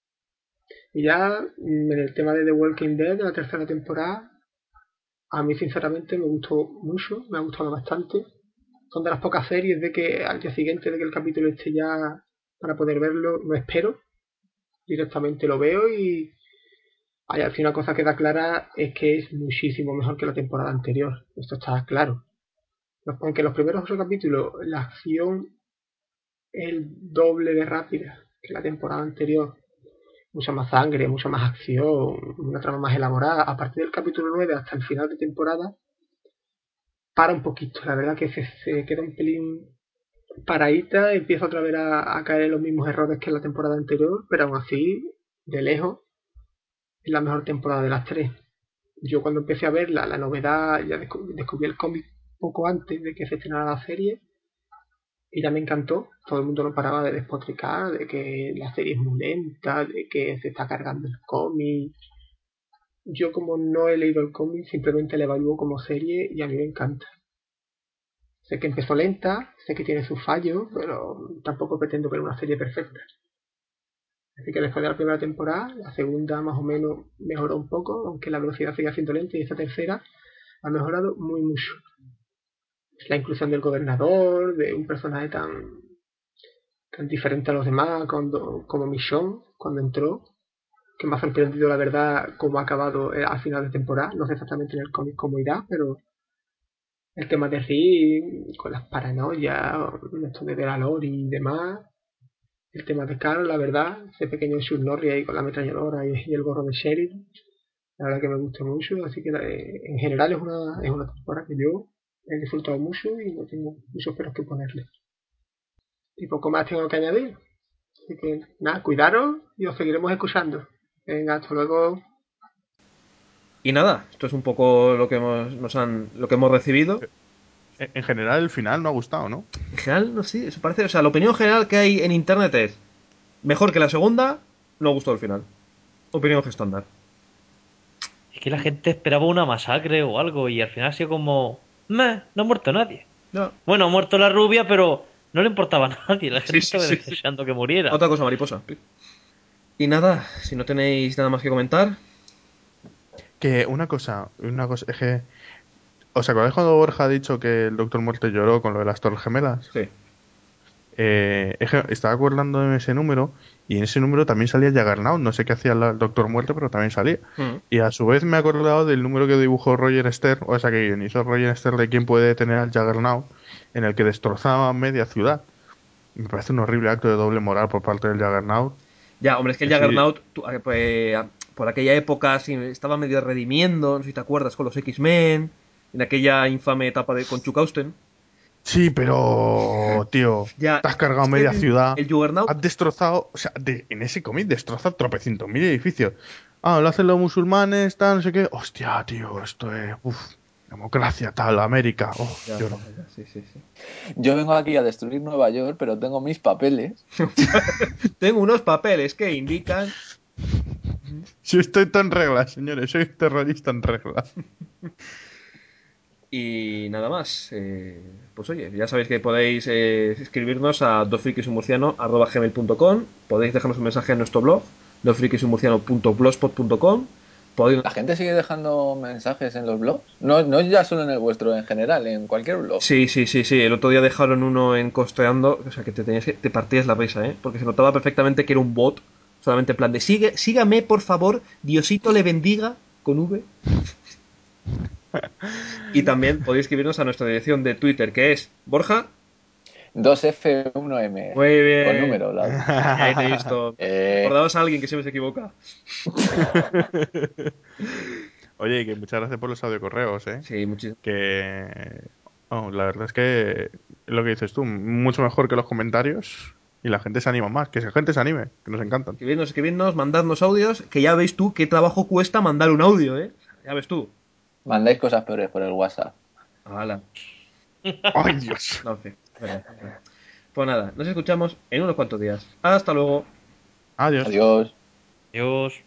Speaker 6: Y ya en el tema de The Walking Dead, de la tercera temporada, a mí sinceramente me gustó mucho, me ha gustado bastante. Son de las pocas series de que al día siguiente de que el capítulo esté ya para poder verlo, no espero. Directamente lo veo y al fin una cosa que da clara es que es muchísimo mejor que la temporada anterior. Esto está claro. Aunque los primeros 8 capítulos la acción es el doble de rápida que la temporada anterior. Mucha más sangre, mucha más acción, una trama más elaborada. A partir del capítulo 9 hasta el final de temporada, para un poquito. La verdad que se queda un pelín paradita, empieza otra vez a caer en los mismos errores que en la temporada anterior, pero aún así, de lejos, es la mejor temporada de las tres. Yo cuando empecé a ver la novedad, ya descubrí el cómic poco antes de que se estrenara la serie, y ya me encantó. Todo el mundo no paraba de despotricar, de que la serie es muy lenta, de que se está cargando el cómic. Yo como no he leído el cómic, simplemente le evalúo como serie y a mí me encanta. Sé que empezó lenta, sé que tiene sus fallos, pero tampoco pretendo ver una serie perfecta. Así que después de la primera temporada, la segunda más o menos mejoró un poco, aunque la velocidad sigue siendo lenta, y esta tercera ha mejorado muy mucho. La inclusión del gobernador, de un personaje tan diferente a los demás, como Michonne, cuando entró, que me ha sorprendido la verdad cómo ha acabado al final de temporada. No sé exactamente en el cómic cómo irá, pero el tema de Rick, con las paranoias, esto de ver a Lori y demás, el tema de Carl, la verdad, ese pequeño Chuck Norris ahí con la ametralladora y el gorro de sheriff, la verdad que me gusta mucho, así que en general es una temporada que yo he disfrutado mucho y no tengo muchos peros que ponerle. Y poco más tengo que añadir. Así que nada, cuidaros y os seguiremos escuchando. Venga, hasta luego.
Speaker 3: Y nada, esto es un poco lo que lo que hemos recibido.
Speaker 4: En general, el final no ha gustado, ¿no?
Speaker 3: En general, no sé, eso parece, o sea, la opinión general que hay en internet es mejor que la segunda, no ha gustado el final. Opinión estándar.
Speaker 2: Es que la gente esperaba una masacre o algo y al final ha sido como... "Meh, no ha muerto nadie.
Speaker 3: No.
Speaker 2: Bueno, ha muerto la rubia, pero no le importaba a nadie. La gente
Speaker 3: Sí,
Speaker 2: estaba
Speaker 3: sí.
Speaker 2: deseando que muriera.
Speaker 3: Otra cosa mariposa. Y nada, si no tenéis nada más que comentar.
Speaker 4: Que una cosa, es que... ¿Os acordáis cuando Borja ha dicho que el Doctor Muerte lloró con lo de las Torres Gemelas?
Speaker 3: Sí.
Speaker 4: Es que estaba acordando de ese número y en ese número también salía Juggernaut. No sé qué hacía el Doctor Muerte, pero también salía.
Speaker 3: Mm.
Speaker 4: Y a su vez me he acordado del número que dibujó Roger Stern, o sea, que guionizó Roger Stern de quién puede tener al Juggernaut, en el que destrozaba media ciudad. Me parece un horrible acto de doble moral por parte del Juggernaut.
Speaker 3: Ya, hombre, es que el
Speaker 4: Sí,
Speaker 3: Juggernaut, por aquella época, sí, estaba medio redimiendo, no sé si te acuerdas, con los X-Men, en aquella infame etapa con Chukausten.
Speaker 4: sí, pero, tío,
Speaker 3: Ya,
Speaker 4: te has cargado
Speaker 3: es que
Speaker 4: media ciudad,
Speaker 3: el Juggernaut,
Speaker 4: has destrozado, o sea, en ese cómic destroza tropecientos mil edificios. Ah, lo hacen los musulmanes, tal, no sé qué. Hostia, tío, esto es, democracia, tal, América. Oh,
Speaker 3: ya,
Speaker 4: lloro.
Speaker 3: sí, sí, sí.
Speaker 1: Yo vengo aquí a destruir Nueva York, pero tengo mis papeles.
Speaker 3: Tengo unos papeles que indican.
Speaker 4: Si estoy tan en regla, señores, soy terrorista en regla.
Speaker 3: Y nada más. Pues oye, ya sabéis que podéis escribirnos a dosfrikisumurciano@gmail.com. Podéis dejarnos un mensaje en nuestro blog, dosfrikisumurciano.blogspot.com. Podéis...
Speaker 1: La gente sigue dejando mensajes en los blogs. No, no ya solo en el vuestro, en general, en cualquier blog.
Speaker 3: Sí, sí, sí, sí. El otro día dejaron uno en Costeando, o sea que te partías la risa, ¿eh? Porque se notaba perfectamente que era un bot. Solamente en plan de sígame, por favor, Diosito le bendiga, con V. Y también podéis escribirnos a nuestra dirección de Twitter, que es Borja.
Speaker 1: 2F1M.
Speaker 3: Muy
Speaker 1: Con
Speaker 3: bien.
Speaker 1: número, la...
Speaker 3: Ahí te he visto. Recordaos a alguien que siempre se equivoca.
Speaker 4: Oye, que muchas gracias por los audiocorreos, ¿eh?
Speaker 3: Sí, muchísimo.
Speaker 4: Que la verdad es que lo que dices tú, mucho mejor que los comentarios y la gente se anima más, que la gente se anime, que nos encantan.
Speaker 3: Escribidnos, mandadnos audios, que ya veis tú qué trabajo cuesta mandar un audio, ¿eh? Ya ves tú.
Speaker 1: Mandáis cosas peores por el WhatsApp.
Speaker 3: Hala.
Speaker 4: ¡Ay, Dios!
Speaker 3: No, sí, es verdad. Pues nada, nos escuchamos en unos cuantos días. Hasta luego.
Speaker 4: Adiós.
Speaker 1: Adiós.
Speaker 2: Adiós.